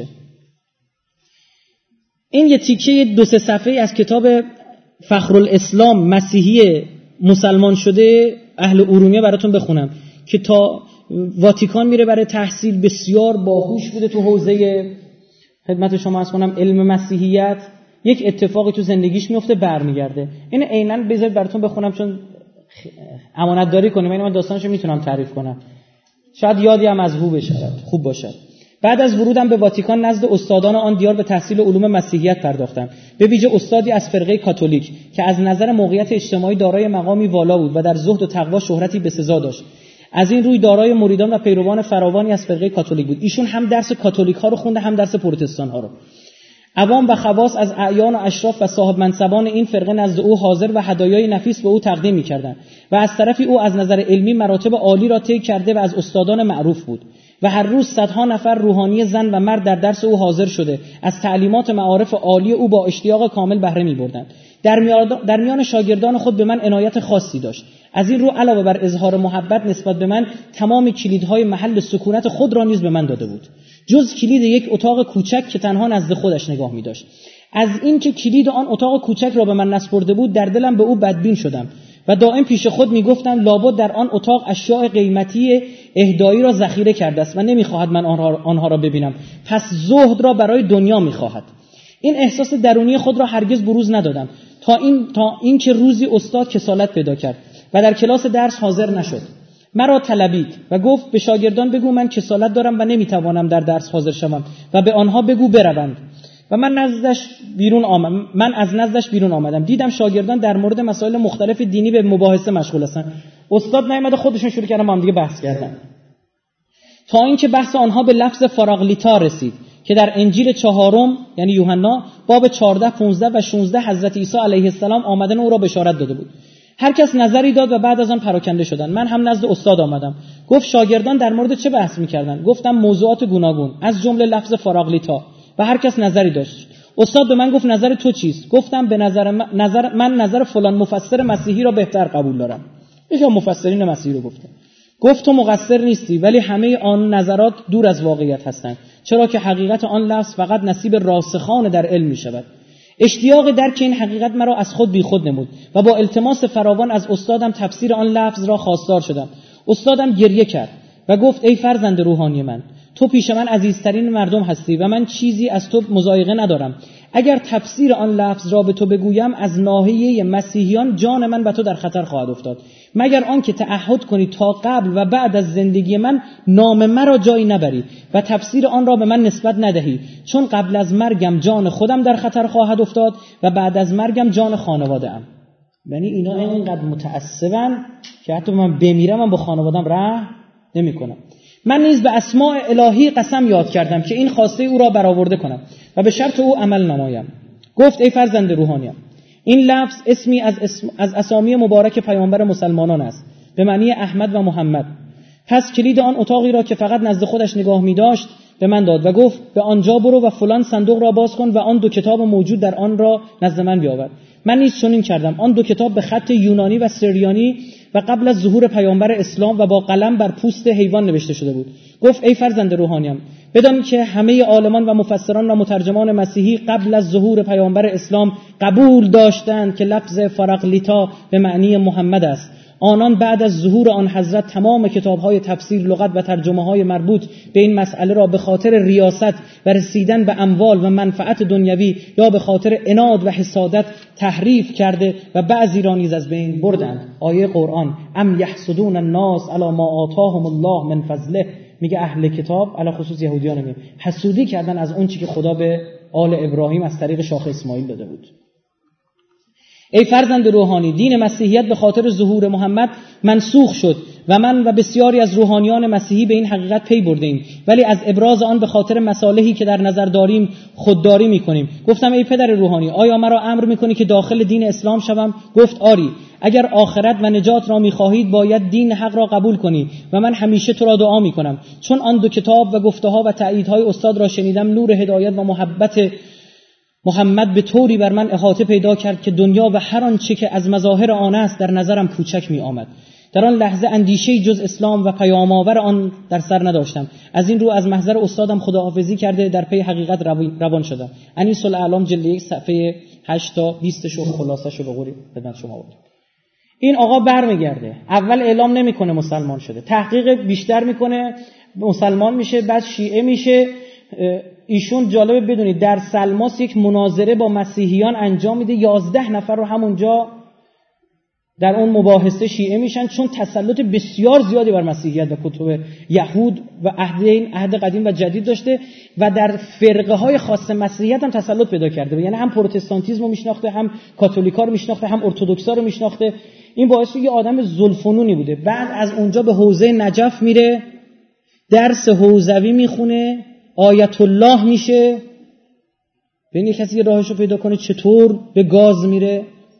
این یه تیکه دو سه صفحه‌ای از کتاب فخرالاسلام مسیحی مسلمان شده اهل ارومیه براتون بخونم که تا واتیکان میره برای تحصیل، بسیار باهوش بوده تو حوزه، خدمت شما عرض کنم، علم مسیحیت. یک اتفاقی تو زندگیش میفته برمیگرده. این عیناً بذارید براتون بخونم چون امانت داری کنیم، من داستانشو میتونم تعریف کنم، شاید یادی هم از هو بشه، خوب باشه. بعد از ورودم به واتیکان نزد استادان آن دیار به تحصیل علوم مسیحیت پرداختم، به ویژه استادی از فرقه کاتولیک که از نظر موقعیت اجتماعی دارای مقامی والا بود و در زهد و تقوا شهرتی بسزا داشت. از این روی دارای مریدان و پیروان فراوانی از فرقه کاتولیک بود. ایشون هم درس کاتولیک ها رو خونده، هم درس پروتستان ها رو. عوام و خواص از اعیان و اشراف و صاحب منصبان این فرقه نزد او حاضر و هدایای نفیس به او تقدیم می‌کردند و از طرفی او از نظر علمی مراتب عالی را طی کرده و از استادان معروف بود و هر روز صدها نفر روحانی زن و مرد در درس او حاضر شده از تعلیمات معارف عالی او با اشتیاق کامل بهره می‌بردند. در میان در میان شاگردان خود به من عنایت خاصی داشت. از این رو علاوه بر اظهار محبت نسبت به من تمام کلیدهای محل سکونت خود را نیز به من داده بود، جز کلید یک اتاق کوچک که تنها نزد خودش نگاه می‌داشت. از این که کلید آن اتاق کوچک را به من نسپرده بود در دلم به او بدبین شدم و دائم پیش خود میگفتم لابد در آن اتاق اشیاء قیمتی اهدایی را ذخیره کرده است و نمیخواهد من آنها, آنها را ببینم، پس زهد را برای دنیا میخواهد. این احساس درونی خود را هرگز بروز ندادم تا این تا این که روزی استاد کسالت پیدا کرد و در کلاس درس حاضر نشد. مرا طلبید و گفت به شاگردان بگو من کسالت دارم و نمیتوانم در درس حاضر شوم و به آنها بگو بروند. و من نزدش بیرون آمدم من از نزدش بیرون آمدم. دیدم شاگردان در مورد مسائل مختلف دینی به مباحثه مشغول هستند. استاد نیامد، خودشون شروع کردن با هم دیگه بحث کردن تا اینکه بحث آنها به لفظ فراغلیتا رسید که در انجیل چهارم یعنی یوحنا باب چهارده، پانزده و شانزده حضرت عیسی علیه السلام آمدن او را بشارت داده بود. هر کس نظری داد و بعد از آن پراکنده شدند. من هم نزد استاد آمدم. گفت شاگردان در مورد چه بحث می‌کردند؟ گفتم موضوعات گوناگون از جمله لفظ فراغلیتا و هر کس نظری داشت. استاد به من گفت نظر تو چیست؟ گفتم به نظر من نظر, من نظر فلان مفسر مسیحی را بهتر قبول دارم. یکی از مفسرین مسیحی رو گفته. گفت تو مقصر نیستی، ولی همه آن نظرات دور از واقعیت هستند، چرا که حقیقت آن لفظ فقط نصیب راسخان در علم می شود. اشتیاق درک این حقیقت مرا از خود بی خود نمود و با التماس فراوان از استادم تفسیر آن لفظ را خواستار شدم. استادم گریه کرد و گفت ای فرزند روحانی من، تو پیش من عزیزترین مردم هستی و من چیزی از تو مضایقه ندارم. اگر تفسیر آن لفظ را به تو بگویم از ناحیه مسیحیان جان من به تو در خطر خواهد افتاد، مگر آنکه تعهد کنی تا قبل و بعد از زندگی من نام مرا جایی نبری و تفسیر آن را به من نسبت ندهی، چون قبل از مرگم جان خودم در خطر خواهد افتاد و بعد از مرگم جان خانواده ام. یعنی اینا اینقدر متعصبن که حتی من بمیرم من با خانوادم رحم نمی‌کنم. من نیز به اسماء الهی قسم یاد کردم که این خواسته او را برآورده کنم و به شرط او عمل نمایم. گفت ای فرزند روحانیم، این لفظ اسمی از, اسم از اسامی مبارک پیامبر مسلمانان است به معنی احمد و محمد. پس کلید آن اتاقی را که فقط نزد خودش نگاه می داشت به من داد و گفت به آنجا برو و فلان صندوق را باز کن و آن دو کتاب موجود در آن را نزد من بیاور. من نیز چنین کردم. آن دو کتاب به خط یونانی و سریانی و قبل از ظهور پیامبر اسلام و با قلم بر پوست حیوان نوشته شده بود. گفت ای فرزند روحانیم، بدان که همه عالمان و مفسران و مترجمان مسیحی قبل از ظهور پیامبر اسلام قبول داشتند که لفظ فراغلیتا به معنی محمد است. آنان بعد از ظهور آن حضرت تمام کتاب‌های تفسیر، لغت و ترجمه‌های مربوط به این مسئله را به خاطر ریاست و رسیدن به اموال و منفعت دنیوی یا به خاطر عناد و حسادت تحریف کرده و بعضی را نیز از بین بردند. آیه قرآن ام یحسدون الناس علی ما آتاهم الله من فضله، میگه اهل کتاب علی خصوص یهودیان میگه حسودی کردن از اون چیزی که خدا به آل ابراهیم از طریق شاخ اسماعیل داده بود. ای فرزند روحانی، دین مسیحیت به خاطر ظهور محمد منسوخ شد و من و بسیاری از روحانیان مسیحی به این حقیقت پی بردیم، ولی از ابراز آن به خاطر مصالحی که در نظر داریم خودداری میکنیم. گفتم ای پدر روحانی، آیا مرا امر میکنی که داخل دین اسلام شوم؟ گفت آری، اگر آخرت و نجات را میخواهید باید دین حق را قبول کنی و من همیشه تو را دعا میکنم، چون آن دو کتاب و گفته‌ها و تأییدهای استاد را شنیدم. نور هدایت و محبت محمد به طوری بر من احاطه پیدا کرد که دنیا و هر آنچه که از مظاهر آن است در نظرم کوچک می آمد. در آن لحظه اندیشه‌ای جز اسلام و پیام‌آور آن در سر نداشتم. از این رو از محضر استادم خداحافظی کرده در پی حقیقت روان شدم. انیس الاعلام جلد یک صفحه هشت تا بیست شو خلاصه‌شو به قولی خدمت شما بود. این آقا برمیگرده، اول اعلام نمیکنه مسلمان شده، تحقیق بیشتر میکنه، مسلمان میشه، بعد شیعه میشه. ایشون جالبه بدونید در سلماس یک مناظره با مسیحیان انجام میده، یازده نفر رو همونجا در اون مباحثه شیعه میشن، چون تسلط بسیار زیادی بر مسیحیت و کتب یهود و عهد این عهد قدیم و جدید داشته و در فرقه های خاص مسیحیت هم تسلط پیدا کرده، یعنی هم پروتستانتیسم رو میشناخته، هم کاتولیکا رو میشناخته، هم ارتدوکسا رو میشناخته. این باعث یه آدم ذوالفنونی بوده. بعد از اونجا به حوزه نجف میره، درس حوزوی میخونه، آیت الله میشه. ببین کسی راهشو پیدا کنه چطور به گاز میره.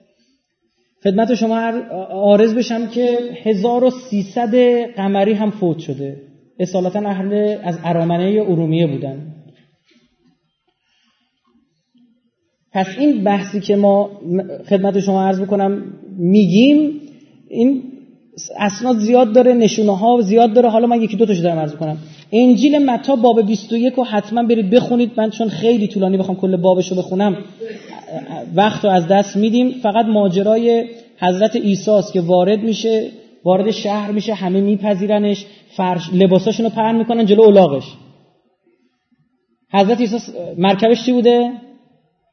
خدمت شما عارض بشم که هزار و سیصد قمری هم فوت شده، اصالتا اهل از ارامنه ارومیه بودن. پس این بحثی که ما خدمت شما عرض بکنم میگیم، این اسناد زیاد داره، نشونه ها زیاد داره. حالا من یکی دو تاشو دارم عرض می‌کنم. انجیل متی باب بیست و یک رو حتما برید بخونید. من چون خیلی طولانی بخوام کل بابشو بخونم وقت رو از دست میدیم. فقط ماجرای حضرت عیسی است که وارد میشه، وارد شهر میشه، همه میپذیرنش، فرش لباساشونو پهن میکنن جلو الاغش. حضرت عیسی مرکبش چی بوده؟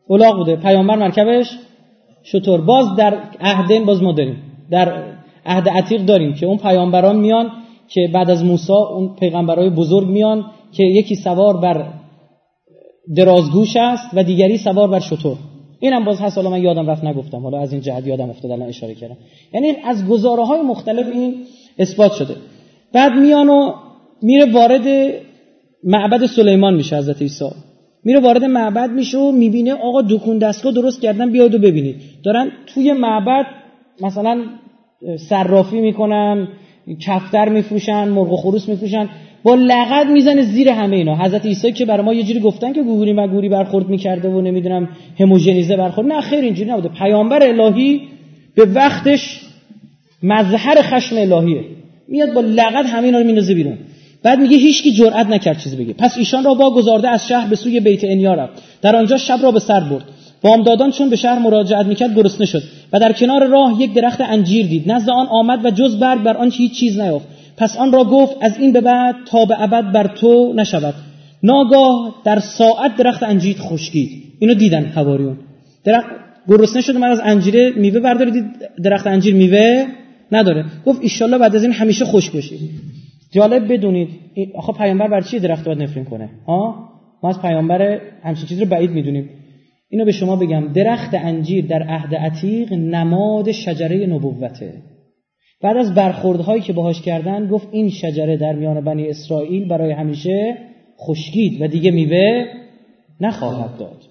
الاغ بوده، پیامبر مرکبش شتر. باز در عهد باز ما داریم، در عهد عتیق داریم که اون پیامبران میان که بعد از موسی اون پیغمبرای بزرگ میان که یکی سوار بر درازگوش است و دیگری سوار بر شتر. اینم باز هست، حالا من یادم رفت نگفتم، حالا از این جهت یادم افتاد الان اشاره کردم. یعنی از گزاره‌های مختلف این اثبات شده. بعد میان و میره وارد معبد سلیمان میشه حضرت عیسی. میره وارد معبد میشه و میبینه آقا دکون دستگاه درست کردن، بیاید و ببینید. دارن توی معبد مثلا صرافی میکنن، کفتر میفروشن، مرغ و خروس میفروشن، با لغت میزنه زیر همه اینا. حضرت عیسی که برای ما یه جوری گفتن که گوگوری مگوری برخورد میکرده و نمیدونم هموژنیزه برخورد، نه خیر اینجوری نبوده. پیامبر الهی به وقتش مظهر خشم الهیه، میاد با لغت همه اینا رو میندازه بیرون. بعد میگه هیچکی جرئت نکرد چیزی بگه. پس ایشان را واگذارده از شهر به سوی بیت انیا رفت. در آنجا شب را به سر برد. بامدادان چون به شهر مراجعت میکرد گرسنه شد و در کنار راه یک درخت انجیر دید. نزد آن آمد و جز برگ بر آن هیچ چیز نیافت. پس آن را گفت از این به بعد تا به ابد بر تو نشود. ناگاه در ساعت درخت انجیر خشکید. اینو دیدن حواریون. درخت گرسنه شد، من از انجیر میوه بردارید، دید درخت انجیر میوه نداره. گفت ان شاءالله بعد از این همیشه خشک بشید. جالب بدونید آخه پیامبر بر چی درخت باید نفرین کنه؟ ها ما از پیامبر همچین چیز رو بعید میدونیم. اینو به شما بگم، درخت انجیر در عهد عتیق نماد شجره نبوته. بعد از برخوردهایی که باهاش کردن گفت این شجره در میان بنی اسرائیل برای همیشه خشکید و دیگه میوه نخواهد داد.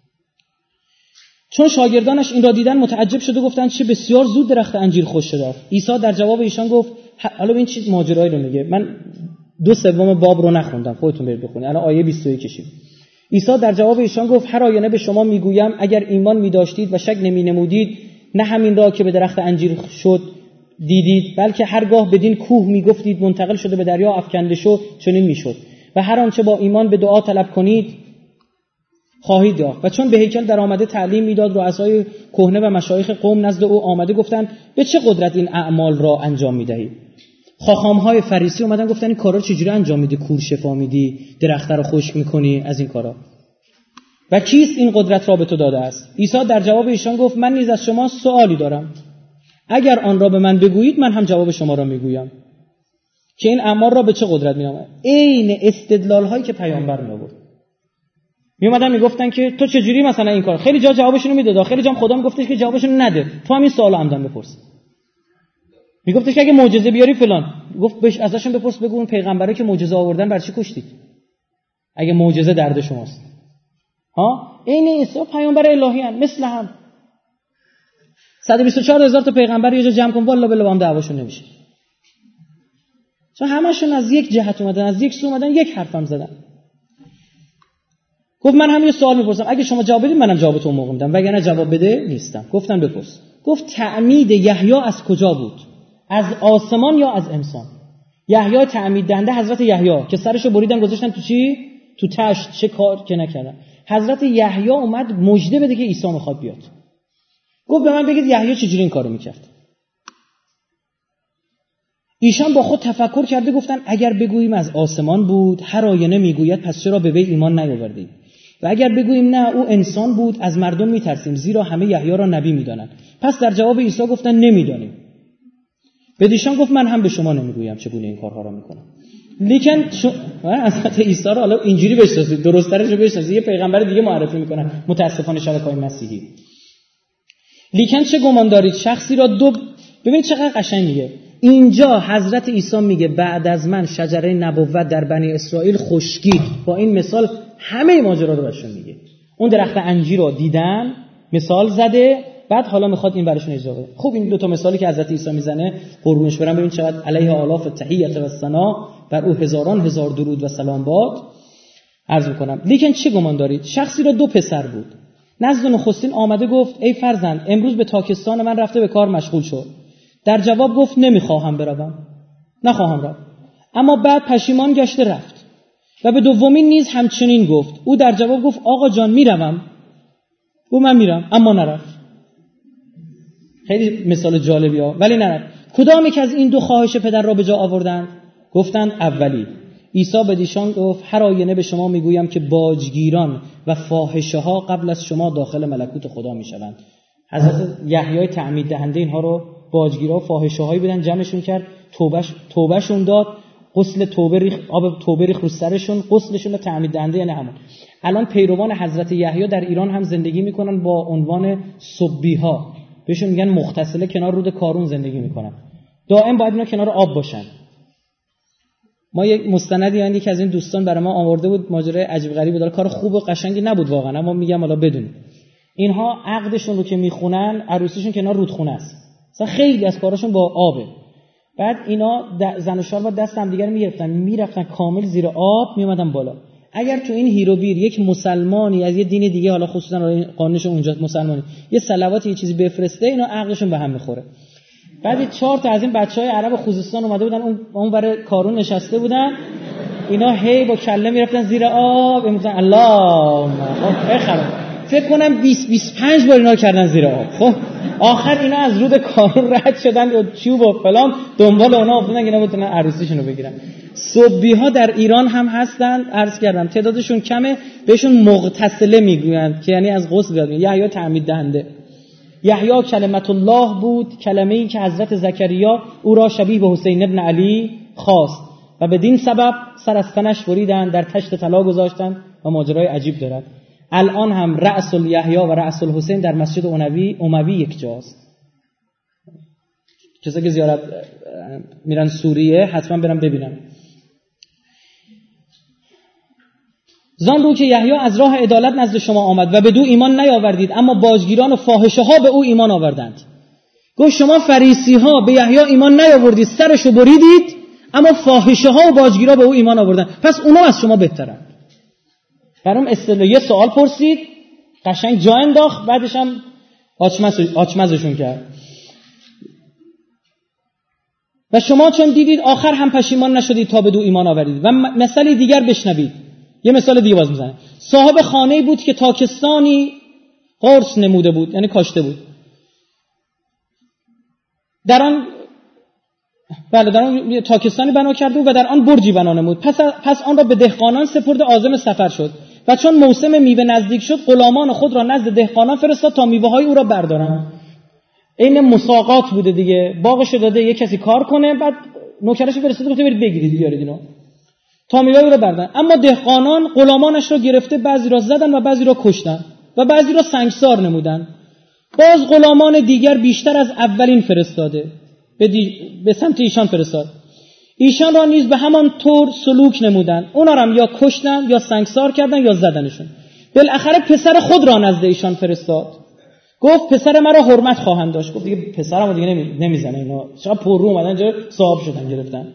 چون شاگردانش این را دیدن متعجب شده، گفتند چه بسیار زود درخت انجیر خشک شده. عیسی در جواب ایشان گفت حالا این چیز ماجرایی رو میگه، من دو سوم باب رو نخوندم، خودتون برید بخونید. الان آیه بیست و یک کشیم. عیسی در جواب ایشان گفت هر آینه به شما میگویم اگر ایمان می‌داشتید و شک نمی‌نمودید، نه همین را که به درخت انجیر شد دیدید، بلکه هرگاه بدین کوه میگفتید منتقل شده به دریا افکنده شو، چنین میشد. و هر آنچه با ایمان به دعا طلب کنید خواهید یافت. و چون به هیکل در آمده تعلیم میداد، رؤسای کهنه و مشایخ قوم نزد او آمده گفتند به چه قدرت این اعمال را انجام میدهید؟ خاخام‌های فریسی اومدن گفتن این کارا رو چجوری انجام میدی؟ کور شفا میدی، درخت رو خشک میکنی، از این کارا. و کیست این قدرت را به تو داده است؟ عیسی در جواب ایشان گفت من نیز از شما سوالی دارم. اگر آن را به من بگویید من هم جواب شما را میگویم که این اعمال را به چه قدرت می‌آورد. عین استدلال هایی که پیامبر می‌آورد. میومدن میگفتن که تو چجوری مثلا این کار، خیلی جا جوابشون رو میداد، خیلی جا خدا میگفتش که جوابشون نده، تو همین سوالو عمدن بپرس. میگفتش که اگه معجزه بیاری فلان، گفت بهش ازشون بپرس بگو اون پیغمبرایی که معجزه آوردن برای چی کشتید اگه معجزه درد شماست؟ ها این عیسی پیامبر الهی ان، مثل هم صد و بیست و چهار هزار تا پیغمبر یه جا جمع کن، والله بالله با هم دعواشون نمیشه، چون همشون از یک جهت اومدن، از یک سو اومدن، یک حرفم زدن. گفت من هم یه سوال میپرسم، اگه شما جواب بدید منم جواب تو موقع میدم، وگرنه جواب بده نیستم. گفتن بپرس. گفت تعمید یحیی از کجا بود؟ از آسمان یا از انسان؟ یحیی تعمید دهنده حضرت یحیی که سرشو بریدن گذاشتن تو چی؟ تو تشت، چه کار که نکردن. حضرت یحیی اومد مژده بده که عیسی میخواد بیاد. گفت به من بگید یحیی چجوری این کارو میکرد؟ ایشان با خود تفکر کرده گفتن اگر بگوییم از آسمان بود، هر آینه میگوید پس چرا به وی ایمان نیاوردید؟ و اگر بگوییم نه او انسان بود، از مردم میترسیم زیرا همه یحیی را نبی میدانند. پس در جواب عیسی گفتن نمیدانیم. بدیشان گفت من هم به شما نمیگویم چگونه این کارها را میکنم. لیکن شو... حضرت عیسی را حالا اینجوری بشناسید، درست‌ترش رو بشناسید، یه پیغمبر دیگه معرفی میکنن متاسفانه شبکه‌های مسیحی. لیکن چه گمان دارید شخصی را دو ببینید چقدر قشنگ میگه. اینجا حضرت عیسی میگه بعد از من شجره نبوت در بنی اسرائیل خشکید. با این مثال همه ماجرا رو براشون میگه. اون درخت انجیر رو دیدن، مثال زده، بعد حالا میخواد این براشون اجرا کنه. خوب این دو تا مثالی که حضرت عیسی میزنه قربونش برم، ببین چقدر علیه آلاف التحیه و الثنا، بر او هزاران هزار درود و سلام باد عرض میکنم. لیکن چه گمان دارید شخصی را دو پسر بود. نزد نخستین آمده گفت ای فرزند امروز به تاکستان من رفته به کار مشغول شد. در جواب گفت نمیخواهم بروم، نخواهم رفت. اما بعد پشیمان گشته رفت. و به دومین نیز همچنین گفت. او در جواب گفت آقا جان میروم. او من میرم اما نرفت. خیلی مثال جالبی ها، ولی نرفت. کدام یک از این دو خواهش پدر را به جا آوردند؟ گفتند اولی. عیسی به ایشان گفت هر آینه به شما میگویم که باجگیران و فاحشه ها قبل از شما داخل ملکوت خدا میشوند. حضرت یحیی تعمید دهنده اینها رو باجگیرا و فاحشه هایی بودن، جمعشون کرد، توبهش توبهشون داد، غسل توبه ریخ، آب توبه ریخ رو سرشون، غسلشون رو تعمید دهنده یعنی همون. الان پیروان حضرت یحیی در ایران هم زندگی میکنن با عنوان سبیها، بهشون میگن مغتسله، کنار رود کارون زندگی میکنن، دائم باید اینا کنار آب باشن. ما یک مستندی یعنی که از این دوستان برای ما آورده بود، ماجرای عجیب غریبی داره، کار خوب و قشنگی نبود واقعا، اما میگم حالا بدون. اینها عقدشون رو که میخونن عروسیشون کنار رودخونه است، مثلا خیلی از کاراشون با آبه. بعد اینا زن و شوهر با دست هم دیگه میگرفتن، میرفتن کامل زیر آب میومدن بالا. اگر تو این هیروبیر یک مسلمانی از یه دین دیگه، حالا خصوصا قانونش اونجا مسلمانی، یه صلواتی یه چیزی بفرسته، اینا عقلشون به هم میخوره. بعد چهار تا از این بچهای عرب خوزستان اومده بودن، اون اونور کارون نشسته بودن، اینا هی با کله میرفتن زیر آب، میگفتن اللهم بخرم. فکر کنم بیست بیست و پنج بار اینا کردن زیر آب. خب آخر اینا از رود کارون رد شدن و چوب و فلان دنبال اونا افتادن که اینا بتونن عروسیشون رو بگیرن. صبیها در ایران هم هستن، عرض کردم تعدادشون کمه، بهشون مغتسله میگویند که یعنی از غسل بیاد. یحیی تعمید دهنده. یحیی کلمت الله بود، کلمه‌ای که حضرت زکریا او را شبیه به حسین ابن علی خواست و بدین سبب سر از تنش بریدند، در تشت طلا گذاشتند و ماجرای عجیب دارد. الان هم رأس الیحیی و رأس الحسین در مسجد اموی اموی یک جاست. کسایی که زیارت میرن سوریه حتما برن ببینن. زان رو که یحیی از راه عدالت نزد شما آمد و به دو ایمان نیاوردید، اما باجگیران و فاحشه ها به او ایمان آوردند. گفت شما فریسی ها به یحیی ایمان نیاوردید، سرشو بریدید، اما فاحشه ها و باجگیرا به او ایمان آوردند، پس اونا از شما بهترن. برام اصطلاح یه سوال پرسید، قشنگ جا انداخت، بعدش هم آچمز آچمزشون کرد. و شما چون دیدید آخر هم پشیمان نشدید تا به دو ایمان آورید. و مثالی دیگر بشنوید. یه مثال دیگه باز میزنه. صاحب خانه‌ای بود که تاکستانی قرص نموده بود، یعنی کاشته بود. در آن بله در آن تاکستانی بنا کرده بود و در آن برجی بنا نمود. پس پس آن را به دهقانان سپرد، عازم سفر شد. و چون موسم میوه نزدیک شد، غلامان خود را نزد دهقانان فرستاد تا میوه‌های او را بردارند. این مساقات بوده دیگه، باغش داده یه کسی کار کنه، بعد نوکرش فرستاده گفته برید بگیرید بیارید اینو، تا میوه او را بردن. اما دهقانان غلامانش را گرفته، بعضی را زدن و بعضی را کشتن و بعضی را سنگسار نمودن. باز غلامان دیگر بیشتر از اولین فرستاده به, دی... به سمت ایشان فرستاد. ایشان را نیز به همان طور سلوک نمودن، اونا را هم یا کشتن یا سنگسار کردن یا زدنشون. بالاخره پسر خود را نزد ایشان فرستاد، گفت پسر مرا حرمت خواهند داشت. گفت دیگه پسرمو دیگه نمی... نمیزنه اینا، چقدر پر رو اومدن اینجا صاحب شدن گرفتن.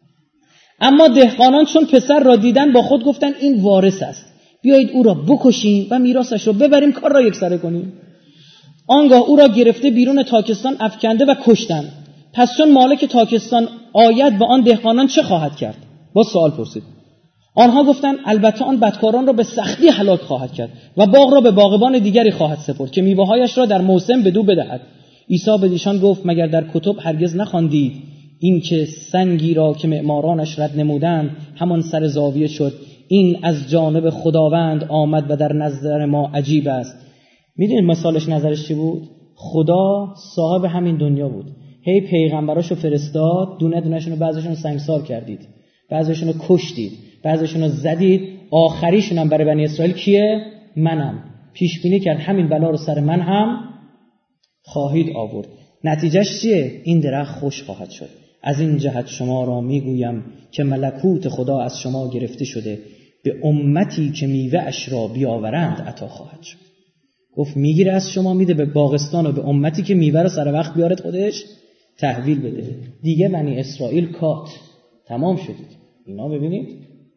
اما دهقانان چون پسر را دیدن با خود گفتن این وارث است، بیایید او را بکشیم و میراثش را ببریم، کار را یکسره کنیم. آنگاه او را گرفته بیرون تاکستان افکنده و کشتن. پس چون مالک تاکستان آید به آن دهقانان چه خواهد کرد؟ با سوال پرسید. آنها گفتند البته آن بدکاران را به سختی هلاک خواهد کرد و باغ را به باغبان دیگری خواهد سپرد که میوه‌هایش را در موسم بدو بدهد. عیسی به ایشان گفت مگر در کتب هرگز نخواندید این که سنگی را که معمارانش رد نمودند همان سر زاویه شد، این از جانب خداوند آمد و در نظر ما عجیب است. میدونید مثالش نظرش چی بود؟ خدا صاحب همین دنیا بود، هی پیغمبراشو فرستاد، دونه دونهشون رو بعضیشون سنگسار کردید، بعضیشون رو کشتید، بعضیشون رو زدید، آخریشون هم برای بنی اسرائیل کیه؟ منم. پیش بینی کرد همین بلا رو سر من هم خواهید آورد. نتیجهش چیه؟ این درخت خوش خواهد شد. از این جهت شما را میگویم که ملکوت خدا از شما گرفته شده، به امتی که میوه اش را بیاورند عطا خواهد شد. گفت میگیره از شما میده به باغستان و به امتی که میوه رو سر وقت بیارد خودش تحویل بده. دیگه بنی اسرائیل کات تمام شدید. اینا ببینید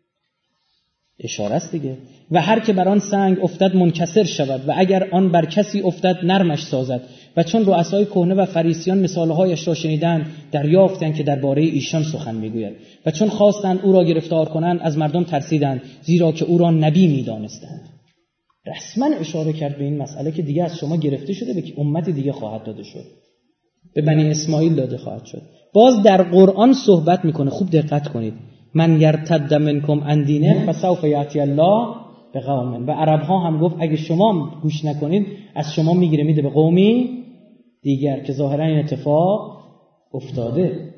اشاره است دیگه. و هر که بر آن سنگ افتد منکسر شود و اگر آن بر کسی افتد نرمش سازد. و چون رؤسای کهنه و فریسیان مثالهایش را شنیدند دریافتند که درباره ایشان سخن میگوید. و چون خواستند او را گرفتار کنند از مردم ترسیدند، زیرا که او را نبی میدانستند. رسما اشاره کرد به این مسئله که دیگه از شما گرفته شده، به که امت دیگه خواهد داده شد، به بنی اسماعیل داده خواهد شد. باز در قرآن صحبت میکنه، خوب دقت کنید. من یرتد منکم عن دینه فسوف یأتی الله بقوم. و عرب ها هم گفت اگه شما گوش نکنید از شما میگیره میده به قومی دیگر، که ظاهرا این اتفاق افتاده.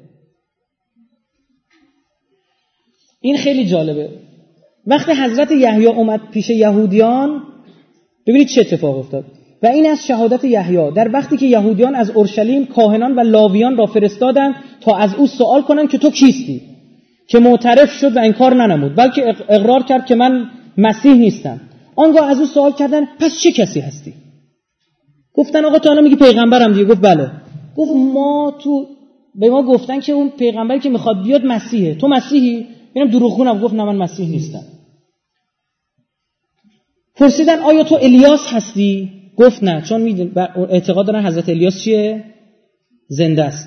این خیلی جالبه. وقتی حضرت یحیی اومد پیش یهودیان، ببینید چه اتفاق افتاد. و این از شهادت یحیی در وقتی که یهودیان از اورشلیم کاهنان و لاویان را فرستادند تا از او سوال کنند که تو کیستی، که معترف شد و انکار ننمود، بلکه اقرار کرد که من مسیح نیستم. آنگاه از او سوال کردند پس چه کسی هستی؟ گفتن آقا تو الان میگی پیغمبرم دیگه. گفت بله. گفت ما تو به ما گفتن که اون پیغمبری که میخواد بیاد مسیحه، تو مسیحی؟ اینم دروغگوام. گفت نه من مسیح نیستم. پرسیدن آیا تو الیاس هستی؟ گفت نه، چون میدون اعتقاد دارن حضرت الیاس چیه؟ زنده است.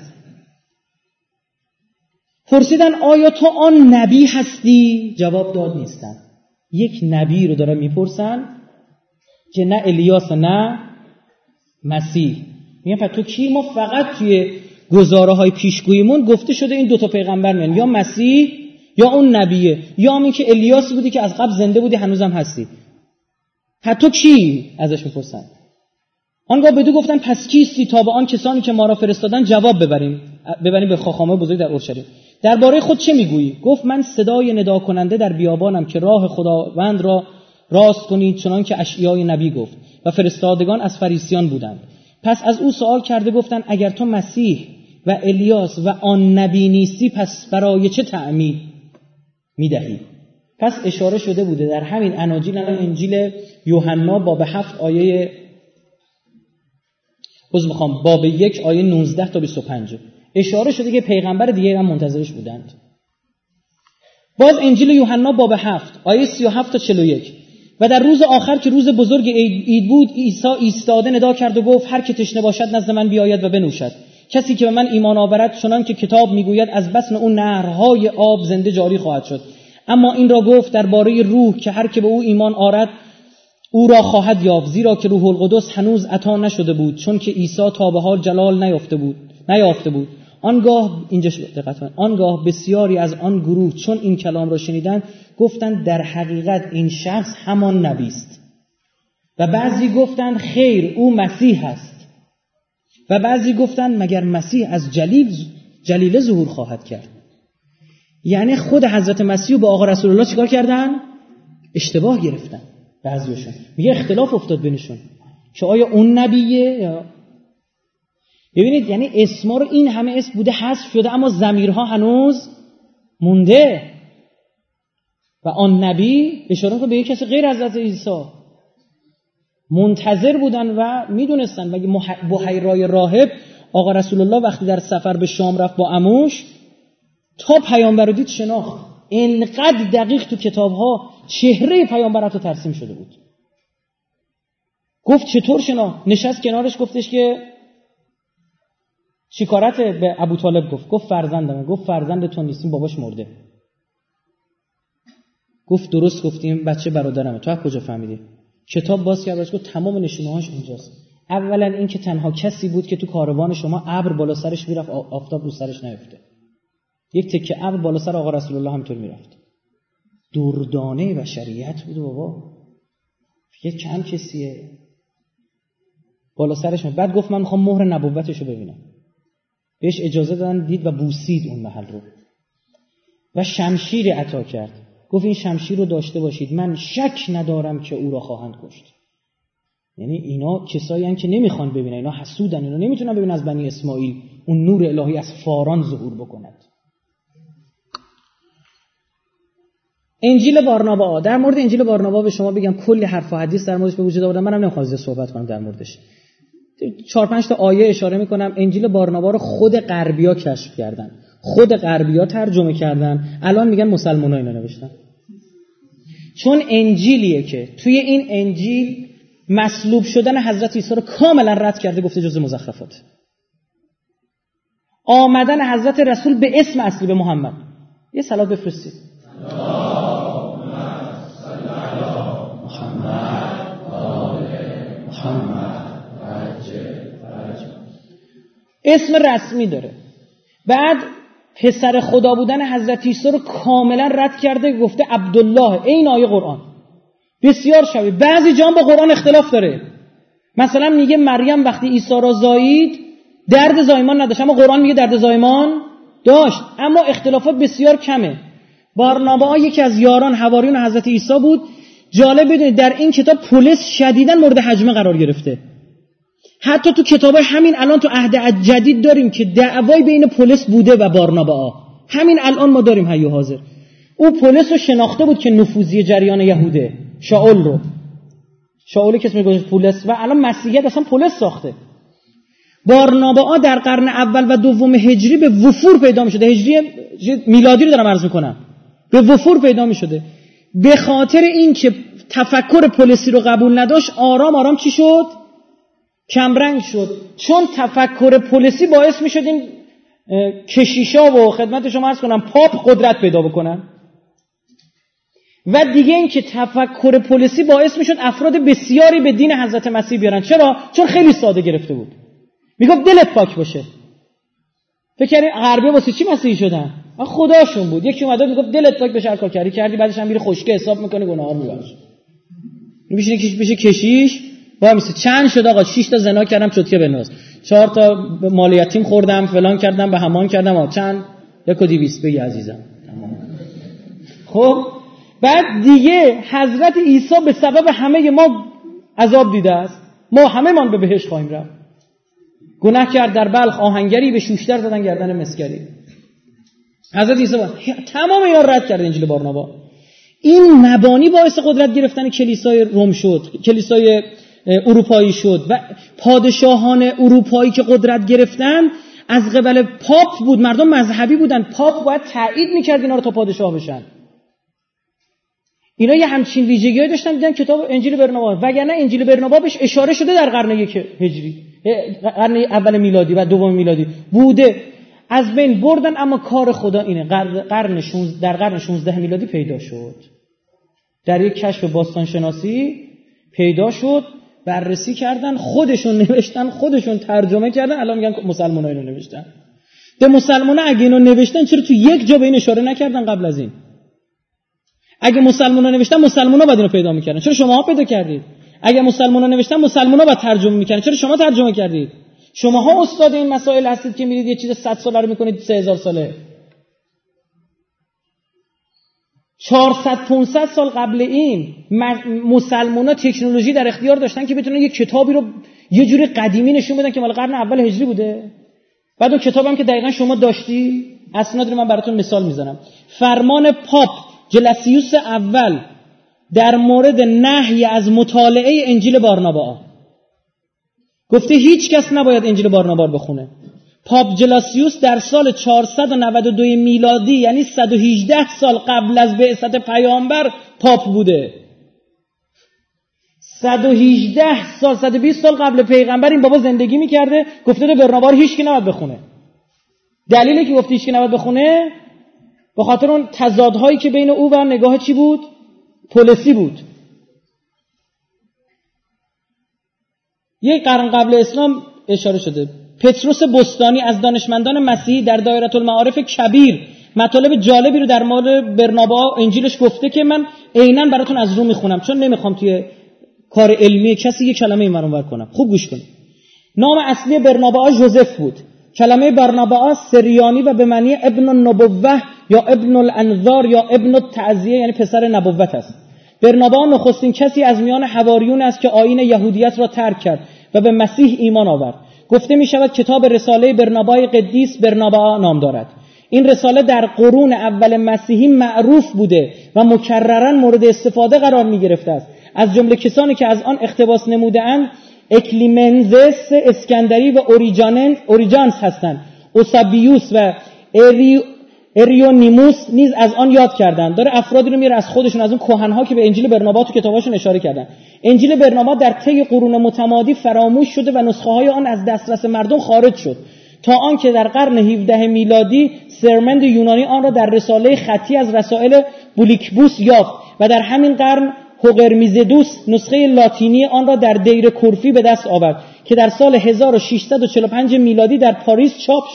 پرسیدن آیا تو آن نبی هستی؟ جواب داد نیستم. یک نبی رو داره میپرسن که نه الیاس نه مسیح. میگن تو کی؟ ما فقط توی گزاره های پیشگوییمون گفته شده این دوتا پیغمبر میان، یا مسیح یا اون نبیه، یا همین که الیاس بودی که از قبل زنده بودی هنوزم هستی. حتی کی؟ ازش میپرسن. آنگاه بدو گفتن پس کیستی تا به آن کسانی که ما را فرستادن جواب ببریم ببریم به خاخامه بزرگ در اورشلیم. درباره خود چه میگویی؟ گفت من صدای ندا کننده در بیابانم که راه خداوند را راست کنید، چنان که اشعیای نبی گفت و فرستادگان از فریسیان بودند. پس از او سوال کرده گفتند اگر تو مسیح و الیاس و آن نبی نیستی پس برای چه تعمید میدهی؟ پس اشاره شده بوده در همین اناجیل، الان انجیل یوحنا باب هفت آیه باز میخوام باب یک آیه نوزده تا بیست و پنج اشاره شده که پیغمبر دیگه هم منتظرش بودند. باز انجیل یوحنا باب هفت آیه سی و هفت تا چهل و یک و در روز آخر که روز بزرگ عید بود عیسی ایستاده ندا کرد و گفت هر که تشنه باشد نزد من بیاید و بنوشد. کسی که به من ایمان آورد چنان که کتاب میگوید از بطن اون نهرهای آب زنده جاری خواهد شد. اما این را گفت درباره روح که هر که به او ایمان آورد او را خواهد یافت، زیرا که روح القدس هنوز عطا نشده بود چون که عیسی تا به حال جلال نیافته بود نیافته بود. آنگاه اینجا دقت کنید، آنگاه بسیاری از آن گروه چون این کلام را شنیدند گفتند در حقیقت این شخص همان نبی است. و بعضی گفتند خیر او مسیح است. و بعضی گفتند مگر مسیح از جلیل جلیل ظهور خواهد کرد. یعنی خود حضرت مسیح با آقا رسول الله چیکار کردن؟ اشتباه گرفتن. بعضیشون میگه اختلاف افتاد بینشون که آیا اون نبیه یا. ببینید یعنی اسما رو این همه اسم بوده حذف شده اما ضمیرها هنوز مونده. و آن نبی اشاره کنه به یک کسی غیر از حضرت عیسی. منتظر بودن و میدونستن. مگه بحیرای راهب آقا رسول الله وقتی در سفر به شام رفت با عموش تا پیامبر رو دید شناخت. اینقدر دقیق تو کتاب‌ها چهره پیامبر رو ترسیم شده بود. گفت چطور شناخت؟ نشست کنارش گفتش که چیکارت به ابو طالب گفت گفت فرزندمه. گفت فرزند تو نیستیم باباش مرده. گفت درست گفتیم بچه برادرمه. تو از کجا فهمیدی؟ کتاب باز کرد گفت تمام نشونه‌هاش اینجاست. اولا این که تنها کسی بود که تو کاروان شما ابر بالا سرش میرفت آفتاب رو سرش نیفته. یک تکه ابر بالا سر آقا رسول الله همینطور میرفت. دردانه بشریت بود بابا. یه کم کسیه بالا سرش می. بعد گفت من میخوام مهر نبوتشو ببینم. بهش اجازه دادن دید و بوسید اون محل رو و شمشیر عطا کرد. گفت این شمشیر رو داشته باشید من شک ندارم که او را خواهند کشت. یعنی اینا کسایی هستن که نمیخوان ببینن، اینا حسودن، اینا نمیتونن ببینن از بنی اسماعیل اون نور الهی از فاران ظهور بکند. انجیل بارنابا. در مورد انجیل بارنابا به شما بگم کلی حرف و حدیث در موردش به وجود آوردم. منم نمیخوام زیاد صحبت کنم در موردش. چهار پنج تا آیه اشاره میکنم. انجیل بارنابا رو خود غربیا کشف کردن، خود غربیا ترجمه کردن، الان میگن مسلمان‌ها اینو نوشتن. چون انجیلیه که توی این انجیل مصلوب شدن حضرت عیسی رو کاملا رد کرده، گفته جزء مزخرفات. آمدن حضرت رسول به اسم اصلی به محمد. یه صلوات بفرستید. اسم رسمی داره. بعد پسر خدا بودن حضرت عیسی رو کاملا رد کرده، گفته عبدالله. این آیه قرآن بسیار شبیه. بعضی جا با قرآن اختلاف داره. مثلا میگه مریم وقتی عیسی را زایید درد زایمان نداشت، اما قرآن میگه درد زایمان داشت. اما اختلافات بسیار کمه. بارنابا یکی از یاران حواریون حضرت عیسی بود. جالب بدونید در این کتاب پولس شدیداً مورد هجمه قرار گرفته. حتی تو کتابای همین الان تو عهد جدید داریم که دعوای بین پولس بوده و بارنابا. همین الان ما داریم حی و حاضر. او پولس رو شناخته بود که نفوذی جریان یهوده، شاول رو. شاول که اسمش گذاشت پولس و الان مسیحیت اصلا پولس ساخته. بارنابا در قرن اول و دوم هجری به وفور پیدا می شده. هجری میلادی رو دارم عرض میکنم. به وفور پیدا می شده. به خاطر این که تفکر پولسی رو قبول نداشت آرام آرام چی شد؟ کمرنگ شد. چون تفکر پولسی باعث می شد این کشیشا و خدمت شما عرض کنم پاپ قدرت پیدا بکنن. و دیگه این که تفکر پولسی باعث می شد افراد بسیاری به دین حضرت مسیح بیارن. چرا؟ چون خیلی ساده گرفته بود. میگفت دلت پاک باشه. فکر کردی غربی واسه چی مسیحی شدن؟ خداشون بود. یکی اومد میگفت دلت پاک بشه، هر کار کردی کردی، بعدش هم میره خشکه حساب میکنه، گناهار میبخشه. میشه کیش بشه کشیش با میشه چند شد آقا؟ شش تا زنا کردم چوتکه بنوز، چهار تا مال یتیم خوردم، فلان کردم، به همان کردم. آ چند؟ یک و دویست بگی عزیزم. خب بعد دیگه حضرت عیسی به سبب همه ما عذاب دیده است. ما همه من به بهشت خواهیم رفت. گناه کرد در بلخ آهنگری، به شوشتر زدن گردن مسگری. حضرت عیسی با تمام اینا رد کرد انجیل بارنابا. این مبانی باعث قدرت گرفتن کلیسای روم شد، کلیسای اروپایی شد و پادشاهان اروپایی که قدرت گرفتن از قبل پاپ بود. مردم مذهبی بودن، پاپ باید تایید میکرد اینا رو تا پادشاه بشن. اینا یه همچین ویژگی‌هایی داشتن. دیدن کتاب انجیل برنابا، وگرنه انجیل برنابا بهش اشاره شده در قرن یک هجری، قرن اول میلادی و دوم میلادی بوده، از بین بردن. اما کار خدا اینه، قرن شانزده در قرن شانزده میلادی پیدا شد، در یک کشف باستان شناسی پیدا شد، بررسی کردن، خودشون نوشتن، خودشون ترجمه کردن. الان میگن مسلمان‌ها اینو نوشتن. به مسلمان‌ها اگه اینو نوشتن چرا تو یک جا به این اشاره نکردن قبل از این؟ اگه مسلمان‌ها نوشتن مسلمان‌ها باید اینو پیدا می‌کردن، چرا شماها پیدا کردید؟ اگه مسلمان‌ها نوشتن مسلمان‌ها باید ترجمه می‌کردن، چرا شما ترجمه کردید؟ شماها استاد این مسائل هستید که میرید یه چیز صد ساله رو می‌کنید سه هزار ساله. چهارصد پانصد سال قبل این مسلمان‌ها تکنولوژی در اختیار داشتن که بتونن یه کتابی رو یه جوری قدیمی نشون بدن که مال قرن اول هجری بوده. بعد اون کتابم که دقیقاً شما داشتی، اسناد رو من براتون مثال میزنم. فرمان پاپ جلاسیوس اول در مورد نهی از مطالعه انجیل بارنابا گفته هیچ کس نباید انجیل بارنابا رو بخونه. پاپ جلاسیوس در سال چهارصد و نود و دو میلادی، یعنی صد و هجده سال قبل از بعثت پیامبر پاپ بوده. صد و هجده سال، صد و بیست سال قبل پیغمبر این بابا زندگی میکرده. گفته برنابا رو هیچ کی نباید بخونه. دلیلی که گفته هیچ کی نباید بخونه به خاطر اون تضادهایی که بین او و نگاه چی بود؟ پولسی بود. یک قرن قبل اسلام اشاره شده. پتروس بستانی از دانشمندان مسیحی در دایره المعارف کبیر مطالب جالبی رو در مورد برنابا انجیلش گفته که من عیناً براتون از رو میخونم، چون نمیخوام توی کار علمی کسی یک کلمه این ور کنم. خوب گوش کنید. نام اصلی برنابا ژوزف بود. کلمه برنابا سریانی و به معنی ابن النبوه یا ابن الانذار یا ابن التعزیه، یعنی پسر نبوت است. برنابا نخستین کسی از میان حواریون است که آیین یهودیت را ترک کرد و به مسیح ایمان آورد. گفته می شود کتاب رساله برنابای قدیس برنابا نام دارد. این رساله در قرون اول مسیحی معروف بوده و مکرراً مورد استفاده قرار می گرفته است. از جمله کسانی که از آن اقتباس نموده‌اند اکلیمنزس اسکندری و اوریجانس اوریجانس هستند. اوسابیوس و اریو اریونیموس نیز از آن یاد کردند. داره افرادی رو میاره از خودشون، از اون کهن‌ها که به انجیل برنابا تو کتاباشون اشاره کردن. انجیل برنابا در طی قرون متمادی فراموش شده و نسخه‌های آن از دسترس مردم خارج شد تا آنکه در قرن هفدهم میلادی سرمند یونانی آن را در رساله خطی از رسائل بولیکبوس یافت و در همین قرن هوگرمیزدوس نسخه لاتینی آن را در دیر کورفی به دست آورد که در سال هزار و ششصد و چهل و پنج میلادی در پاریس چاپ شد.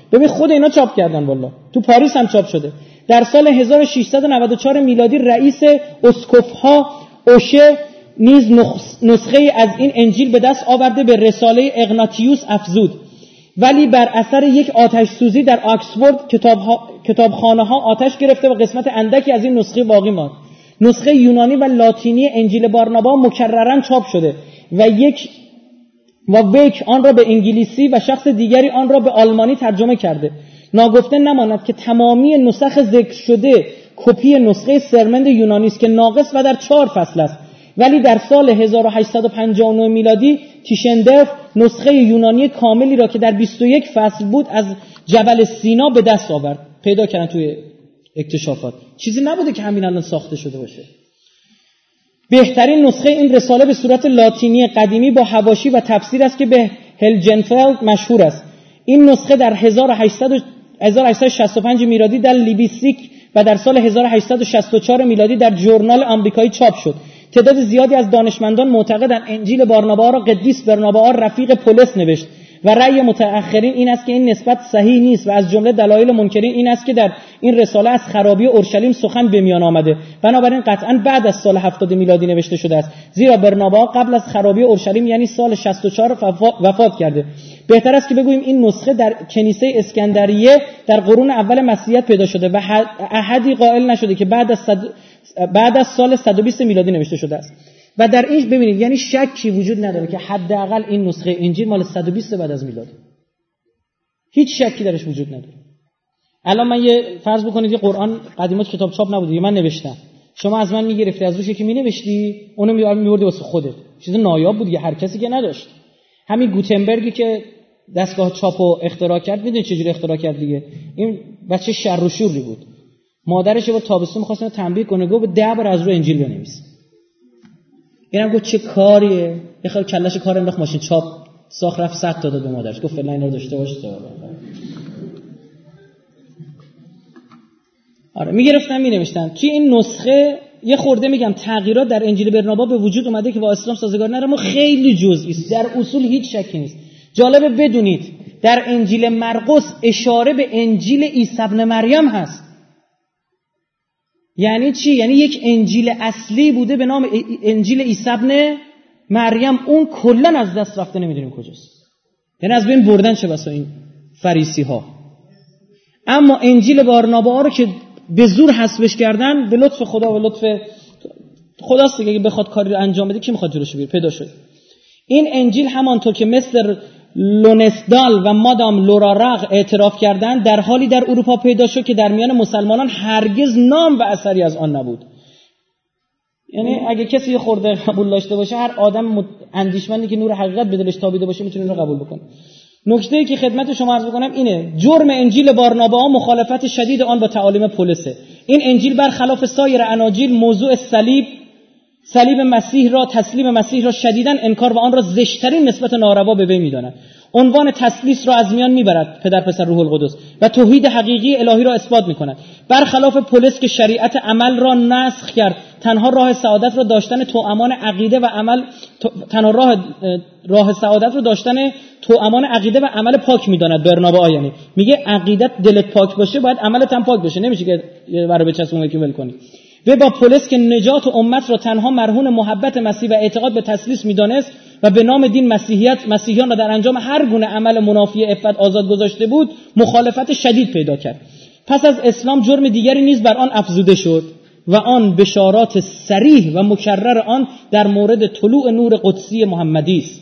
ببین خود اینا چاپ کردن والله، تو پاریس هم چاپ شده. در سال هزار و ششصد و نود و چهار میلادی رئیس اسقف‌ها اوشه نیز نسخه از این انجیل به دست آورده، به رساله اغناطیوس افزود، ولی بر اثر یک آتش سوزی در آکسفورد کتابخانه ها آتش گرفته و قسمت اندکی از این نسخه باقی ماند. نسخه یونانی و لاتینی انجیل بارنابا مکررن چاپ شده و یک و ویک آن را به انگلیسی و شخص دیگری آن را به آلمانی ترجمه کرده. ناگفته نماند که تمامی نسخ ذکر شده کپی نسخه سرمند یونانی است که ناقص و در چهار فصل است، ولی در سال هزار و هشتصد و پنجاه و نه میلادی تیشندرف نسخه یونانی کاملی را که در بیست و یک فصل بود از جبل سینا به دست آورد. پیدا کردن توی اکتشافات، چیزی نبوده که همین الان ساخته شده باشه. بهترین نسخه این رساله به صورت لاتینی قدیمی با حواشی و تفسیر است که به هلجنفلد مشهور است. این نسخه در هزار و هشتصد و شصت و پنج میلادی در لیبیسیک و در سال هزار و هشتصد و شصت و چهار میلادی در ژورنال آمریکایی چاپ شد. تعداد زیادی از دانشمندان معتقدند انجیل بارنابا را قدیس برنابا رفیق پولس نوشت و رأی متأخرین این است که این نسبت صحیح نیست و از جمله دلایل منکرین این است که در این رساله از خرابی اورشلیم سخن به میان آمده، بنابراین قطعاً بعد از سال هفتاد میلادی نوشته شده است، زیرا برنابا قبل از خرابی اورشلیم یعنی سال شصت و چهار وفات کرده. بهتر است که بگوییم این نسخه در کنیسه اسکندریه در قرون اول مسیحیت پیدا شده و احدی قائل نشده که بعد از صد... بعد از سال صد و بیست میلادی نوشته شده است. و در این ببینید یعنی شکی وجود نداره که حداقل این نسخه انجیل مال صد و بیست بعد از میلاد، هیچ شکی درش وجود نداره. الان من یه فرض بکنید یه قرآن قدیمات کتاب چاپ نبوده، من نوشتم، شما از من میگرفتی از روش یکی مینوشتی، اونو میوردی واسه خودت، چیز نایاب بود، یه هر کسی که نداشت. همین گوتنبرگی که دستگاه چاپو اختراع کرد، میدونید چجوری اختراع کرد دیگه؟ این بچه شر و شوری بود، مادرش با تابستون می‌خواست تنبیه کنه، گفت ده بار از رو انجیل بنویس. اینم گفت چه کاریه، یه خیلی کلهش کار انداخت ماشین چاپ ساخت، رفت صد تا داد به مادرش، گفت فعلا اینا رو داشته باش تا. آره میگرفتن مینوشتن. توی این نسخه یه خورده میگم تغییرات در انجیل برنابا به وجود اومده که با اسلام سازگار نره، ما خیلی جزئی است، در اصول هیچ شکی نیست. جالبه بدونید در انجیل مرقس اشاره به انجیل عیسی ابن مریم هست. یعنی چی؟ یعنی یک انجیل اصلی بوده به نام انجیل عیسی ابن مریم، اون کلا از دست رفته، نمیدونیم کجاست، یعنی از بین بردن چه بسا این فریسی ها. اما انجیل بارنابا رو که به زور حذفش کردن، به لطف خدا و لطف خداست دیگه، اگه بخواد کاری رو انجام بده کی میخواد جلوش بگیره؟ پیدا شد. این انجیل همانطور که مثل لونسدال و مادام لورا رغ اعتراف کردند، در حالی در اروپا پیدا شد که در میان مسلمانان هرگز نام و اثری از آن نبود. یعنی اگه کسی یه خورده قبول داشته باشه، هر آدم اندیشمندی که نور حقیقت به دلش تابیده باشه میتونه اینو قبول بکنه. نکته‌ای که خدمت شما عرض بکنم اینه، جرم انجیل بارنابا مخالفت شدید آن با تعالیم پولسه. این انجیل برخلاف سایر اناجیل موضوع صلیب صلیب مسیح را، تسلیم مسیح را شدیداً انکار و آن را زشترین نسبت ناروا به وی می‌داند. عنوان تثلیث را از میان میبرد، پدر پسر روح القدس، و توحید حقیقی الهی را اثبات می‌کند. برخلاف پولس که شریعت عمل را نسخ کرد، تنها راه سعادت را داشتن توامان عقیده و عمل تنها راه راه سعادت را داشتن توامان عقیده و عمل پاک می‌داند. برنابا یعنی میگه عقیدت دلت پاک باشه، باید عملت هم پاک باشه، نمیشه که برای بچسبون یکی ول کنی. و با پولس که نجات امت را تنها مرهون محبت مسیح و اعتقاد به تثلیث می‌دانست و به نام دین مسیحیت مسیحیان را در انجام هر گونه عمل منافی عفت آزاد گذاشته بود، مخالفت شدید پیدا کرد. پس از اسلام جرم دیگری نیز بر آن افزوده شد و آن بشارات صریح و مکرر آن در مورد طلوع نور قدسی محمدی است.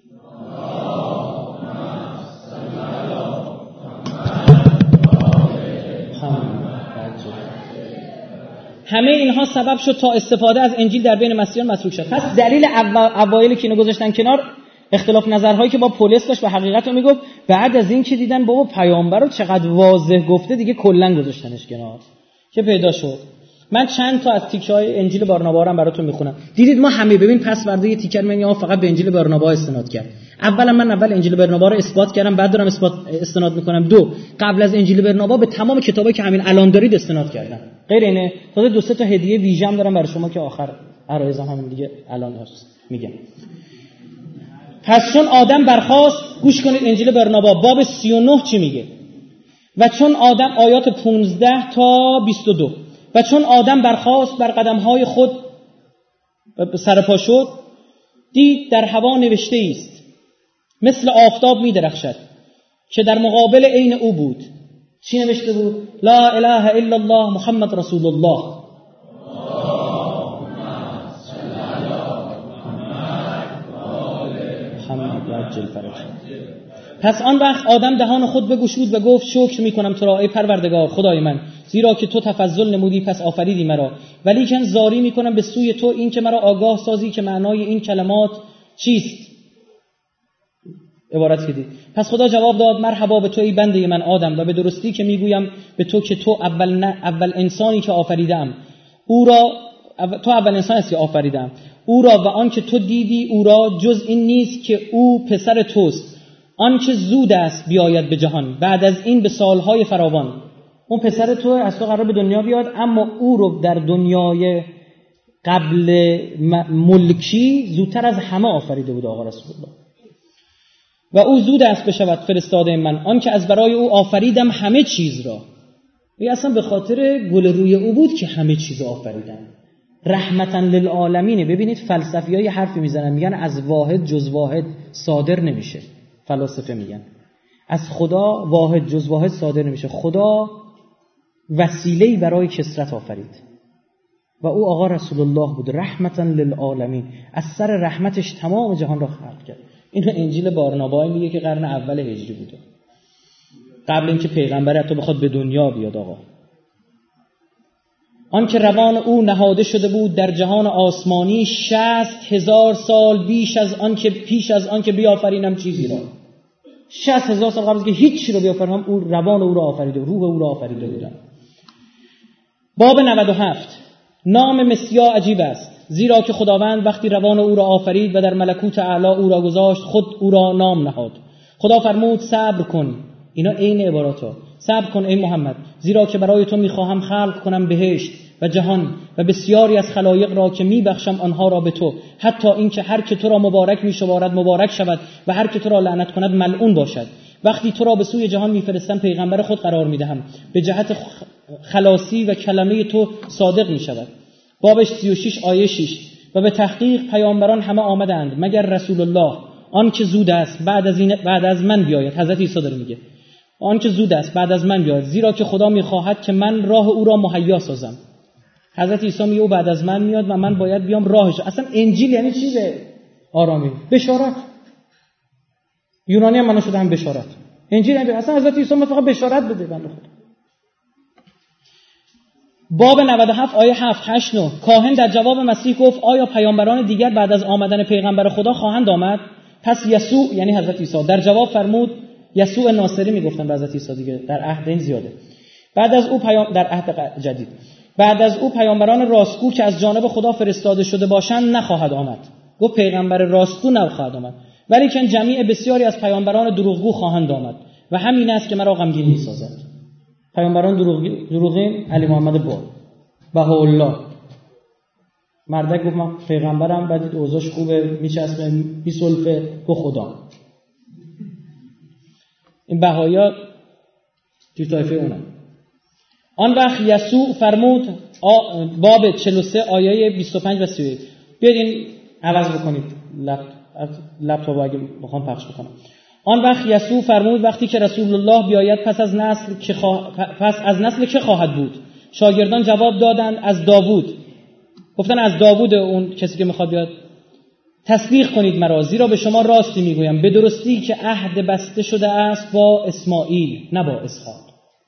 همه اینها سبب شد تا استفاده از انجیل در بین مسیحیان متروک شد. پس دلیل اوایلی که اینو گذاشتن کنار، اختلاف نظرهایی که با پولس داشت و حقیقت رو میگفت، بعد از این که دیدن بابا پیامبر رو چقدر واضح گفته، دیگه کلا گذاشتنش کنار که پیدا شد. من چند تا از تیکه‌های انجیل بارنابا رو براتون میخونم. دیدید ما همه ببین پس ورده یه تیکر من فقط به انجیل بارنابا استناد کرد. اولا من اول انجیل بارنابا رو اثبات کردم، بعد دارم اثبات استناد میکنم. دو، قبل از انجیل بارنابا به تمام کتابایی که همین الان دارید استناد کردم. غیر اینه تازه دو سه تا هدیه ویژه‌ام دارم برای شما که آخر عرایزم همین دیگه الان هست میگم. پس چون آدم برخاست، گوش کنید انجیل بارنابا باب سی و نه چی میگه. و چون آدم، آیات پانزده تا بیست و دو، و چون آدم برخاست بر قدمهای خود سرپا شد، دید در هوا نوشته است مثل آفتاب می درخشد که در مقابل عین او بود. چی نوشته بود؟ لا اله الا الله محمد رسول الله. محمد عجل فرجه. پس آن وقت آدم دهان خود بگشود و گفت شکر میکنم تو را ای پروردگار خدای من، زیرا که تو تفضل نمودی پس آفریدی مرا، ولیکن زاری میکنم به سوی تو این که مرا آگاه سازی که معنای این کلمات چیست. عبارت کردی. پس خدا جواب داد مرحبا به تو ای بنده من آدم، و به درستی که میگویم به تو که تو اول نه اول انسانی که آفریدم او را، تو اول انسان هستی آفریدم او را، و آن که تو دیدی او را جز این نیست که او پسر توست، آن که زود است بیاید به جهان بعد از این به سالهای فراوان. اون پسر تو از تو قرار به دنیا بیاد، اما او رو در دنیای قبل ملکی زودتر از همه آفریده بود آقا رسول الله. و او زود است بشود فرستاده من، آن که از برای او آفریدم همه چیز را. این اصلا به خاطر گل روی او بود که همه چیز آفریدم. رحمتاً للعالمین. ببینید فلسفیای حرفی میزنن، میگن از واحد جز واحد صادر نمیشه. فلاسفه میگن از خدا واحد جز واحد صادر نمیشه. خدا وسیله‌ای برای کثرت آفرید و او آقا رسول الله بود، رحمتاً للعالمین. از سر رحمتش تمام جهان را خلق کرد. اینو انجیل بارنابا میگه که قرن اول هجری بوده، قبل اینکه پیغمبر حتی بخواد به دنیا بیاد. آقا آن که روان او نهاده شده بود در جهان آسمانی شصت هزار سال بیش از آن که پیش از آن که بیافرینم چیزی را. شصت هزار سال قبل از که هیچی رو بیافرینم او روان او را آفریده، روح او را آفریده بودم. باب نود و هفت. نام مسیح عجیب است، زیرا که خداوند وقتی روان او را آفرید و در ملکوت اعلی او را گذاشت خود او را نام نهاد. خدا فرمود صبر کن. اینا عین عباراتو. صبر کن ای محمد، زیرا که برای تو میخواهم خلق کنم بهشت و جهان و بسیاری از خلایق را که میبخشم آنها را به تو، حتی این که هر که تو را مبارک میشمارد مبارک شود و هر که تو را لعنت کند ملعون باشد. وقتی تو را به سوی جهان میفرستم پیغمبر خود قرار میدهم، به جهت خلاصی و کلمه تو صادق میشود. بابش سی و شش آیه شش. و به تحقیق پیامبران همه آمدند مگر رسول الله، آن که زود است بعد از این بعد از من بیاید. حضرت عیسی داره میگه آن که زود است بعد از من بیاید، زیرا که خدا میخواهد که من راه او را مهیا سازم. حضرت عیسی میگه او بعد از من میاد و من باید بیام راهش. اصلا انجیل یعنی چیه؟ آرامی، بشارت. یونانی هم منو شده هم بشارت. انجیل یعنی اصلا حضرت عیسی فقط بشارت بده بنده خدا. باب نود و هفت آیه هفت هشت نه. کاهن در جواب مسیح گفت آیا پیامبران دیگر بعد از آمدن پیغمبر خدا خواهند آمد؟ پس یسوع یعنی حضرت عیسی در جواب فرمود، یسوع ناصری میگفتن به حضرت عیسی دیگه، در عهد این زیاده. بعد از او پیام در عهد جدید بعد از او پیامبران راستگو که از جانب خدا فرستاده شده باشند نخواهد آمد. گفت پیغمبر راستگو نخواهد آمد، ولی که جمیع بسیاری از پیامبران دروغگو خواهند آمد و همین است که مرا غمگین می‌سازد. پیامبران دروغین علی محمد با بهاءالله مردک گفت من پیغمبرم، بعد اوضاعش خوبه میچسبه میسلفه به خدا. این بهایا توی طایفه اونم. آن وقت یسوع فرمود باب چهل و سه آیه بیست و پنج و سی و یک. بیاین عوض بکنید لپتاپ اگه بخوام پخش بکنم. آن وقت یسوع فرمود وقتی که رسول الله بیاید پس از نسل که خواه... پس از نسل که خواهد بود؟ شاگردان جواب دادند از داوود. گفتن از داوود اون کسی که میخواد بیاد. تصدیق کنید مرا، زیرا به شما راستی میگویم به درستی که عهد بسته شده است با اسماعیل نه با اسحاق.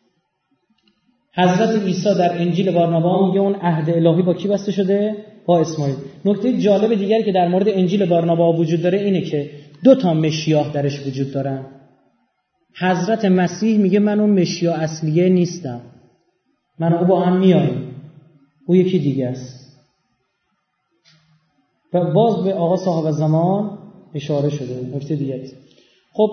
حضرت عیسی در انجیل بارنابا میگه اون عهد الهی با کی بسته شده؟ با اسماعیل. نکته جالب دیگری که در مورد انجیل بارنابا وجود داره اینه که دو تا مشیاه درش وجود دارن. حضرت مسیح میگه من اون مشیاه اصلیه نیستم، من او با هم میایم، او یکی دیگه است. و باز به آقا صاحب زمان اشاره شده. نکته دیگه است. خب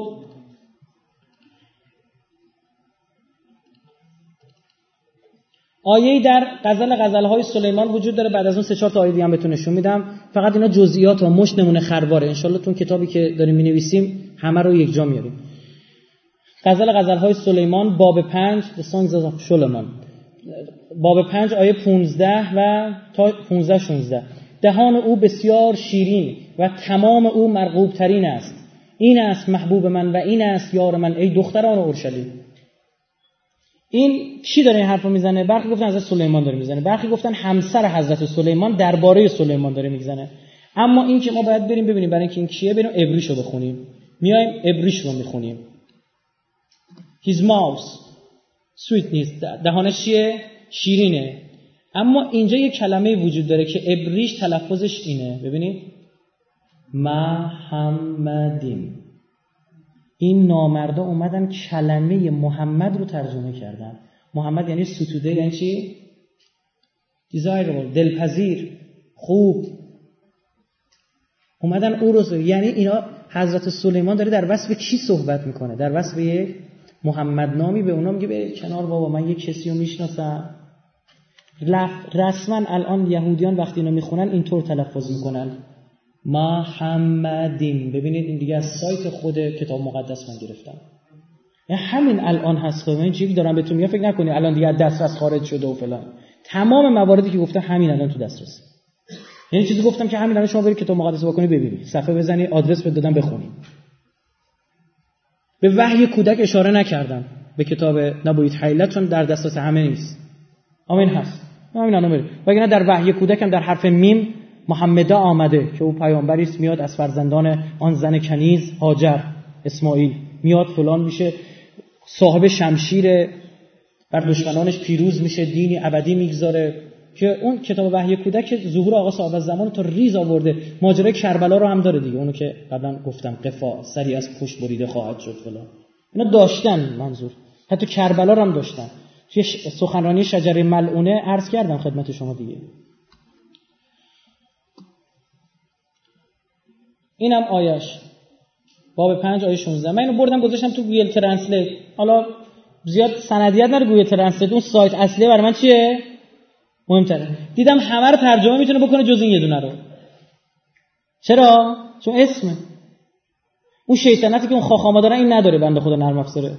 آیه در غزل غزلهای سلیمان وجود داره، بعد از اون سه چهار تا آیه دیگه هم بهتون نشون میدم. فقط اینا جزئیات و مش نمونه خرواره. ان شاءالله تو کتابی که داریم مینویسیم همه رو یک جا میاریم. غزل غزل‌های سلیمان باب پنج The Songs of Solomon باب پنج آیه پانزده و تا پانزده شانزده. دهان او بسیار شیرین و تمام او مرغوب ترین است. این است محبوب من و این است یار من ای دختران اورشلیم. این کی داره این حرفو میزنه؟ برخی گفتن حضرت سلیمان داره میزنه، برخی گفتن همسر حضرت سلیمان درباره سلیمان داره میزنه. اما این که ما باید بریم ببینیم برای اینکه این کیه، بریم عبریشو بخونیم. میایم عبریش رو میخونیم. His mouth sweet نیست، دهانش چیه؟ شیرینه. اما اینجا یه کلمه وجود داره که عبریش تلفظش اینه، ببینید محمدین. این نامردا اومدن کلمه محمد رو ترجمه کردن. محمد یعنی ستوده، یعنی چی؟ desirable، دلپذیر، خوب. اومدن او رو، یعنی اینا حضرت سلیمان داره در وصف کی صحبت میکنه؟ در وصف یک محمد نامی به اونا میگه به کنار بابا من یک کسی رو میشناسم. رسما الان یهودیان وقتی اینو میخونن اینطور تلفظ میکنن محمدین. ببینید این دیگه از سایت خود کتاب مقدس من گرفتم. یعنی همین الان هست. خب این چیزی دارم بهتون میگم، فکر نکنید الان دیگه دسترس خارج شده و فلان. تمام مواردی که گفتم همین الان تو دسترس. یعنی چیزی گفتم که همین الان شما برید کتاب مقدس بکنید ببینید، صفحه بزنید، آدرس بهت دادم بخونید. به وحی کودک اشاره نکردم، به کتاب نبوید حیلت، چون در دسترس همه نیست. آمین هست. همین الان برید. وگرنه در وحی کودک هم در حرف میم محمد آمده که او پیامبری است، میاد از فرزندان آن زن کنیز هاجر اسماعیل، میاد فلان میشه، صاحب شمشیر، بر دشمنانش پیروز میشه، دینی ابدی میگذاره. که اون کتاب وحی کودک ظهور آقا صاحب الزمان تا ریز آورده. ماجرای کربلا رو هم داره دیگه، اونو که قبلا گفتم قفا سری از پشت بریده خواهد شد فلان. اینا داشتن، منظور حتی کربلا رو هم داشتن. توی سخنرانی شجره ملعونه عرض کردم خدمت شما دیگه. اینم آیش باب پنج آیه شانزده. من اینو بردم گذاشتم تو گوگل ترنسلیت. حالا زیاد سندیت نداره گوگل ترنسلیت، اون سایت اصلی برای من چیه؟ مهمتره. دیدم همه رو ترجمه میتونه بکنه جز این یه دونه رو. چرا؟ چون اسمه. اون شیطنتی که اون خاخاما داره این نداره، بنده خدا نرم افزاره.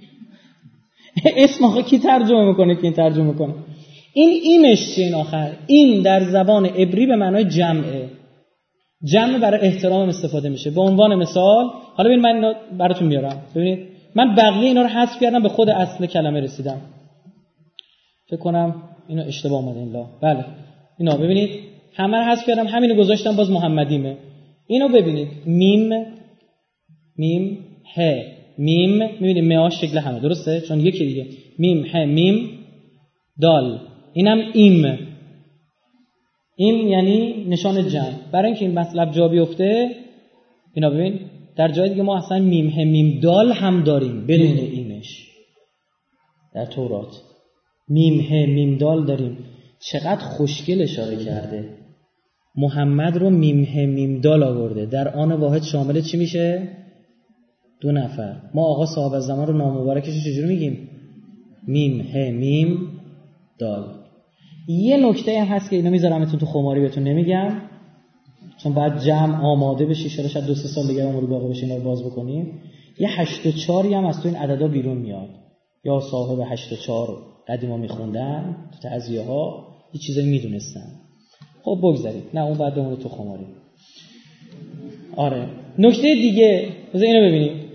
اسم آخه کی ترجمه میکنه که این ترجمه میکنه؟ این ایمش چیه این آخر؟ این در زبان عبری به معنای جمعه. جمع برای احترام استفاده میشه. به عنوان مثال، حالا ببین من اینو براتون میارم. ببینید من بقیه اینا رو حذف کردم، به خود اصل کلمه رسیدم. فکر کنم اینو اشتباه اومده این لا. بله. اینا ببینید همه رو حذف کردم، همینو گذاشتم، باز محمدیمه. اینو ببینید میم میم ه میم، میبینید میاش شکل همه درسته؟ چون یکی دیگه میم ه میم دال، اینم ایم. این یعنی نشان جمع. برای اینکه این مطلب جا بیفته اینا ببین در جای دیگه ما اصلا میم ه میم دال هم داریم بدون ایمش. در تورات میم ه میم دال داریم. چقدر خوشگل اشاره کرده. محمد رو میم ه میم دال آورده. در آن واحد شامل چی میشه؟ دو نفر. ما آقا صاحب الزمان رو نام مبارکش رو چجوری میگیم؟ میم ه میم دال. یه نکته هم هست که اینو میذارمتون تو خماری بهتون نمیگم، چون بعد جمع آماده بشی، شاید شاید دو سه سال دیگه عمر باقی بشه اینا رو باز بکنیم. یه هشت و چهاری هم از تو این عددا بیرون میاد. یا صاحب هشت و چهار قدیما میخوندن تو تعزیه ها، یه چیزایی میدونستن. خب بگذارید، نه اون بعد بمونه تو خماری. آره نکته دیگه بذار اینو ببینیم.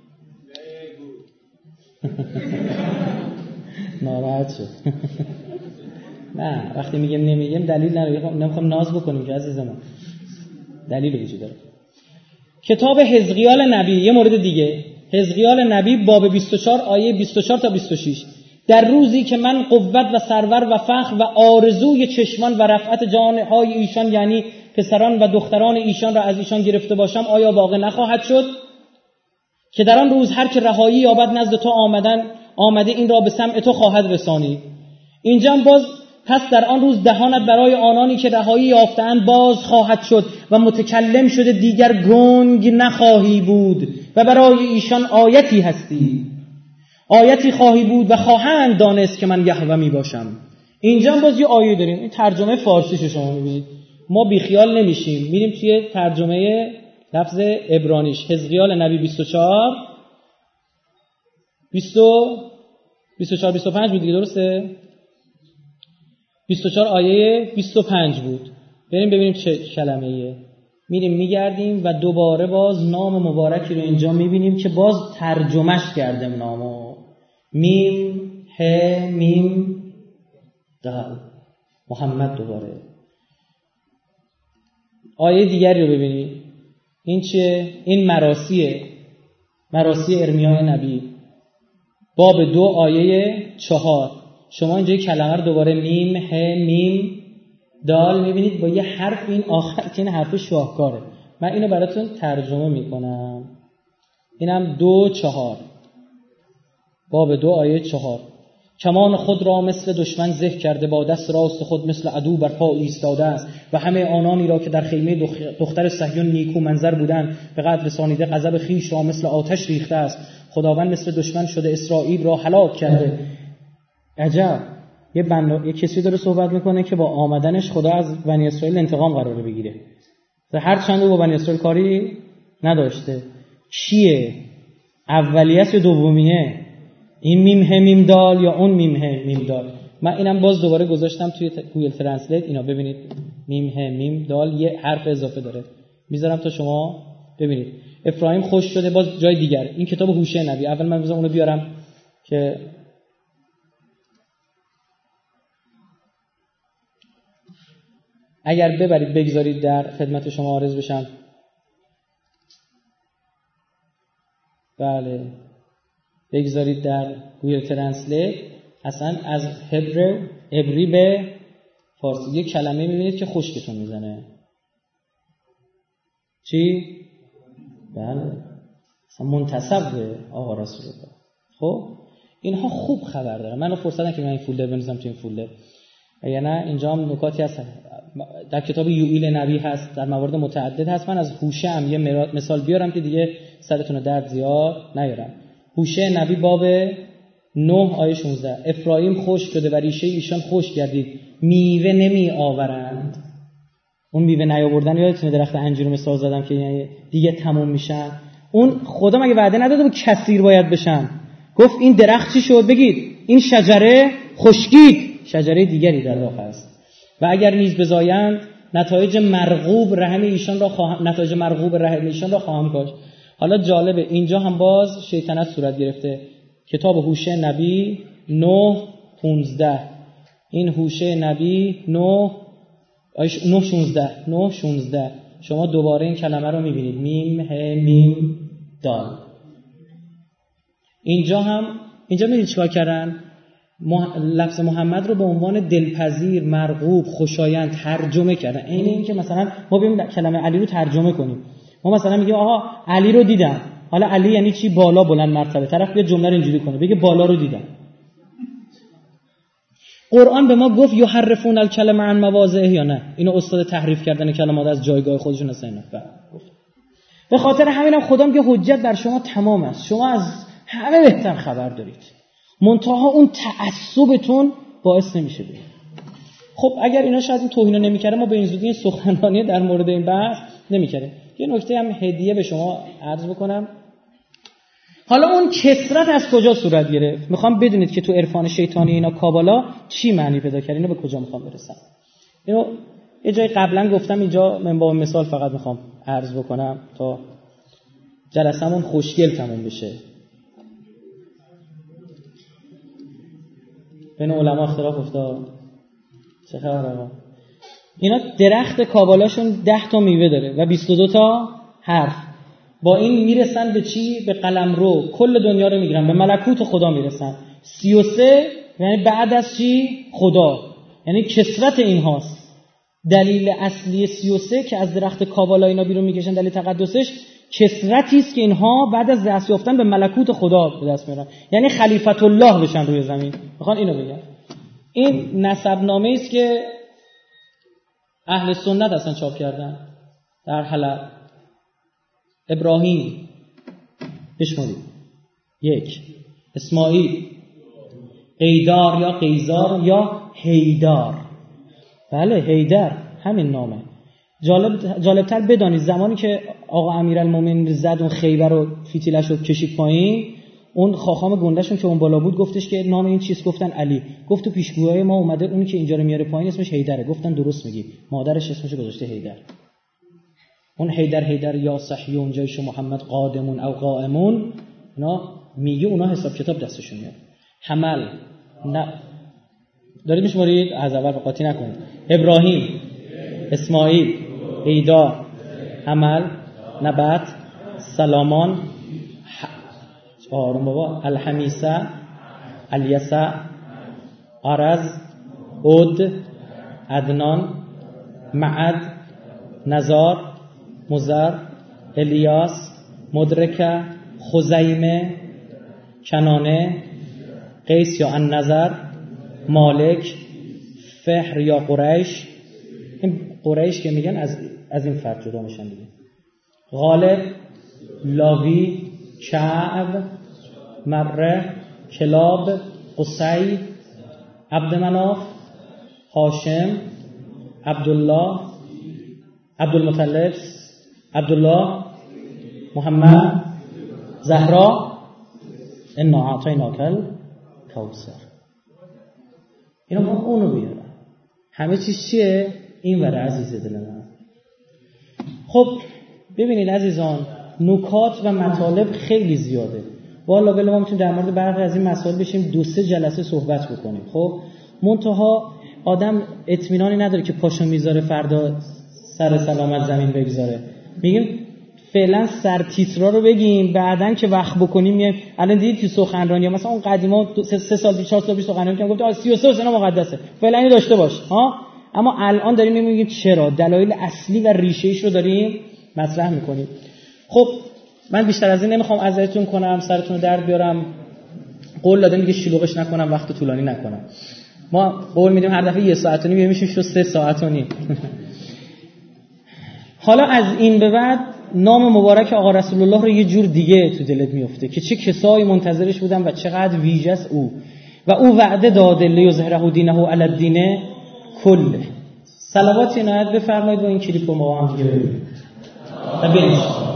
ناراحت شد. نه وقتی میگم نمیگم دلیل نداره، نمیخوام ناز بکنیم که عزیز من، دلیل وجود داره. کتاب حزقیال نبی یه مورد دیگه، حزقیال نبی باب بیست و چهار آیه بیست و چهار تا بیست و شش. در روزی که من قوت و سرور و فخر و آرزوی چشمان و رفعت جانهای ایشان یعنی پسران و دختران ایشان را از ایشان گرفته باشم، آیا واقع نخواهد شد که در آن روز هر که رهایی یابد نزد تو آمدن آمده این را به سمع تو خواهد رسانید. اینجا باز پس در آن روز دهانت برای آنانی که رهایی یافتند باز خواهد شد و متکلم شده دیگر گنگ نخواهی بود و برای ایشان آیتی هستی، آیتی خواهی بود و خواهند دانست که من یهوه می باشم. اینجا باز یه آیه داریم، این ترجمه فارسیشو شما میبینید. ما بیخیال نمیشیم، میریم توی ترجمه لفظ عبرانیش. حزقیال نبی بیست و چهار بیست بیست و چهار بیست و پنج بود دیگه، درسته؟ بیست و چهار آیه بیست و پنج بود. بریم ببینیم چه کلمه ایه. میریم میگردیم و دوباره باز نام مبارکی رو اینجا میبینیم که باز ترجمهش کردم نامو. میم ه میم دال محمد. دوباره آیه دیگری رو ببینید. این چیه؟ این مراسیه، مراسی ارمیای نبی، باب دو آیه چهار. شما اینجا کلمه رو دوباره میم ه میم دال میبینید با یه حرف این آخر که این حرف شاهکاره. من اینو براتون ترجمه میکنم. اینم دو چهار، باب دو آیه چهار. کمان خود را مثل دشمن زه کرده، با دست راست خود مثل عدو بر پا ایستاده است و همه آنانی را که در خیمه دختر صهیون نیکو منظر بودند به قدر رسانیده غضب خیش را مثل آتش ریخته است. خداوند مثل دشمن شده، اسرائیل را هلاک کرده. عجب، یه بند... یه کسی داره صحبت میکنه که با آمدنش خدا از بنی اسرائیل انتقام قراره بگیره. هر چند با بنی اسرائیل کاری نداشته. چیه؟ اولیه یا دومیه؟ این میم ه میم دال یا اون میم ه میم دال؟ من اینم باز دوباره گذاشتم توی گوگل ترنسلیت. اینا ببینید میم ه میم دال یه حرف اضافه داره، میذارم تا شما ببینید. افرایم خوش شده، باز جای دیگر. این کتاب هوشع نبی. اول من بذارم اونو بیارم که اگر ببرید بگذارید در خدمت شما عرض بشم. بله، بگذارید در گوگل ترنسلیت اصلا از هبرو عبری به فارسی یک کلمه میبینید که خشکتون میزنه. چی؟ بله، اصلا منتسب به آقا رسول الله. خب اینها خوب خبر داره. منو فرصت نکنید من این فولدر بنویسم تو این فولدر، یا نه اینجا هم نکاتی هست در کتاب یوئیل نبی هست، در موارد متعدد هست. من از هوشع هم یه مثال بیارم که دیگه سرتون رو درد زیاد نیارم. هوشع نبی باب نه آیه شانزده. افرایم خشک شده و ریشه ایشان خشک گردید، میوه نمی آورند. اون میوه نیاوردن یادتونه درخت انجیر مثال زدم که دیگه تموم میشن. اون خدا مگه وعده نداده بود کثیر باید بشن؟ گفت این درخت چی شد؟ بگید این شجره خشکید، شجره دیگری در راه است. و اگر نیز بزایند نتایج مرغوب رحم ایشان را خواهم نتایج مرغوب رحم ایشان را خواهم کاشت. حالا جالبه اینجا هم باز شیطنت صورت گرفته. کتاب هوشع نبی نه پانزده. این هوشع نبی نه نه شانزده نه شانزده. شما دوباره این کلمه رو میبینید میم ه میم دال. اینجا هم اینجا میدید چیکار کردن؟ مح... لفظ محمد رو به عنوان دلپذیر، مرغوب، خوشایند ترجمه کردن. این این که مثلا ما ببینیم کلمه علی رو ترجمه کنیم. ما مثلا میگیم آها علی رو دیدم. حالا علی یعنی چی؟ بالا، بلند مرتبه. طرف بیاد جمله رو اینجوری کنه بگه بالا رو دیدم. قرآن به ما گفت یحرفون الکلمه عن مواضعه یا نه؟ اینو استاد تحریف کردن کلمات از جایگاه خودشون هستن. به خاطر همینم خدا میگه حجت بر شما تمام است. شما از همه بهتر خبر دارید. منتها اون تعصبتون باعث نمیشه بید. خب اگر اینا شاید این توهینو نمیکرده ما به این زودی این سخنرانی در مورد این بحث نمیکردیم. یه نکته هم هدیه به شما عرض بکنم. حالا اون کثرت از کجا صورت گرفت؟ میخوام بدونید که تو عرفان شیطانی اینا کابالا چی معنی پیدا کرد. اینو به کجا میخوام برسم؟ اینو یه جای قبلا گفتم، اینجا من با مثال فقط میخوام عرض بکنم تا جلسمون خوشگل تموم بشه. بین علما اختلاف افتاد. چه خبر آقا؟ اینا درخت کابالاشون ده تا میوه داره و بیست و دو تا حرف. با این میرسن به چی؟ به قلمرو. کل دنیا رو میگیرن، به ملکوت خدا میرسن. سی و سه یعنی بعد از چی؟ خدا. یعنی کثرت این هاست. دلیل اصلی سی و سه که از درخت کابالا اینا بیرون میکشن، دلیل تقدسش کثرتی است که اینها بعد از دست یافتن به ملکوت خدا به دست میارن، یعنی خلیفت الله بشن روی زمین. میخوان اینو بگن. این نسب نامه است که اهل سنت اصلا چاپ کردن در حلب. ابراهیم بشمارید یک، اسماعیل، قیدار یا قیزار یا حیدار. بله حیدر همین نامه. جالب جالبتر بدانید زمانی که آقا امیرالمومنین زد اون خیبر رو فیتیلش رو کشید پایین، اون خاخام گندهشون که اون بالا بود گفتش که نام این چیز، گفتن علی. گفت تو پیشگویی ما اومده اونی که اینجا رو میاره پایین اسمش حیدره. گفتن درست میگی، مادرش اسمش گذاشته حیدر. اون حیدر حیدر یا صحیون جیش محمد قادمون او قائمون، اینا میگه اونا حساب کتاب دستشون میاد. حمل نه دارید میشمارید، از اول قاطی نکنید. ابراهیم، اسماعیل، ایدا، حمل، نبات، سلامان، آروم بابا، الحمیسه، الیسع، عرض، عد، عدنان، معد، نزار، مزر، الیاس، مدرکه، خزیمه، کنانه، قیس یا النظر، مالک، فهر یا قریش. این قریش که میگن از از این فرد جدا میشن دیگه. غالب، لاوی، کعب، مره، کلاب، قصی، عبدمناف، هاشم، عبدالله، عبدالمطلب، عبدالله، محمد، زهرا، انا اعطیناک الکوثر. اینا ما اونو بیارن. همه چیز چیه؟ این وره عزیز دل من. خب ببینید عزیزان، نکات و مطالب خیلی زیاده. والا بله ما میتونیم در مورد برخی از این مسائل بشیم دو سه جلسه صحبت بکنیم. خب منتها آدم اطمینانی نداره که پاشو میذاره فردا سر سلامت زمین بگذاره. میگیم فعلا سر تیترا رو بگیم، بعدن که وقت بکنیم میایم. الان دیدید تو سخنرانی مثلا اون قدیما سه سال پیش چهار سال پیش سخنرانی کردن، گفت سی و سه سال مقدسه، فعلا اینو داشته باش ها. اما الان داریم میگیم چرا، دلایل اصلی و ریشه‌ایش رو داریم مطرح میکنیم. خب من بیشتر از این نمیخوام اذیتتون کنم، سرتون رو درد بیارم. قول دادم دیگه شلوغش نکنم، وقت طولانی نکنم. ما قول میدیم هر دفعه یه ساعت و نیم میشیم شو سه ساعت و نیم. حالا از این به بعد نام مبارک آقا رسول الله رو یه جور دیگه تو دلت میفته که چه کسایی منتظرش بودن و چقدر ویژه است او، و او وعده داده لیظهره دینه علی الدین کله. صلوات عنایت بفرمایید و این کلیپ رو ما هم دیگه ببینیم.